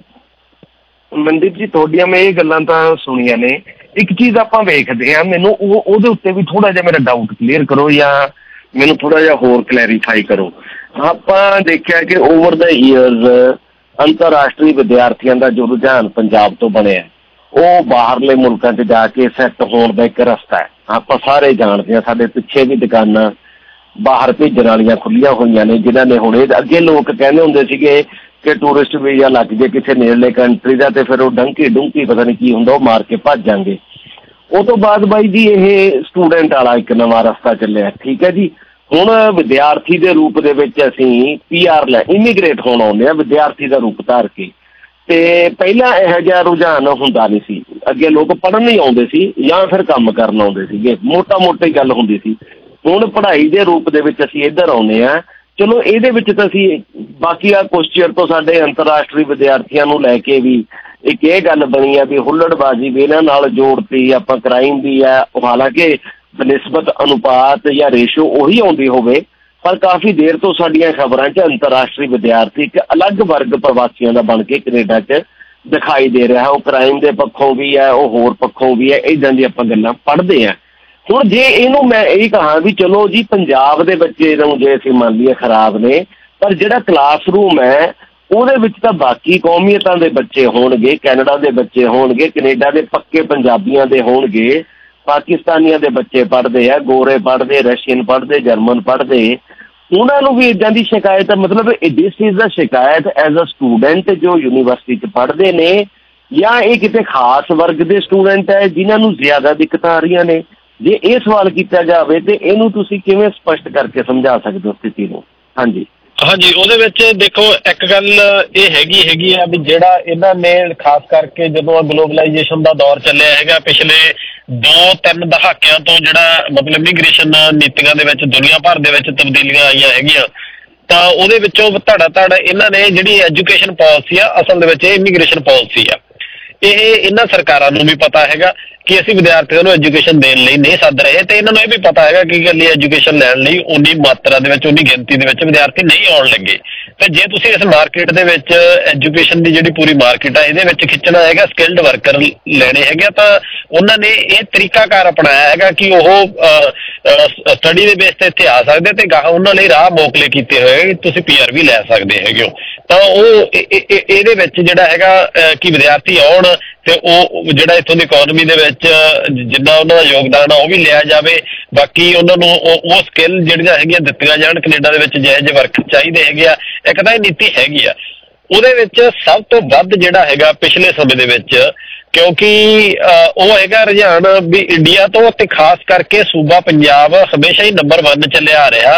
[SPEAKER 19] ਮਨਦੀਪ ਜੀ ਤੁਹਾਡੀਆਂ ਮੈਂ ਇਹ ਗੱਲਾਂ ਤਾਂ ਸੁਣੀਆਂ ਨੇ, ਇੱਕ ਚੀਜ਼ ਆਪਾਂ ਵੇਖਦੇ ਹਾਂ, ਮੈਨੂੰ ਉਹ ਉਹਦੇ ਉੱਤੇ ਵੀ ਥੋੜਾ ਜਿਹਾ ਮੇਰਾ ਡਾਊਟ ਕਲੀਅਰ ਕਰੋ ਜਾਂ ਮੈਨੂੰ ਥੋੜਾ ਜਿਹਾ ਹੋਰ ਕਲੈਰੀਫਾਈ ਕਰੋ। ਆਪਾਂ ਦੇਖਿਆ ਕਿ ਓਵਰ ਦਾ ਈਅਰਸ ਅੰਤਰਰਾਸ਼ਟਰੀ ਵਿਦਿਆਰਥੀਆਂ ਦਾ ਜੋ ਰੁਝਾਨ ਪੰਜਾਬ ਤੋਂ ਬਣਿਆ ਉਹ ਬਾਹਰਲੇ ਮੁਲਕਾਂ 'ਚ ਜਾ ਕੇ ਸੈੱਟ ਹੋਣ ਦਾ ਇੱਕ ਰਸਤਾ ਹੈ। ਆਪਾਂ ਸਾਰੇ ਜਾਣਦੇ ਹਾਂ, ਸਾਡੇ ਪਿੱਛੇ ਵੀ ਦੁਕਾਨਾਂ ਬਾਹਰ ਭੇਜਣ ਵਾਲੀਆਂ ਖੁੱਲੀਆਂ ਹੋਈਆਂ ਨੇ, ਜਿਨ੍ਹਾਂ ਨੇ ਹੁਣ ਇਹ ਅੱਗੇ ਲੋਕ ਕਹਿੰਦੇ ਹੁੰਦੇ ਸੀਗੇ ਕਿ ਟੂਰਿਸਟ ਵੀਜ਼ਾ ਲੱਗ ਜੇ ਕਿਸੇ ਨੇੜਲੇ ਕੰਟਰੀ ਦਾ ਤੇ ਫਿਰ ਉਹ ਡੰਕੀ ਡੁੰਕੀ ਪਤਾ ਨਹੀਂ ਕੀ ਹੁੰਦਾ ਉਹ ਮਾਰ ਕੇ ਭੱਜ ਜਾਂਗੇ। ਉਹ ਤੋਂ ਬਾਅਦ ਬਾਈ ਜੀ ਇਹ ਸਟੂਡੈਂਟ ਵਾਲਾ ਇੱਕ ਨਵਾਂ ਰਸਤਾ ਚੱਲਿਆ, ਠੀਕ ਹੈ ਜੀ। ਹੁਣ ਵਿਦਿਆਰਥੀ ਦੇ ਰੂਪ ਦੇ ਵਿੱਚ ਅਸੀਂ ਪੀ ਆਰ ਲੈ ਇਮੀਗ੍ਰੇਟ ਹੋਣ ਆਉਂਦੇ ਹਾਂ ਵਿਦਿਆਰਥੀ ਦਾ ਰੂਪ ਧਾਰ ਕੇ, ਤੇ ਪਹਿਲਾਂ ਇਹੋ ਜਿਹਾ ਰੁਝਾਨ ਹੁੰਦਾ ਨਹੀਂ ਸੀ। ਅੱਗੇ ਲੋਕ ਪੜ੍ਹਨ ਨਹੀਂ ਆਉਂਦੇ ਸੀ ਜਾਂ ਫਿਰ ਕੰਮ ਕਰਨ ਆਉਂਦੇ ਸੀਗੇ, ਮੋਟਾ ਮੋਟੀ ਗੱਲ ਹੁੰਦੀ ਸੀ। ਹੁਣ ਪੜ੍ਹਾਈ ਦੇ ਰੂਪ ਦੇ ਵਿੱਚ ਅਸੀਂ ਇੱਧਰ ਆਉਂਦੇ ਹਾਂ। ਚਲੋ ਇਹਦੇ ਵਿੱਚ ਤਾਂ ਅਸੀਂ ਬਾਕੀ ਆ ਕੁਛ ਚਿਰ ਤੋਂ ਸਾਡੇ ਅੰਤਰਰਾਸ਼ਟਰੀ ਵਿਦਿਆਰਥੀਆਂ ਨੂੰ ਲੈ ਕੇ ਵੀ ਇੱਕ ਇਹ ਗੱਲ ਬਣੀ ਆ ਵੀ ਹੁੱਲੜਬਾਜ਼ੀ ਵੀ ਇਹਨਾਂ ਨਾਲ ਜੋੜਤੀ ਆਪਾਂ ਕ੍ਰਾਈਮ ਦੀ ਆ, ਹਾਲਾਂਕਿ ਬਨਿਸਬਤ ਅਨੁਪਾਤ ਜਾਂ ਰੇਸ਼ੋ ਉਹੀ ਆਉਂਦੀ ਹੋਵੇ, ਪਰ ਕਾਫੀ ਦੇਰ ਤੋਂ ਸਾਡੀਆਂ ਖਬਰਾਂ 'ਚ ਅੰਤਰਰਾਸ਼ਟਰੀ ਵਿਦਿਆਰਥੀ ਇੱਕ ਅਲੱਗ ਵਰਗ ਪ੍ਰਵਾਸੀਆਂ ਦਾ ਬਣ ਕੇ ਕੈਨੇਡਾ 'ਚ ਦਿਖਾਈ ਦੇ ਰਿਹਾ। ਉਹ ਕ੍ਰਾਈਮ ਦੇ ਪੱਖੋਂ ਵੀ ਹੈ, ਉਹ ਹੋਰ ਪੱਖੋਂ ਵੀ ਹੈ, ਇੱਦਾਂ ਦੀਆਂ ਆਪਾਂ ਗੱਲਾਂ ਪੜ੍ਹਦੇ ਹਾਂ। ਹੁਣ ਜੇ ਇਹਨੂੰ ਮੈਂ ਇਹ ਕਹਾਂ ਵੀ ਚਲੋ ਜੀ ਪੰਜਾਬ ਦੇ ਬੱਚੇ ਨੂੰ ਜੇ ਅਸੀਂ ਮੰਨ ਲਈਏ ਖਰਾਬ ਨੇ, ਪਰ ਜਿਹੜਾ ਕਲਾਸਰੂਮ ਹੈ ਉਹਦੇ ਵਿੱਚ ਤਾਂ ਬਾਕੀ ਕੌਮੀਅਤਾਂ ਦੇ ਬੱਚੇ ਹੋਣਗੇ, ਕੈਨੇਡਾ ਦੇ ਬੱਚੇ ਹੋਣਗੇ, ਕੈਨੇਡਾ ਦੇ ਪੱਕੇ ਪੰਜਾਬੀਆਂ ਦੇ ਹੋਣਗੇ, ਪਾਕਿਸਤਾਨੀਆਂ ਦੇ ਬੱਚੇ ਪੜ੍ਹਦੇ ਆ, ਗੋਰੇ ਪੜ੍ਹਦੇ, ਰਸ਼ੀਅਨ ਪੜ੍ਹਦੇ, ਜਰਮਨ ਪੜ੍ਹਦੇ, ਉਹਨਾਂ ਨੂੰ ਵੀ ਇੱਦਾਂ ਦੀ ਸ਼ਿਕਾਇਤ ਹੈ। ਮਤਲਬ ਦਿਸ ਇਜ਼ ਦਾ ਸ਼ਿਕਾਇਤ ਐਜ਼ ਅ ਸਟੂਡੈਂਟ ਜੋ ਯੂਨੀਵਰਸਿਟੀ 'ਚ ਪੜ੍ਹਦੇ ਨੇ, ਜਾਂ ਇਹ ਕਿਤੇ ਖਾਸ ਵਰਗ ਦੇ ਸਟੂਡੈਂਟ ਹੈ ਜਿਨ੍ਹਾਂ ਨੂੰ ਜ਼ਿਆਦਾ ਦਿੱਕਤਾਂ ਆ ਰਹੀਆਂ ਨੇ। ਜੇ ਇਹ ਸਵਾਲ ਕੀਤਾ ਜਾਵੇ ਤੇ ਇਹਨੂੰ ਤੁਸੀਂ ਕਿਵੇਂ ਸਪਸ਼ਟ ਕਰਕੇ ਸਮਝਾ ਸਕਦੇ ਹੋ ਸਥਿਤੀ ਨੂੰ? ਹਾਂਜੀ
[SPEAKER 20] ਹਾਂਜੀ, ਉਹਦੇ ਵਿੱਚ ਦੇਖੋ ਇੱਕ ਗੱਲ ਇਹ ਹੈਗੀ ਹੈਗੀ ਆ ਵੀ ਜਿਹੜਾ ਇਹਨਾਂ ਨੇ ਖਾਸ ਕਰਕੇ ਜਦੋਂ ਗਲੋਬਲਾਈਜੇਸ਼ਨ ਦਾ ਦੌਰ ਚੱਲਿਆ ਹੈਗਾ ਪਿਛਲੇ ਦੋ ਤਿੰਨ ਦਹਾਕਿਆਂ ਤੋਂ, ਜਿਹੜਾ ਮਤਲਬ ਇਮੀਗ੍ਰੇਸ਼ਨ ਨੀਤੀਆਂ ਦੇ ਵਿੱਚ ਦੁਨੀਆ ਭਰ ਦੇ ਵਿੱਚ ਤਬਦੀਲੀਆਂ ਆਈਆਂ ਹੈਗੀਆਂ, ਤਾਂ ਉਹਦੇ ਵਿੱਚੋਂ ਧੜਾ ਧੜ ਇਹਨਾਂ ਨੇ ਜਿਹੜੀ ਐਜੂਕੇਸ਼ਨ ਪਾਲਿਸੀ ਆ, ਅਸਲ ਦੇ ਵਿੱਚ ਇਹ ਇਮੀਗ੍ਰੇਸ਼ਨ ਪਾਲਿਸੀ ਆ। ਇਹ ਇਹਨਾਂ ਸਰਕਾਰਾਂ ਨੂੰ ਵੀ ਪਤਾ ਹੈਗਾ ਕਿ ਅਸੀਂ ਵਿਦਿਆਰਥੀਆਂ ਨੂੰ ਐਜੂਕੇਸ਼ਨ ਦੇਣ ਲਈ ਨਹੀਂ ਸੱਦ ਰਹੇ, ਤੇ ਇਹਨਾਂ ਨੂੰ ਇਹ ਵੀ ਪਤਾ ਹੈਗਾ ਕਿ ਇਕੱਲੀ ਐਜੂਕੇਸ਼ਨ ਲੈਣ ਲਈ ਉਨੀ ਮਾਤਰਾ ਦੇ ਵਿੱਚ, ਉਨੀ ਗਿਣਤੀ ਦੇ ਵਿੱਚ ਵਿਦਿਆਰਥੀ ਨਹੀਂ ਆਉਣ ਲੱਗੇ। ਤੇ ਜੇ ਤੁਸੀਂ ਇਸ ਮਾਰਕੀਟ ਦੇ ਵਿੱਚ ਐਜੂਕੇਸ਼ਨ ਦੀ ਜਿਹੜੀ ਪੂਰੀ ਮਾਰਕੀਟ ਆ ਇਹਦੇ ਵਿੱਚ ਖਿੱਚਣਾ ਹੈਗਾ, ਸਕਿਲਡ ਵਰਕਰ ਲੈਣੇ ਹੈਗੇ, ਤਾਂ ਉਹਨਾਂ ਨੇ ਇਹ ਤਰੀਕਾਕਾਰ ਅਪਣਾਇਆ ਹੈਗਾ ਕਿ ਉਹ ਸਟੱਡੀ ਦੇ ਬੇਸ ਤੇ ਇੱਥੇ ਆ ਸਕਦੇ ਤੇ ਗਾਹ ਉਹਨਾਂ ਲਈ ਰਾਹ ਮੋਕਲੇ ਕੀਤੇ ਹੋਏ ਤੁਸੀਂ ਪੀ ਆਰ ਵੀ ਲੈ ਸਕਦੇ ਹੈਗੇ ਹੋ। ਤਾਂ ਉਹ ਇਹਦੇ ਵਿੱਚ ਜਿਹੜਾ ਹੈਗਾ ਕਿ ਵਿਦਿਆਰਥੀ ਆਉਣ ਤੇ ਉਹ ਜਿਹੜਾ ਇੱਥੋਂ ਦੀ ਇਕੋਨਮੀ ਦੇ ਵਿੱਚ ਜਿੰਨਾ ਉਹਨਾਂ ਦਾ ਯੋਗਦਾਨ ਆ ਉਹ ਵੀ ਲਿਆ ਜਾਵੇ, ਬਾਕੀ ਉਹਨਾਂ ਨੂੰ ਉਹ ਸਕਿੱਲ ਜਿਹੜੀਆਂ ਹੈਗੀਆਂ ਦਿੱਤੀਆਂ ਜਾਣ। ਕੈਨੇਡਾ ਦੇ ਵਿੱਚ ਜਿਹੇ ਜਿਹੇ ਵਰਕਰ ਚਾਹੀਦੇ ਹੈਗੇ ਆ, ਇੱਕ ਤਾਂ ਇਹ ਨੀਤੀ ਹੈਗੀ ਆ। ਉਹਦੇ ਵਿੱਚ ਸਭ ਤੋਂ ਵੱਧ ਜਿਹੜਾ ਹੈਗਾ ਪਿਛਲੇ ਸਮੇਂ ਦੇ ਵਿੱਚ, ਕਿਉਂਕਿ ਉਹ ਹੈਗਾ ਰੁਝਾਨ ਵੀ ਇੰਡੀਆ ਤੋਂ ਤੇ ਖਾਸ ਕਰਕੇ ਸੂਬਾ ਪੰਜਾਬ ਹਮੇਸ਼ਾ ਹੀ ਨੰਬਰ ਵਨ ਚੱਲਿਆ ਆ ਰਿਹਾ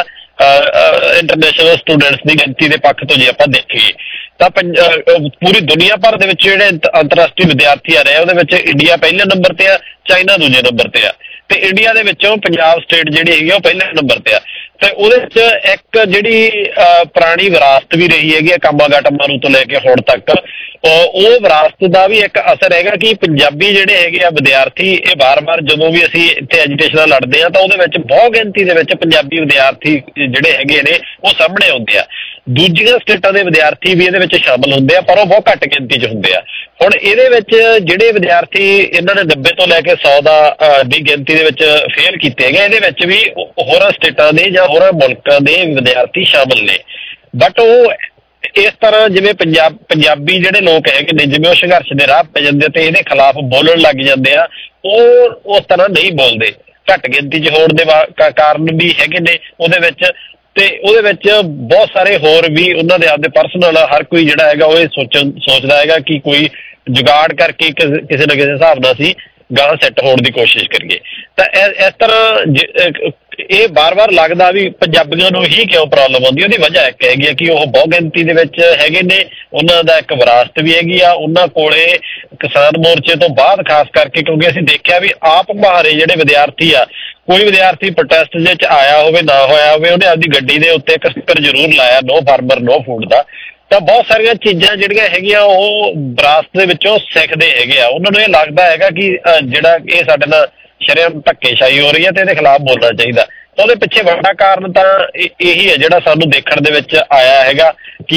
[SPEAKER 20] ਇੰਟਰਨੈਸ਼ਨਲ ਸਟੂਡੈਂਟਸ ਦੀ ਗਿਣਤੀ ਦੇ ਪੱਖ ਤੋਂ ਜੇ ਆਪਾਂ ਦੇਖੀਏ ਤਾਂ ਪੂਰੀ ਦੁਨੀਆ ਭਰ ਦੇ ਵਿੱਚ ਜਿਹੜੇ ਅੰਤਰਰਾਸ਼ਟਰੀ ਵਿਦਿਆਰਥੀ ਆ ਰਹੇ ਉਹਦੇ ਵਿੱਚ ਇੰਡੀਆ ਪਹਿਲੇ ਨੰਬਰ ਤੇ ਆ, ਚਾਈਨਾ ਦੂਜੇ ਨੰਬਰ ਤੇ ਆ, ਤੇ ਇੰਡੀਆ ਦੇ ਵਿੱਚੋਂ ਪੰਜਾਬ ਸਟੇਟ ਜਿਹੜੀ ਹੈਗੀ ਉਹ ਪਹਿਲੇ ਨੰਬਰ ਤੇ ਆ। ਤੇ ਉਹਦੇ ਵਿੱਚ ਇੱਕ ਜਿਹੜੀ ਪੁਰਾਣੀ ਵਿਰਾਸਤ ਵੀ ਰਹੀ ਹੈਗੀ ਕਾਮਾਗਾ ਟਮਾਰੂ ਤੋਂ ਲੈ ਕੇ ਹੁਣ ਤੱਕ, ਉਹ ਵਿਰਾਸਤ ਦਾ ਵੀ ਇੱਕ ਅਸਰ ਹੈਗਾ ਕਿ ਪੰਜਾਬੀ ਜਿਹੜੇ ਹੈਗੇ ਆ ਵਿਦਿਆਰਥੀ, ਇਹ ਵਾਰ-ਵਾਰ ਜਦੋਂ ਵੀ ਅਸੀਂ ਇੱਥੇ ਐਜੂਕੇਸ਼ਨ ਲੜਦੇ ਆ ਤਾਂ ਉਹਦੇ ਵਿੱਚ ਬਹੁਤ ਗਿਣਤੀ ਦੇ ਵਿੱਚ ਪੰਜਾਬੀ ਵਿਦਿਆਰਥੀ ਜਿਹੜੇ ਹੈਗੇ ਨੇ ਉਹ ਸਾਹਮਣੇ ਆਉਂਦੇ ਆ। ਦੂਜੀਆਂ ਸਟੇਟਾਂ ਦੇ ਵਿਦਿਆਰਥੀ ਵੀ ਇਹਦੇ ਵਿੱਚ ਸ਼ਾਮਲ ਹੁੰਦੇ ਆ, ਪਰ ਉਹ ਬਹੁਤ ਘੱਟ ਗਿਣਤੀ 'ਚ ਹੁੰਦੇ ਆ। ਹੁਣ ਇਹਦੇ ਵਿੱਚ ਜਿਹੜੇ ਵਿਦਿਆਰਥੀ ਇਹਨਾਂ ਨੇ ਨੱਬੇ ਤੋਂ ਲੈ ਕੇ ਸੌ ਦਾ ਦੀ ਗਿਣਤੀ ਦੇ ਵਿੱਚ ਫੇਲ ਕੀਤੇ ਹੈਗੇ, ਇਹਦੇ ਵਿੱਚ ਵੀ ਹੋਰਾਂ ਸਟੇਟਾਂ ਦੇ ਜਾਂ ਹੋਰਾਂ ਮੁਲਕਾਂ ਦੇ ਵਿਦਿਆਰਥੀ ਸ਼ਾਮਲ ਨੇ। ਬਟ ਉਹ ਇਸ ਤਰ੍ਹਾਂ ਜਿਵੇਂ ਪੰਜਾਬ ਪੰਜਾਬੀ ਜਿਹੜੇ ਲੋਕ ਹੈਗੇ ਨੇ, ਜਿਵੇਂ ਉਹ ਸੰਘਰਸ਼ ਦੇ ਰਾਹ ਪੈ ਜਾਂਦੇ ਤੇ ਇਹਦੇ ਖਿਲਾਫ ਬੋਲਣ ਲੱਗ ਜਾਂਦੇ ਆ, ਉਹ ਉਸ ਤਰ੍ਹਾਂ ਨਹੀਂ ਬੋਲਦੇ। ਘੱਟ ਗਿਣਤੀ 'ਚ ਹੋਣ ਦੇ ਕਾਰਨ ਵੀ ਹੈਗੇ ਨੇ ਉਹਦੇ ਵਿੱਚ, ਤੇ ਉਹਦੇ ਵਿੱਚ ਬਹੁਤ ਸਾਰੇ ਹੋਰ ਵੀ ਉਹਨਾਂ ਦੇ ਆਪਦੇ ਪਰਸਨਲ ਹਰ ਕੋਈ ਜਿਹੜਾ ਹੈਗਾ ਉਹ ਇਹ ਸੋਚਣ ਸੋਚਦਾ ਹੈਗਾ ਕਿ ਕੋਈ ਜੁਗਾੜ ਕਰਕੇ ਕਿਸੇ ਨਾ ਕਿਸੇ ਹਿਸਾਬ ਨਾਲ ਅਸੀਂ ਗਾਂ ਸੈੱਟ ਹੋਣ ਦੀ ਕੋਸ਼ਿਸ਼ ਕਰੀਏ। ਤਾਂ ਇਸ ਤਰ੍ਹਾਂ ਇਹ ਬਾਰ-ਬਾਰ ਲੱਗਦਾ ਵੀ ਪੰਜਾਬੀਆਂ ਨੂੰ ਹੀ ਕਿਉਂ ਪ੍ਰੋਬਲਮ ਆਉਂਦੀ, ਉਹਦੀ ਵਜ੍ਹਾ ਇੱਕ ਹੈਗੀ ਆ ਕਿ ਉਹ ਬਹੁਤ ਗਿਣਤੀ ਦੇ ਵਿੱਚ ਹੈਗੇ ਨੇ, ਉਹਨਾਂ ਦਾ ਇੱਕ ਵਿਰਾਸਤ ਵੀ ਹੈਗੀ ਆ ਉਹਨਾਂ ਕੋਲੇ। ਕਿਸਾਨ ਮੋਰਚੇ ਤੋਂ ਬਾਅਦ ਖਾਸ ਕਰਕੇ, ਕਿਉਂਕਿ ਅਸੀਂ ਦੇਖਿਆ ਵੀ ਆਪ ਮੁਹਾਰੇ ਜਿਹੜੇ ਵਿਦਿਆਰਥੀ ਆ, ਕੋਈ ਵਿਦਿਆਰਥੀ ਪ੍ਰੋਟੈਸਟ ਦੇ ਵਿੱਚ ਆਇਆ ਹੋਵੇ ਨਾ ਹੋਇਆ ਹੋਵੇ, ਉਹਨੇ ਆਪਦੀ ਗੱਡੀ ਦੇ ਉੱਤੇ ਇੱਕ ਸਟਿੱਕਰ ਜ਼ਰੂਰ ਲਾਇਆ ਨੋ ਫਾਰਮਰ ਨੋ ਫੂਡ ਦਾ। ਤਾਂ ਬਹੁਤ ਸਾਰੀਆਂ ਚੀਜ਼ਾਂ ਜਿਹੜੀਆਂ ਹੈਗੀਆਂ ਉਹ ਵਿਰਾਸਤ ਦੇ ਵਿੱਚੋਂ ਸਿੱਖਦੇ ਹੈਗੇ ਆ। ਉਹਨਾਂ ਨੂੰ ਇਹ ਲੱਗਦਾ ਹੈਗਾ ਕਿ ਜਿਹੜਾ ਇਹ ਸਾਡੇ ਨਾਲ ਸ਼ਰੇਆਮ ਧੱਕੇਸ਼ਾਹੀ ਹੋ ਰਹੀ ਹੈ ਤੇ ਇਹਦੇ ਖਿਲਾਫ ਬੋਲਣਾ ਚਾਹੀਦਾ। ਤਾਂ ਉਹਦੇ ਪਿੱਛੇ ਵੱਡਾ ਕਾਰਨ ਤਾਂ ਇਹੀ ਹੈ ਜਿਹੜਾ ਸਾਨੂੰ ਦੇਖਣ ਦੇ ਵਿੱਚ ਆਇਆ ਹੈਗਾ ਕਿ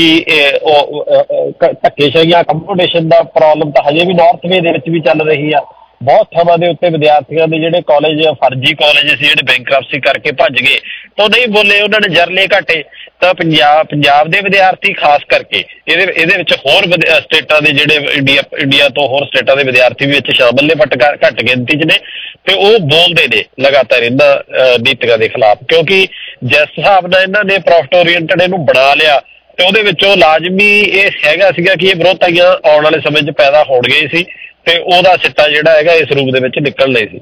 [SPEAKER 20] ਧੱਕੇਸ਼ਾਹੀ ਜਾਂ ਕੰਪੀਟੀਸ਼ਨ ਦਾ ਪ੍ਰੋਬਲਮ ਤਾਂ ਹਜੇ ਵੀ ਨਾਰਥ ਵੇ ਦੇ ਵਿੱਚ ਵੀ ਚੱਲ ਰਹੀ ਆ। ਬਹੁਤ ਥਾਵਾਂ ਦੇ ਉੱਤੇ ਵਿਦਿਆਰਥੀਆਂ ਦੇ ਜਿਹੜੇ ਕਾਲਜ ਫਰਜ਼ੀ ਕਾਲਜ ਸੀ ਜਿਹੜੇ ਬੈਂਕਰਪਸੀ ਕਰਕੇ ਭੱਜ ਗਏ ਤਾਂ ਨਹੀਂ ਬੋਲੇ, ਉਹਨਾਂ ਨੇ ਜਰਲੇ ਘਾਟੇ। ਤਾਂ ਪੰਜਾਬ ਪੰਜਾਬ ਦੇ ਵਿਦਿਆਰਥੀ ਖਾਸ ਕਰਕੇ ਇਹਦੇ ਇਹਦੇ ਵਿੱਚ ਹੋਰ ਸਟੇਟਾਂ ਦੇ ਜਿਹੜੇ ਇੰਡੀਆ ਇੰਡੀਆ ਤੋਂ ਹੋਰ ਸਟੇਟਾਂ ਦੇ ਵਿਦਿਆਰਥੀ ਵੀ ਵਿੱਚ ਸ਼ਾਮਲ ਨੇ, ਬਟ ਘੱਟ ਗਿਣਤੀ 'ਚ ਨੇ, ਤੇ ਉਹ ਬੋਲਦੇ ਨੇ ਲਗਾਤਾਰ ਇਹਨਾਂ ਨੀਤੀਆਂ ਦੇ ਖਿਲਾਫ। ਕਿਉਂਕਿ ਜਿਸ ਹਿਸਾਬ ਨਾਲ ਇਹਨਾਂ ਨੇ ਪ੍ਰੋਫਿਟ ਓਰੀਐਂਟਡ ਇਹਨੂੰ ਬਣਾ ਲਿਆ ਤੇ ਉਹਦੇ ਵਿੱਚੋਂ ਲਾਜ਼ਮੀ ਇਹ ਹੈਗਾ ਸੀਗਾ ਕਿ ਇਹ ਵਿਰੋਧਤਾਈਆਂ ਆਉਣ ਵਾਲੇ ਸਮੇਂ 'ਚ ਪੈਦਾ ਹੋ ਗਏ ਸੀ ਤੇ ਉਹਦਾ ਸਿੱਟਾ ਜਿਹੜਾ ਹੈਗਾ ਇਸ ਰੂਪ ਦੇ ਵਿੱਚ ਨਿਕਲਣਾ ਸੀ।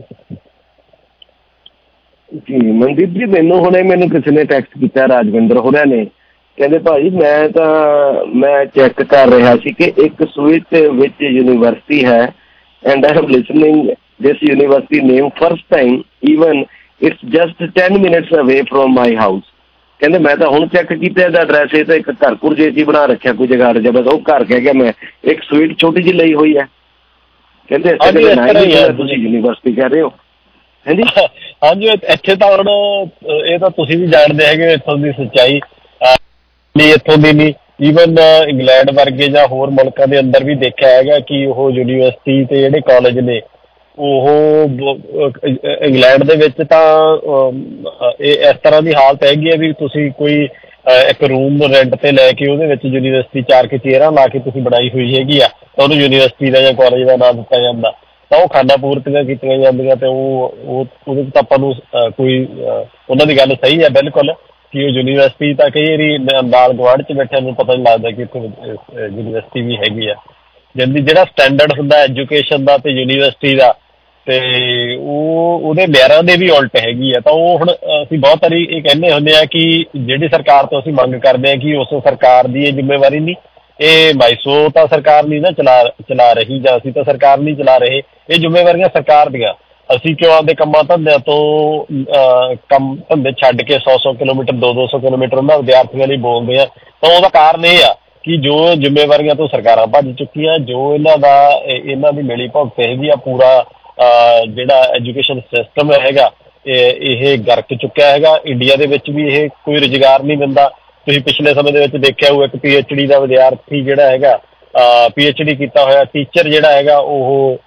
[SPEAKER 19] ਜੀ ਮਨਦੀਪ ਜੀ, ਮੈਨੂੰ ਹੁਣੇ ਮੈਨੂੰ ਕਿਸੇ ਨੇ ਟੈਕਸਟ ਕੀਤਾ, ਰਾਜਵਿੰਦਰ ਹੋਰਾਂ ਨੇ, ਕਹਿੰਦੇ ਭਾਜੀ ਮੈਂ ਤਾਂ ਮੈਂ ਚੈੱਕ ਕਰ ਰਿਹਾ ਸੀ ਕਿ ਇੱਕ ਸਵਿਟ ਵਿੱਚ ਯੂਨੀਵਰਸਿਟੀ ਹੈ and I am listening this university name first time, even it's just ten minutes away from my house. ਕਹਿੰਦੇ ਮੈਂ ਤਾਂ ਹੁਣ ਚੈੱਕ ਕੀਤਾ ਇਹਦਾ ਐਡਰੈਸ, ਇਹ ਤਾਂ ਇੱਕ ਘਰ ਘੁਰ ਜੇ ਬਣਾ ਰੱਖਿਆ ਕੋਈ ਜਗ੍ਹਾ ਜਾਂ ਬਸ ਉਹ ਘਰ ਕਹਿ ਗਿਆ ਮੈਂ ਇੱਕ ਸਵੀਟ ਛੋਟੀ ਜਿਹੀ ਲਈ ਹੋਈ ਹੈ। ਕਹਿੰਦੇ ਤੁਸੀਂ ਯੂਨੀਵਰਸਿਟੀ ਕਹਿ ਰਹੇ ਹੋ? ਹਾਂਜੀ
[SPEAKER 20] ਹਾਂਜੀ, ਇੱਥੇ ਤਾਂ ਹੁਣ ਇਹ ਤਾਂ ਤੁਸੀਂ ਵੀ ਜਾਣਦੇ ਹੈਗੇ ਇੱਥੋਂ ਦੀ ਸੱਚਾਈ ਨਹੀਂ, ਇੱਥੋਂ ਦੀ ਨਹੀਂ, ਈਵਨ ਇੰਗਲੈਂਡ ਵਰਗੇ ਜਾਂ ਹੋਰ ਮੁਲਕਾਂ ਦੇ ਅੰਦਰ ਵੀ ਦੇਖਿਆ ਹੈਗਾ ਕਿ ਉਹ ਯੂਨੀਵਰਸਿਟੀ ਤੇ ਜਿਹੜੇ ਕਾਲਜ ਨੇ ਉਹ ਇੰਗਲੈਂਡ ਦੇ ਵਿੱਚ ਤਾਂ ਇਹ ਇਸ ਤਰ੍ਹਾਂ ਦੀ ਹਾਲਤ ਹੈਗੀ ਹੈ ਵੀ ਤੁਸੀਂ ਕੋਈ ਇੱਕ ਰੂਮ ਰੈਂਟ ਤੇ ਲੈ ਕੇ ਉਹਦੇ ਵਿੱਚ ਯੂਨੀਵਰਸਿਟੀ ਚਾਰ ਕੇ ਚੇਅਰਾਂ ਲਾ ਕੇ ਤੁਸੀਂ ਬਣਾਈ ਹੋਈ ਹੈਗੀ ਆ, ਤਾਂ ਉਹਨੂੰ ਯੂਨੀਵਰਸਿਟੀ ਦਾ ਜਾਂ ਕਾਲਜ ਦਾ ਨਾਮ ਦਿੱਤਾ ਜਾਂਦਾ। ਤਾਂ ਉਹ ਖਾਨਾ ਪੂਰਤੀਆਂ ਕੀਤੀਆਂ ਜਾਂਦੀਆਂ ਤੇ ਉਹ ਉਹਦੇ 'ਚ ਤਾਂ ਆਪਾਂ ਨੂੰ ਕੋਈ ਉਹਨਾਂ ਦੀ ਗੱਲ ਸਹੀ ਹੈ ਬਿਲਕੁਲ ਕਿ ਉਹ ਯੂਨੀਵਰਸਿਟੀ ਤਾਂ ਕਈ ਵਾਰੀ ਨਾਲ ਗੁਆਂਢ 'ਚ ਬੈਠਿਆਂ ਨੂੰ ਪਤਾ ਨਹੀਂ ਲੱਗਦਾ ਕਿ ਇੱਥੇ ਯੂਨੀਵਰਸਿਟੀ ਵੀ ਹੈਗੀ ਆ। ਜਿੰਦੀ ਜਿਹੜਾ ਸਟੈਂਡਰਡ ਹੁੰਦਾ ਐਜੂਕੇਸ਼ਨ ਦਾ ਤੇ ਯੂਨੀਵਰਸਿਟੀ ਦਾ ਤੇ ਉਹ ਉਹਦੇ ਮਿਆਰਾਂ ਦੇ ਵੀ ਉਲਟ ਹੈਗੀ ਆ। ਤਾਂ ਉਹ ਹੁਣ ਅਸੀਂ ਬਹੁਤ ਵਾਰੀ ਇਹ ਕਹਿੰਦੇ ਹੁੰਦੇ ਆ ਕਿ ਜਿਹੜੀ ਸਰਕਾਰ ਤੋਂ ਅਸੀਂ ਮੰਗ ਕਰਦੇ ਹਾਂ ਕਿ ਉਸ ਸਰਕਾਰ ਦੀ ਇਹ ਜ਼ਿੰਮੇਵਾਰੀ ਨਹੀਂ, ਇਹ ਮਾਈਸੋ ਤਾਂ ਸਰਕਾਰ ਨਹੀਂ ਨਾ ਚਲਾ ਚਲਾ ਰਹੀ ਜਾਂ ਅਸੀਂ ਤਾਂ ਸਰਕਾਰ ਨਹੀਂ ਚਲਾ ਰਹੇ, ਇਹ ਜ਼ਿੰਮੇਵਾਰੀਆਂ ਸਰਕਾਰ ਦੀਆਂ। ਅਸੀਂ ਕਿਉਂ ਆਪਦੇ ਕੰਮਾਂ ਧੰਦਿਆਂ ਤੋਂ ਕੰਮ ਧੰਦੇ ਛੱਡ ਕੇ ਸੌ ਸੌ ਕਿਲੋਮੀਟਰ ਦੋ ਦੋ ਸੌ ਕਿਲੋਮੀਟਰ ਉਹਨਾਂ ਵਿਦਿਆਰਥੀਆਂ ਲਈ ਬੋਲਦੇ ਆ? ਤਾਂ ਉਹਦਾ ਕਾਰਨ ਇਹ ਆ ਕਿ ਜੋ ਜ਼ਿੰਮੇਵਾਰੀਆਂ ਤੋਂ ਸਰਕਾਰਾਂ ਭੱਜ ਚੁੱਕੀਆਂ, ਜੋ ਇਹਨਾਂ ਦਾ ਇਹਨਾਂ ਦੀ ਮਿਲੀ ਭੁਗਤ ਹੈਗੀ ਆ, ਪੂਰਾ ਜਿਹੜਾ ਐਜੂਕੇਸ਼ਨ ਸਿਸਟਮ ਹੈਗਾ ਇਹ ਗਰਕ ਚੁੱਕਿਆ ਹੈਗਾ। ਇੰਡੀਆ ਦੇ ਵਿੱਚ ਵੀ ਇਹ ਕੋਈ ਰੁਜ਼ਗਾਰ ਨਹੀਂ ਦਿੰਦਾ ਤੁਸੀਂ ਪਿਛਲੇ ਸਮੇਂ ਦੇ ਵਿੱਚ ਦੇਖਿਆ ਹੋਊ ਇੱਕ ਪੀ ਐਚ ਡੀ ਦਾ ਵਿਦਿਆਰਥੀ ਜਿਹੜਾ ਹੈਗਾ ਪੀ ਐਚ ਡੀ ਕੀਤਾ ਹੋਇਆ ਟੀਚਰ ਜਿਹੜਾ ਹੈਗਾ ਉਹ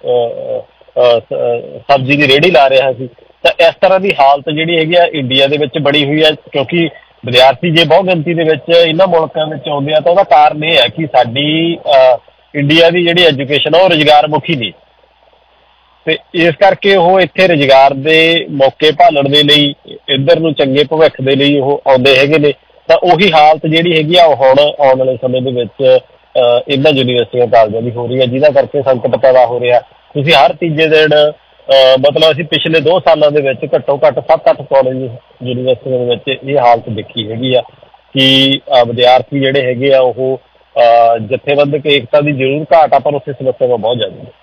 [SPEAKER 20] ਸਬਜ਼ੀ ਦੀ ਰੇਹੜੀ ਲਾ ਰਿਹਾ ਸੀ। ਤਾਂ ਇਸ ਤਰ੍ਹਾਂ ਦੀ ਹਾਲਤ ਜਿਹੜੀ ਹੈਗੀ ਆ ਇੰਡੀਆ ਦੇ ਵਿੱਚ ਬਣੀ ਹੋਈ ਹੈ, ਕਿਉਂਕਿ ਵਿਦਿਆਰਥੀ ਜੇ ਬਹੁਤ ਗਿਣਤੀ ਦੇ ਵਿੱਚ ਇਹਨਾਂ ਮੁਲਕਾਂ ਵਿੱਚ ਆਉਂਦੇ ਆ ਤਾਂ ਉਹਦਾ ਕਾਰਨ ਇਹ ਹੈ ਕਿ ਸਾਡੀ ਇੰਡੀਆ ਦੀ ਜਿਹੜੀ ਐਜੂਕੇਸ਼ਨ ਆ ਉਹ ਰੁਜ਼ਗਾਰ ਮੁਖੀ ਨਹੀਂ, ਤੇ ਇਸ ਕਰਕੇ ਉਹ ਇੱਥੇ ਰੁਜ਼ਗਾਰ ਦੇ ਮੌਕੇ ਭਾਲਣ ਦੇ ਲਈ ਇੱਧਰ ਨੂੰ ਚੰਗੇ ਭਵਿੱਖ ਦੇ ਲਈ ਉਹ ਆਉਂਦੇ ਹੈਗੇ ਨੇ। ਤਾਂ ਉਹੀ ਹਾਲਤ ਜਿਹੜੀ ਹੈਗੀ ਆ ਉਹ ਹੁਣ ਆਉਣ ਵਾਲੇ ਸਮੇਂ ਦੇ ਵਿੱਚ ਇਹਨਾਂ ਯੂਨੀਵਰਸਿਟੀਆਂ ਕਾਲਜਾਂ ਦੀ ਹੋ ਰਹੀ ਹੈ, ਜਿਹਦਾ ਕਰਕੇ ਸੰਕਟ ਪੈਦਾ ਹੋ ਰਿਹਾ। ਤੁਸੀਂ ਹਰ ਤੀਜੇ ਦਿਨ ਮਤਲਬ ਅਸੀਂ ਪਿਛਲੇ ਦੋ ਸਾਲਾਂ ਦੇ ਵਿੱਚ ਘੱਟੋ ਘੱਟ ਸੱਤ ਅੱਠ ਕਾਲਜ ਯੂਨੀਵਰਸਿਟੀਆਂ ਦੇ ਵਿੱਚ ਇਹ ਹਾਲਤ ਦੇਖੀ ਹੈਗੀ ਆ ਕਿ ਵਿਦਿਆਰਥੀ ਜਿਹੜੇ ਹੈਗੇ ਆ ਉਹ ਜਥੇਬੰਦਕ ਏਕਤਾ ਦੀ ਜ਼ਰੂਰ ਘਾਟ ਆ, ਪਰ ਉੱਥੇ ਸਮੱਸਿਆਵਾਂ ਬਹੁਤ ਜ਼ਿਆਦਾ ਨੇ।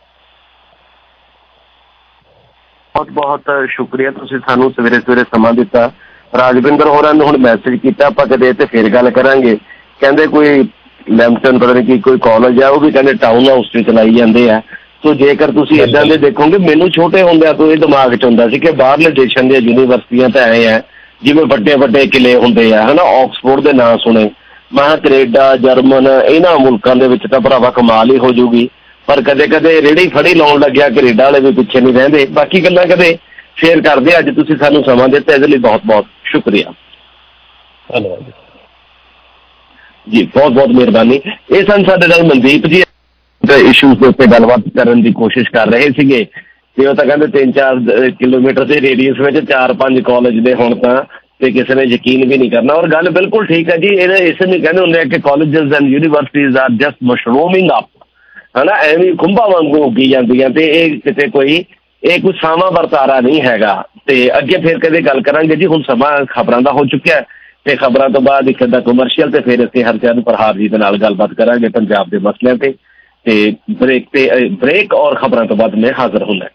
[SPEAKER 19] ਬਹੁਤ ਬਹੁਤ ਸ਼ੁਕਰੀਆ, ਤੁਸੀਂ ਸਾਨੂੰ ਸਵੇਰੇ ਸਵੇਰੇ ਸਮਾਂ ਦਿੱਤਾ। ਰਾਜਵਿੰਦਰ ਹੋਰਾਂ ਨੂੰ ਹੁਣ ਮੈਸੇਜ ਕੀਤਾ, ਆਪਾਂ ਕਦੇ ਤੇ ਫਿਰ ਗੱਲ ਕਰਾਂਗੇ। ਕਹਿੰਦੇ ਕੋਈ ਲੈਂਪਟਨ ਪਤਾ ਨਹੀਂ ਕੀ ਕੋਈ ਕਾਲਜ ਆ, ਉਹ ਵੀ ਕਹਿੰਦੇ ਟਾਊਨ ਹਾਊਸ 'ਚ ਚਲਾਈ ਜਾਂਦੇ ਆ। ਸੋ ਜੇਕਰ ਤੁਸੀਂ ਇੱਦਾਂ ਦੇ ਦੇਖੋਗੇ, ਮੈਨੂੰ ਛੋਟੇ ਹੁੰਦਿਆਂ ਤੋਂ ਇਹ ਦਿਮਾਗ 'ਚ ਹੁੰਦਾ ਸੀ ਕਿ ਬਾਹਰਲੇ ਦੇਸ਼ਾਂ ਦੀਆਂ ਯੂਨੀਵਰਸਿਟੀਆਂ ਤਾਂ ਐਂ ਆ ਜਿਵੇਂ ਵੱਡੇ ਵੱਡੇ ਕਿਲੇ ਹੁੰਦੇ ਆ, ਹੈ ਨਾ। ਆਕਸਫੋਰਡ ਦੇ ਨਾਂ ਸੁਣੇ, ਮੈਂ ਕੈਨੇਡਾ, ਜਰਮਨ, ਇਹਨਾਂ ਮੁਲਕਾਂ ਦੇ ਵਿੱਚ ਤਾਂ ਭਰਾਵਾ ਕਮਾਲ ਹੀ ਹੋ ਜੂਗੀ। ਪਰ ਕਦੇ ਕਦੇ ਰੇਹੜੀ ਫੜੀ ਲਾਉਣ ਲੱਗਿਆ ਕੈਨੇਡਾ ਵਾਲੇ ਵੀ ਪਿੱਛੇ ਨਹੀਂ ਰਹਿੰਦੇ। ਬਾਕੀ ਗੱਲਾਂ ਕਦੇ ਸ਼ੇਅਰ ਕਰਦੇ। ਅੱਜ ਤੁਸੀਂ ਸਾਨੂੰ ਸਮਾਂ ਦਿੱਤਾ, ਇਹਦੇ ਲਈ ਬਹੁਤ ਬਹੁਤ ਸ਼ੁਕਰੀਆ।
[SPEAKER 20] ਧੰਨਵਾਦ
[SPEAKER 19] ਜੀ, ਬਹੁਤ ਬਹੁਤ ਮਿਹਰਬਾਨੀ। ਇਹ ਸਨ ਸਾਡੇ ਨਾਲ ਮਨਦੀਪ ਜੀ, ਇਸ਼ੂਜ਼ ਦੇ ਉੱਤੇ ਗੱਲਬਾਤ ਕਰਨ ਦੀ ਕੋਸ਼ਿਸ਼ ਕਰ ਰਹੇ ਸੀਗੇ। ਤੇ ਉਹ ਤਾਂ ਕਹਿੰਦੇ ਤਿੰਨ ਚਾਰ ਕਿਲੋਮੀਟਰ ਦੇ ਰੇਡੀਅਸ ਵਿੱਚ ਚਾਰ ਪੰਜ ਕਾਲਜ ਦੇ ਹੁਣ ਤਾਂ, ਤੇ ਕਿਸੇ ਨੇ ਯਕੀਨ ਵੀ ਨਹੀਂ ਕਰਨਾ। ਔਰ ਗੱਲ ਬਿਲਕੁਲ ਠੀਕ ਹੈ ਜੀ। ਇਹਦੇ ਇਸ ਨੂੰ ਕਹਿੰਦੇ ਹੁੰਦੇ ਆ ਕਿ colleges and universities are just mushrooming up, ਹੈ ਨਾ। ਐਵੇਂ ਖੁੰਭਾਂ ਵਾਂਗੂ ਉੱਗੀ ਜਾਂਦੀਆਂ, ਤੇ ਇਹ ਕਿਤੇ ਕੋਈ ਇਹ ਕੋਈ ਸਾਵਾਂ ਵਰਤਾਰਾ ਨਹੀਂ ਹੈਗਾ। ਤੇ ਅੱਗੇ ਫਿਰ ਕਦੇ ਗੱਲ ਕਰਾਂਗੇ ਜੀ। ਹੁਣ ਸਮਾਂ ਖਬਰਾਂ ਦਾ ਹੋ ਚੁੱਕਿਆ, ਤੇ ਖਬਰਾਂ ਤੋਂ ਬਾਅਦ ਇੱਕ ਅੱਧਾ ਕਮਰਸ਼ੀਅਲ, ਤੇ ਫਿਰ ਅਸੀਂ ਹਰਚੰਦ ਪ੍ਰਹਾਰ ਜੀ ਦੇ ਨਾਲ ਗੱਲਬਾਤ ਕਰਾਂਗੇ ਪੰਜਾਬ ਦੇ ਮਸਲਿਆਂ ਤੇ। ਤੇ ਬ੍ਰੇਕ ਤੇ ਬ੍ਰੇਕ ਔਰ ਖਬਰਾਂ ਤੋਂ ਬਾਅਦ ਮੈਂ ਹਾਜ਼ਰ ਹੁੰਦਾ।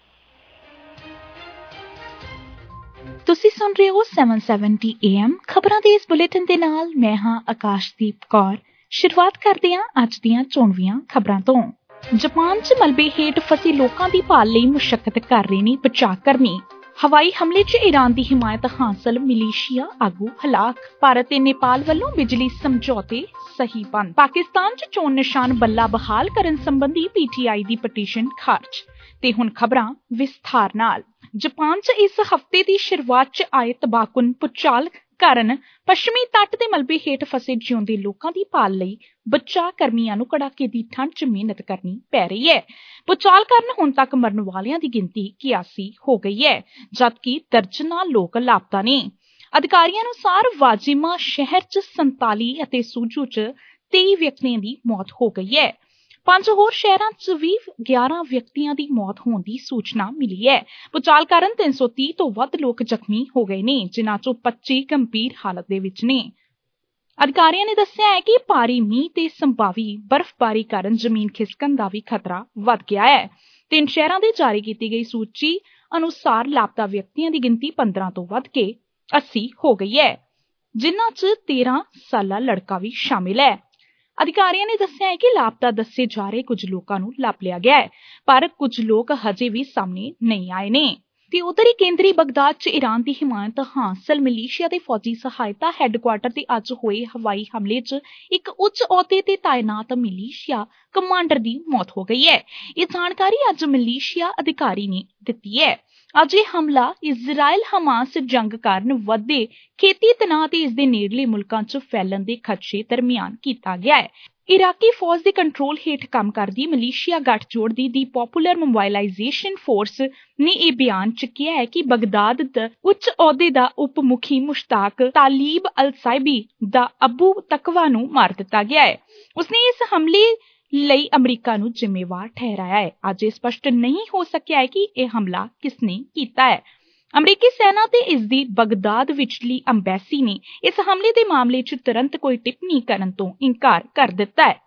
[SPEAKER 21] ਤੁਸੀਂ ਸੁਣ ਰਹੇ ਹੋ ਸੱਤ ਸੌ ਸੱਤਰ ਏ ਐਮ ਖਬਰਾਂ ਦੇ ਇਸ ਬੁਲੇਟਿਨ ਦੇ ਨਾਲ ਮੈਂ ਹਾਂ ਆਕਾਸ਼ਦੀਪ ਕੌਰ। ਸ਼ੁਰੂਆਤ ਕਰਦੇ ਹਾਂ ਅੱਜ ਦੀਆਂ ਚੋਣਵੀਆਂ ਖਬਰਾਂ ਤੋਂ। ਜਾਪਾਨ 'ਚ ਮਲਬੇ ਹੇਠ ਫਸੇ ਲੋਕਾਂ ਦੀ ਭਾਲ ਲਈ ਮੁਸ਼ੱਕਤ ਕਰ ਰਹੇ ਨੇ ਬਚਾਅ ਕਰਮੀ। ਹਵਾਈ ਹਮਲੇ 'ਚ ਈਰਾਨ ਦੀ ਹਿਮਾਇਤ ਹਾਸਲ ਮਿਲੀਸ਼ੀਆ ਆਗੂ ਹਲਾਕ। ਭਾਰਤ ਤੇ ਨੇਪਾਲ ਵੱਲੋਂ ਬਿਜਲੀ ਸਮਝੌਤੇ ਸਹੀ ਬੰਦ। ਪਾਕਿਸਤਾਨ 'ਚ ਚੋਣ ਨਿਸ਼ਾਨ ਬੱਲਾ ਬਹਾਲ ਕਰਨ ਸੰਬੰਧੀ P T I the petition ਖਾਰਜ। ਤੇ ਹੁਣ ਖਬਰਾਂ ਵਿਸਥਾਰ ਨਾਲ। ਜਾਪਾਨ 'ਚ ਇਸ ਹਫ਼ਤੇ ਦੀ ਸ਼ੁਰੂਆਤ 'ਚ ਆਏ ਤਬਾਹਕੁਨ ਭੂਚਾਲ ਕਾਰਨ ਪੱਛਮੀ ਤੱਟ ਦੇ ਮਲਬੇ ਹੇਠ ਫਸੇ ਜਿਉਂਦੇ ਲੋਕਾਂ ਦੀ ਭਾਲ ਲਈ ਬਚਾਅ ਕਰਮੀਆਂ ਨੂੰ ਕੜਾਕੇ ਦੀ ਠੰਡ 'ਚ ਮਿਹਨਤ ਕਰਨੀ ਪੈ ਰਹੀ ਹੈ। ਭੂਚਾਲ ਕਾਰਨ ਹੁਣ ਤੱਕ ਮਰਨ ਵਾਲਿਆਂ ਦੀ ਗਿਣਤੀ ਇਕਿਆਸੀ ਹੋ ਗਈ ਹੈ, ਜਦਕਿ ਦਰਜਨਾਂ ਲੋਕ ਲਾਪਤਾ ਨੇ। ਅਧਿਕਾਰੀਆਂ ਅਨੁਸਾਰ ਵਾਜਿਮਾ ਸ਼ਹਿਰ 'ਚ ਸੰਤਾਲੀ ਅਤੇ ਸੂਜੂ 'ਚ ਤੇਈ ਵਿਅਕਤੀਆਂ ਦੀ ਮੌਤ ਹੋ ਗਈ ਹੈ। ਪੰਜ ਹੋਰ ਸ਼ਹਿਰਾਂ 'ਚ ਵੀ ਗਿਆਰਾਂ ਵਿਅਕਤੀਆਂ ਦੀ ਮੌਤ ਹੋਣ ਦੀ ਸੂਚਨਾ ਮਿਲੀ ਹੈ। ਭੂਚਾਲ ਕਾਰਨ ਤਿੰਨ ਸੌ ਤੀਹ ਤੋਂ ਵੱਧ ਲੋਕ ਜ਼ਖਮੀ ਹੋ ਗਏ ਨੇ, ਜਿਨ੍ਹਾਂ 'ਚੋਂ ਪੱਚੀ ਗੰਭੀਰ ਹਾਲਤ ਦੇ ਵਿੱਚ ਨੇ। ਅਧਿਕਾਰੀਆਂ ਨੇ ਦੱਸਿਆ ਹੈ ਕਿ ਭਾਰੀ ਮੀਂਹ ਤੇ ਸੰਭਾਵੀ ਬਰਫ਼ਬਾਰੀ ਕਾਰਨ ਜ਼ਮੀਨ ਖਿਸਕਣ ਦਾ ਵੀ ਖਤਰਾ ਵੱਧ ਗਿਆ ਹੈ। ਤਿੰਨ ਸ਼ਹਿਰਾਂ ਦੇ ਜਾਰੀ ਕੀਤੀ ਗਈ ਸੂਚੀ ਅਨੁਸਾਰ ਲਾਪਤਾ ਵਿਅਕਤੀਆਂ ਦੀ ਗਿਣਤੀ ਪੰਦਰਾਂ ਤੋਂ ਵੱਧ ਕੇ ਅੱਸੀ ਹੋ ਗਈ ਹੈ, ਜਿਨ੍ਹਾਂ 'ਚ ਤੇਰਾਂ ਸਾਲਾ ਲੜਕਾ ਵੀ ਸ਼ਾਮਿਲ ਹੈ। ਅਧਿਕਾਰੀਆਂ ਨੇ ਦੱਸਿਆ ਹੈ ਕਿ ਲਾਪਤਾ ਦੱਸੇ ਜਾ ਰਹੇ ਕੁਝ ਲੋਕਾਂ ਨੂੰ ਲੱਭ ਲਿਆ ਗਿਆ ਹੈ, ਪਰ ਕੁਝ ਲੋਕ ਹਜੇ ਵੀ ਸਾਹਮਣੇ ਨਹੀਂ ਆਏ ਨੇ। ਤੇ ਉੱਤਰੀ ਕੇਂਦਰੀ ਬਗਦਾਦ 'ਚ ਈਰਾਨ ਦੀ ਹਿਮਾਇਤ ਹਾਸਲ ਮਿਲੀਸ਼ੀਆ ਦੇ ਫੌਜੀ ਸਹਾਇਤਾ ਹੈੱਡਕੁਆਰਟਰ ਤੇ ਅੱਜ ਹੋਏ ਹਵਾਈ ਹਮਲੇ 'ਚ ਇੱਕ ਉੱਚ ਅਹੁਦੇ ਤੇ ਤਾਇਨਾਤ ਮਿਲੀਸ਼ੀਆ ਕਮਾਂਡਰ ਦੀ ਮੌਤ ਹੋ ਗਈ ਹੈ। ਇਹ ਜਾਣਕਾਰੀ ਅੱਜ ਮਿਲੀਸ਼ੀਆ ਅਧਿਕਾਰੀ ਨੇ ਦਿੱਤੀ ਹੈ। ਅੱਜ ਇਹ ਹਮਲਾ ਇਜ਼ਰਾਈਲ ਹਮਾਸ ਜੰਗ ਕਾਰਨ ਵਧਦੇ ਖੇਤੀ ਤਣਾਅ ਤੇ ਇਸ ਦੇ ਨੇੜਲੇ ਮੁਲਕਾਂ 'ਚ ਫੈਲਣ ਦੇ ਖਦਸ਼ੇ ਦਰਮਿਆਨ ਕੀਤਾ ਗਿਆ ਹੈ। ਇਰਾਕੀ ਫੌਜ ਦੇ ਕੰਟਰੋਲ ਹੇਠ ਕੰਮ ਕਰਦੀ ਮਲੀਸ਼ੀਆ ਗੱਠਜੋੜ ਦੀ ਦੀ ਪੋਪੂਲਰ ਮੋਬਾਈਲਾਈਜੇਸ਼ਨ ਫੋਰਸ ਨੇ ਇਹ ਬਿਆਨ 'ਚ ਕਿਹਾ ਹੈ ਕਿ ਬਗਦਾਦ ਦਾ ਉੱਚ ਅਹੁਦੇ ਦਾ ਉਪ ਮੁਖੀ ਮੁਸ਼ਤਾਕ ਤਾਲੀਬ ਅਲ ਸਾਈਬੀ ਦਾ ਅਬੂ ਤਕਵਾ ਨੂੰ ਮਾਰ ਦਿੱਤਾ ਗਿਆ ਹੈ। ਉਸਨੇ ਇਸ ਹਮਲੇ ਲਈ ਅਮਰੀਕਾ ਨੂੰ ਜ਼ਿੰਮੇਵਾਰ ਠਹਿਰਾਇਆ ਹੈ। ਅੱਜ ਇਹ ਸਪਸ਼ਟ ਨਹੀਂ ਹੋ ਸਕਿਆ ਹੈ ਕਿ ਇਹ ਹਮਲਾ ਕਿਸਨੇ ਕੀਤਾ ਹੈ। ਅਮਰੀਕੀ ਸੈਨਾ ਤੇ ਇਸ ਦੀ ਬਗਦਾਦ ਵਿਚਲੀ ਅੰਬੈਸੀ ਨੇ ਇਸ ਹਮਲੇ ਦੇ ਮਾਮਲੇ 'ਚ ਤੁਰੰਤ ਕੋਈ ਟਿੱਪਣੀ ਕਰਨ ਤੋਂ ਇਨਕਾਰ ਕਰ ਦਿੱਤਾ ਹੈ।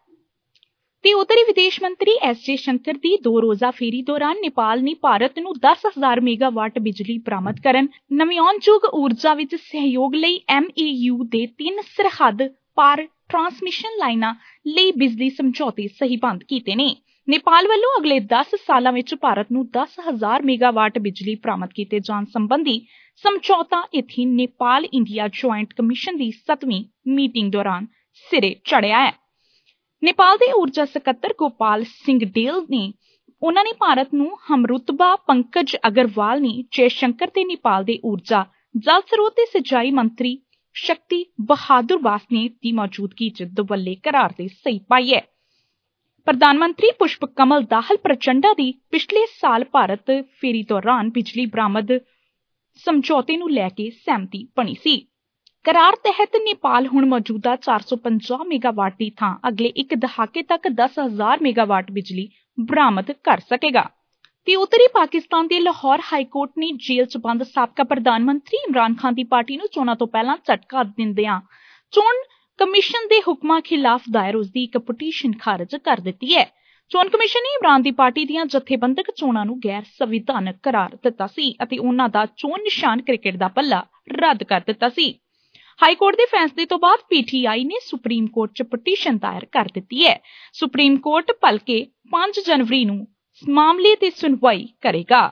[SPEAKER 21] ਤੇ ਉੱਤਰੀ ਵਿਦੇਸ਼ ਮੰਤਰੀ ਐਸ ਜੇ ਸ਼ੰਕਰ ਦੀ ਦੋ ਰੋਜ਼ਾ ਫੇਰੀ ਦੌਰਾਨ ਨੇਪਾਲ ਨੇ ਭਾਰਤ ਨੂੰ ਦਸ ਹਜ਼ਾਰ ਮੈਗਾਵਾਟ ਬਿਜਲੀ ਬਰਾਮਦ ਕਰਨ, ਨਵਿਆਉਣਯੋਗ ਊਰਜਾ ਵਿੱਚ ਸਹਿਯੋਗ ਲਈ ਐਮ ਏ ਯੂ ਦੇ ਤਿੰਨ ਸਰਹੱਦ ਪਾਰ ਟਰਾਂਸਮਿਸ਼ਨ ਲਾਈਨਾਂ ਲਈ ਬਿਜਲੀ ਸਮਝੌਤੇ ਸਹੀਬੰਦ ਕੀਤੇ ਨੇ। ਨੇਪਾਲ ਵੱਲੋਂ ਅਗਲੇ ਦਸ ਸਾਲਾਂ ਵਿੱਚ ਭਾਰਤ ਨੂੰ ਦਸ ਹਜ਼ਾਰ ਮੈਗਾਵਾਟ ਬਿਜਲੀ ਬਰਾਮਦ ਕੀਤੇ ਜਾਣ ਸੰਬੰਧੀ ਸਮਝੌਤਾ ਇੱਥੇ ਨੇਪਾਲ ਇੰਡੀਆ ਜੁਆਇੰਟ ਕਮਿਸ਼ਨ ਦੀ ਸੱਤਵੀਂ ਮੀਟਿੰਗ ਦੌਰਾਨ ਸਿਰੇ ਚੜਿਆ ਹੈ। ਨੇਪਾਲ ਦੇ ਊਰਜਾ ਸਕੱਤਰ ਗੋਪਾਲ ਸਿੰਘ ਡੇਲ ਨੇ ਉਹਨਾਂ ਨੇ ਭਾਰਤ ਨੂੰ ਹਮਰੁਤਬਾ ਪੰਕਜ ਅਗਰਵਾਲ ਨੇ ਜੈਸ਼ੰਕਰ ਤੇ ਨੇਪਾਲ ਦੇ ਊਰਜਾ ਜਲ ਸਰੋਤ ਤੇ ਸਿੰਜਾਈ ਮੰਤਰੀ ਸ਼ਕਤੀ ਬਹਾਦੁਰ ਬਾਸਨੇਤ ਦੀ ਮੌਜੂਦਗੀ 'ਚ ਦੁਵੱਲੇ ਕਰਾਰ ਦੀ ਸਹੀ ਪਾਈ ਹੈ। ਪ੍ਰਧਾਨ ਮੰਤਰੀ ਪੁਸ਼ਪ ਕਮਲ ਦਾਹਲ ਪ੍ਰਚੰਡਾ ਦੀ ਪਿਛਲੇ ਸਾਲ ਭਾਰਤ ਫੇਰੀ ਦੌਰਾਨ ਬਿਜਲੀ ਬਰਾਮਦ ਸਮਝੌਤੇ ਨੂੰ ਲੈ ਕੇ ਸਹਿਮਤੀ ਬਣੀ ਸੀ। ਕਰਾਰ ਤਹਿਤ ਨੇਪਾਲ ਹੁਣ ਮੌਜੂਦਾ ਚਾਰ ਸੌ ਪੰਜਾਹ ਮੈਗਾਵਾਟ ਦੀ ਥਾਂ ਅਗਲੇ ਇੱਕ ਦਹਾਕੇ ਤੱਕ ਦਸ ਹਜ਼ਾਰ ਮੈਗਾਵਾਟ ਬਿਜਲੀ ਬਰਾਮਦ ਕਰ ਸਕੇਗਾ। ਤੇ ਉੱਤਰੀ ਪਾਕਿਸਤਾਨ ਦੇ ਲਾਹੌਰ ਹਾਈਕੋਰਟ ਨੇ ਜੇਲ੍ਹ 'ਚ ਬੰਦ ਸਾਬਕਾ ਪ੍ਰਧਾਨ ਮੰਤਰੀ ਇਮਰਾਨ ਖਾਨ ਦੀ ਪਾਰਟੀ ਨੂੰ ਚੋਣਾਂ ਤੋਂ ਪਹਿਲਾਂ ਝਟਕਾ ਦਿੰਦਿਆਂ ਚੋਣ ਕਮਿਸ਼ਨ ਦੇ ਹੁਕਮਾਂ ਖਿਲਾਫ ਦਾਇਰ ਉਸਦੀ ਇੱਕ ਪਟੀਸ਼ਨ ਖਾਰਜ ਕਰ ਦਿੱਤੀ ਹੈ। ਚੋਣ ਕਮਿਸ਼ਨ ਨੇ ਇਮਰਾਨ ਦੀ ਪਾਰਟੀ ਦੀਆਂ ਜਥੇਬੰਦਕ ਚੋਣਾਂ ਨੂੰ ਗੈਰ ਸੰਵਿਧਾਨਕ ਕਰਾਰ ਦਿੱਤਾ ਸੀ ਅਤੇ ਉਹਨਾਂ ਦਾ ਚੋਣ ਨਿਸ਼ਾਨ ਕ੍ਰਿਕਟ ਦਾ ਪੱਲਾ ਰੱਦ ਕਰ ਦਿੱਤਾ ਸੀ। ਹਾਈਕੋਰਟ ਦੇ ਫੈਸਲੇ ਤੋਂ ਬਾਅਦ ਪੀਟੀਆਈ ਨੇ ਸੁਪਰੀਮ ਕੋਰਟ 'ਚ ਪਟੀਸ਼ਨ ਦਾਇਰ ਕਰ ਦਿੱਤੀ ਹੈ। ਸੁਪਰੀਮ ਕੋਰਟ ਭਲਕੇ ਪੰਜ ਜਨਵਰੀ ਨੂੰ ਇਸ ਮਾਮਲੇ ਤੇ ਸੁਣਵਾਈ ਕਰੇਗਾ।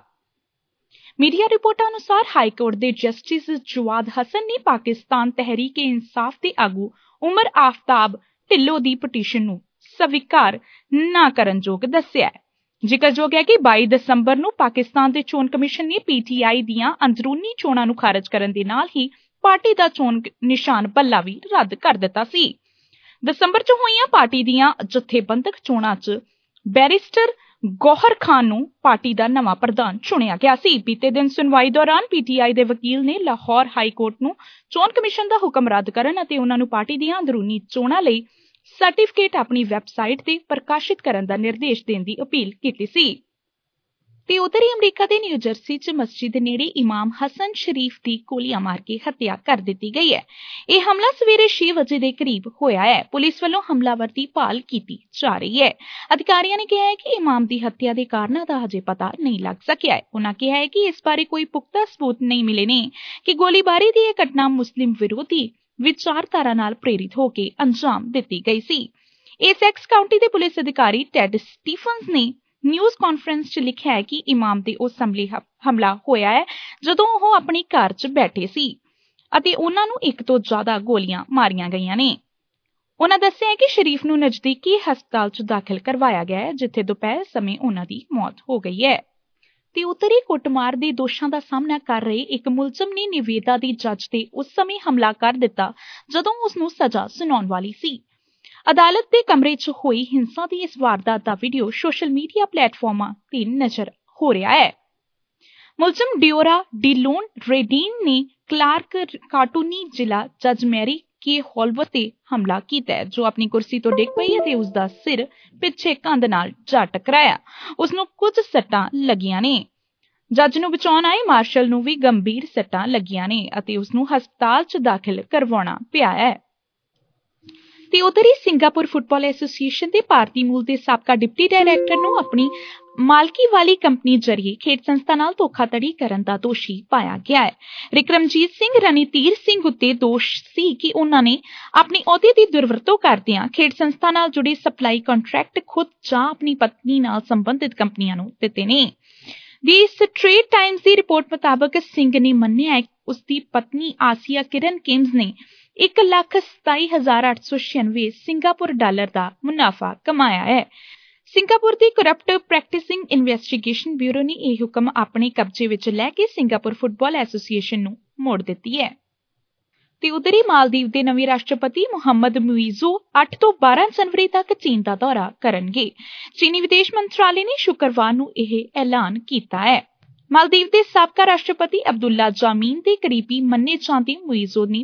[SPEAKER 21] ਮੀਡੀਆ ਰਿਪੋਰਟਾਂ ਅਨੁਸਾਰ ਹਾਈਕੋਰਟ ਦੇ ਜਸਟਿਸ ਜਵਾਦ ਹਸਨ ਨੇ ਪਾਕਿਸਤਾਨ ਤਹਿਰੀਕ-ਏ-ਇਨਸਾਫ ਦੇ ਆਗੂ ਉਮਰ ਆਫਤਾਬ ਢਿੱਲੋਂ ਦੀ ਪਟੀਸ਼ਨ ਨੂੰ ਸਵੀਕਾਰ ਨਾ ਕਰਨ ਯੋਗ ਦੱਸਿਆ ਹੈ। ਜ਼ਿਕਰਯੋਗ ਹੈ ਕਿ ਬਾਈ ਦਸੰਬਰ ਨੂੰ ਪਾਕਿਸਤਾਨ ਦੇ ਚੋਣ ਕਮਿਸ਼ਨ ਨੇ ਪੀਟੀਆਈ ਦੀਆਂ ਅੰਦਰੂਨੀ ਚੋਣਾਂ ਨੂੰ ਖਾਰਜ ਕਰਨ ਦੇ ਨਾਲ ਹੀ ਪਾਰਟੀ ਦਾ ਚੋਣ ਨਿਸ਼ਾਨ ਪੱਲਾ ਵੀ ਰੱਦ ਕਰ ਦਿੱਤਾ ਸੀ। ਦਸੰਬਰ 'ਚ ਹੋਈਆਂ ਪਾਰਟੀ ਦੀਆਂ ਜਥੇਬੰਦਕ ਚੋਣਾਂ 'ਚ ਬੈਰਿਸਟਰ ਗੌਹਰ ਖਾਨ ਨੂੰ ਪਾਰਟੀ ਦਾ ਨਵਾਂ ਪ੍ਰਧਾਨ ਚੁਣਿਆ ਗਿਆ ਸੀ। ਬੀਤੇ ਦਿਨ ਸੁਣਵਾਈ ਦੌਰਾਨ ਪੀਟੀਆਈ ਦੇ ਵਕੀਲ ਨੇ ਲਾਹੌਰ ਹਾਈਕੋਰਟ ਨੂੰ ਚੋਣ ਕਮਿਸ਼ਨ ਦਾ ਹੁਕਮ ਰੱਦ ਕਰਨ ਅਤੇ ਉਹਨਾਂ ਨੂੰ ਪਾਰਟੀ ਦੀਆਂ ਅੰਦਰੂਨੀ ਚੋਣਾਂ ਲਈ ਸਰਟੀਫਿਕੇਟ ਆਪਣੀ ਵੈਬਸਾਈਟ ਤੇ ਪ੍ਰਕਾਸ਼ਿਤ ਕਰਨ ਦਾ ਨਿਰਦੇਸ਼ ਦੇਣ ਦੀ ਅਪੀਲ ਕੀਤੀ ਸੀ। ਤੇ ਉੱਤਰੀ ਅਮਰੀਕਾ ਦੇ ਨਿਊ ਜਰਸੀ 'ਚ ਮਸਜਿਦ ਨੇੜੇ ਇਮਾਮ ਹਸਨ ਸ਼ਰੀਫ ਦੀ ਗੋਲੀਆਂ ਮਾਰ ਕੇ ਹੱਤਿਆ ਕਰ ਦਿੱਤੀ ਗਈ ਹੈ। ਇਹ ਹਮਲਾ ਸਵੇਰੇ ਛੇ ਵਜੇ ਦੇ ਕਰੀਬ ਹੋਇਆ ਹੈ। ਪੁਲਿਸ ਵੱਲੋਂ ਹਮਲਾਵਰ ਦੀ ਭਾਲ ਕੀਤੀ ਜਾ ਰਹੀ ਹੈ। ਅਧਿਕਾਰੀਆਂ ਨੇ ਕਿਹਾ ਹੈ ਕਿ ਇਮਾਮ ਦੀ ਹੱਤਿਆ ਦੇ ਕਾਰਨਾਂ ਦਾ ਹਜੇ ਪਤਾ ਨਹੀਂ ਲੱਗ ਸਕਿਆ ਹੈ। ਉਹਨਾਂ ਕਿਹਾ ਹੈ ਕਿ ਇਸ ਬਾਰੇ ਕੋਈ ਪੁਖਤਾ ਸਬੂਤ ਨਹੀਂ ਮਿਲੇ ਨੇ ਕਿ ਗੋਲੀਬਾਰੀ ਦੀ ਇਹ ਘਟਨਾ ਮੁਸਲਿਮ ਵਿਰੋਧੀ ਵਿਚਾਰਧਾਰਾ ਨਾਲ ਪ੍ਰੇਰਿਤ ਹੋ ਕੇ ਅੰਜਾਮ ਦਿੱਤੀ ਗਈ ਸੀ। ਏਸੈਕਸ ਕਾਉਂਟੀ ਦੇ ਪੁਲਿਸ ਅਧਿਕਾਰੀ ਟੈਡ ਸਟੀਫਨਸ ਨੇ ਨਿਊਜ਼ ਕਾਨਫਰੰਸ 'ਚ ਲਿਖਿਆ ਹੈ ਕਿ ਇਮਾਮ ਦੇ ਉਸ ਹਮਲੇ ਹਮਲਾ ਹੋਇਆ ਹੈ ਜਦੋਂ ਉਹ ਆਪਣੀ ਕਾਰ 'ਚ ਬੈਠੇ ਸੀ ਅਤੇ ਉਹਨਾਂ ਨੂੰ ਇੱਕ ਤੋਂ ਜ਼ਿਆਦਾ ਗੋਲੀਆਂ ਮਾਰੀਆਂ ਗਈਆਂ ਨੇ। ਉਹਨਾਂ ਦੱਸਿਆ ਹੈ ਕਿ ਸ਼ਰੀਫ ਨੂੰ ਨਜ਼ਦੀਕੀ ਹਸਪਤਾਲ 'ਚ ਦਾਖਲ ਕਰਵਾਇਆ ਗਿਆ ਹੈ ਜਿੱਥੇ ਦੁਪਹਿਰ ਸਮੇਂ ਉਹਨਾਂ ਦੀ ਮੌਤ ਹੋ ਗਈ ਹੈ। ਤੇ ਉੱਤਰੀ ਕੁੱਟਮਾਰ ਦੇ ਦੋਸ਼ਾਂ ਦਾ ਸਾਹਮਣਾ ਕਰ ਰਹੇ ਇੱਕ ਮੁਲਜ਼ਮ ਨੇ ਨਿਵੇਦਾ ਦੀ ਜੱਜ ਤੇ ਉਸ ਸਮੇਂ ਹਮਲਾ ਕਰ ਦਿੱਤਾ ਜਦੋਂ ਉਸ ਨੂੰ ਸਜ਼ਾ ਸੁਣਾਉਣ ਵਾਲੀ ਸੀ। ਅਦਾਲਤ ਦੇ ਕਮਰੇ 'ਚ ਹੋਈ ਹਿੰਸਾ ਦੀ ਇਸ ਵਾਰਦਾਤ ਦਾ ਵੀਡੀਓ ਸੋਸ਼ਲ ਮੀਡੀਆ ਪਲੇਟਫਾਰਮਾਂ ਤੇ ਨਜ਼ਰ ਹੋ ਰਿਹਾ ਹੈ। ਮੁਲਜ਼ਮ ਡਿਓਰਾ ਡੀਲੋਨ ਰੇਡੀਨ ਨੇ ਕਲਾਰਕ ਕਾਰਟੂਨੀ ਜ਼ਿਲ੍ਹਾ ਜੱਜ ਮੈਰੀ ਕੇ ਹੋਲਵਰ ਤੇ ਹਮਲਾ ਕੀਤਾ ਹੈ ਜੋ ਆਪਣੀ ਕੁਰਸੀ ਤੋਂ ਡਿੱਗ ਪਈ ਅਤੇ ਉਸ ਦਾ ਸਿਰ ਪਿੱਛੇ ਕੰਧ ਨਾਲ ਜਾ ਟਕਰਾਇਆ। ਉਸ ਨੂੰ ਕੁਝ ਸੱਟਾਂ ਲੱਗੀਆਂ ਨੇ। ਜੱਜ ਨੂੰ ਬਚਾਉਣ ਆਏ ਮਾਰਸ਼ਲ ਨੂੰ ਵੀ ਗੰਭੀਰ ਸੱਟਾਂ ਲੱਗੀਆਂ ਨੇ ਅਤੇ ਉਸ ਨੂੰ ਹਸਪਤਾਲ 'ਚ ਦਾਖਲ ਕਰਵਾਉਣਾ ਪਿਆ ਹੈ। ਤੇ ਉੱਤਰੀ ਸਿੰਗਾਪੁਰ ਫੁੱਟਬਾਲ ਐਸੋਸੀਏਸ਼ਨ ਦੇ ਭਾਰਤੀ ਮੂਲ ਦੇ ਸਾਬਕਾ ਡਿਪਟੀ ਡਾਇਰੈਕਟਰ ਨੂੰ ਆਪਣੀ ਮਾਲਕੀ ਵਾਲੀ ਕੰਪਨੀ ਜ਼ਰੀਏ ਖੇਡ ਸੰਸਥਾ ਨਾਲ ਧੋਖਾਧੜੀ ਕਰਨ ਦਾ ਦੋਸ਼ੀ ਪਾਇਆ ਗਿਆ ਹੈ। ਵਿਕਰਮਜੀਤ ਸਿੰਘ ਰਣੀਤੀਰ ਸਿੰਘ ਉੱਤੇ ਦੋਸ਼ ਸੀ ਕਿ ਉਹਨਾਂ ਨੇ ਆਪਣੀ ਅਹੁਦੇ ਦੀ ਦੁਰਵਰਤੋਂ ਕਰਦਿਆਂ ਖੇਡ ਸੰਸਥਾ ਨਾਲ ਜੁੜੇ ਸਪਲਾਈ ਕੰਟਰੈਕਟ ਖੁਦ ਜਾਂ ਆਪਣੀ ਪਤਨੀ ਨਾਲ ਸੰਬੰਧਿਤ ਕੰਪਨੀਆਂ ਨੂੰ ਦਿੱਤੇ ਨੇ। ਦੀ ਸਟ੍ਰੇਟ ਟਾਈਮਜ਼ ਦੀ ਰਿਪੋਰਟ ਮੁਤਾਬਕ ਸਿੰਘ ਨੇ ਮੰਨਿਆ ਹੈ ਕਿ ਉਸ ਦੀ ਪਤਨੀ ਆਸੀਆ ਕਿਰਨ ਕਿਮਜ਼ ਨੇ ਇੱਕ ਲੱਖ ਸਤਾਈ ਹਜ਼ਾਰ ਅੱਠ ਸੌ ਛਿਆਨਵੇਂ ਸਿੰਗਾਪੁਰ ਡਾਲਰ ਦਾ ਮੁਨਾਫਾ ਕਮਾਇਆ ਹੈ। ਸਿੰਗਾਪੁਰ ਦੀ ਕਰਪਟ ਪ੍ਰੈਕਟਿਸਿੰਗ ਇਨਵੈਸਟੀਗੇਸ਼ਨ ਬਿਊਰੋ ਨੇ ਇਹ ਹੁਕਮ ਆਪਣੇ ਕਬਜ਼ੇ ਵਿੱਚ ਲੈ ਕੇ ਸਿੰਗਾਪੁਰ ਫੁੱਟਬਾਲ ਐਸੋਸੀਏਸ਼ਨ ਨੂੰ ਮੋੜ ਦਿੱਤੀ ਹੈ। ਤੇ ਉੱਤਰੀ ਮਾਲਦੀਵ ਦੇ ਨਵੇਂ ਰਾਸ਼ਟਰਪਤੀ ਮੁਹੰਮਦ ਮੁਈਜ਼ੂ ਅੱਠ ਤੋਂ ਬਾਰਾਂ ਜਨਵਰੀ ਤੱਕ ਚੀਨ ਦਾ ਦੌਰਾ ਕਰਨਗੇ। ਚੀਨੀ ਵਿਦੇਸ਼ ਮੰਤਰਾਲੇ ਨੇ ਸ਼ੁੱਕਰਵਾਰ ਨੂੰ ਇਹ ਐਲਾਨ ਕੀਤਾ ਹੈ। ਮਾਲਦੀਵ ਦੇ ਸਾਬਕਾ ਰਾਸ਼ਟਰਪਤੀ ਅਬਦੁੱਲਾ ਜਾਮੀਨ ਦੇ ਕਰੀਬੀ ਮੰਨੇ ਜਾਂਦੇ ਮੁਈਜ਼ੂ ਨੇ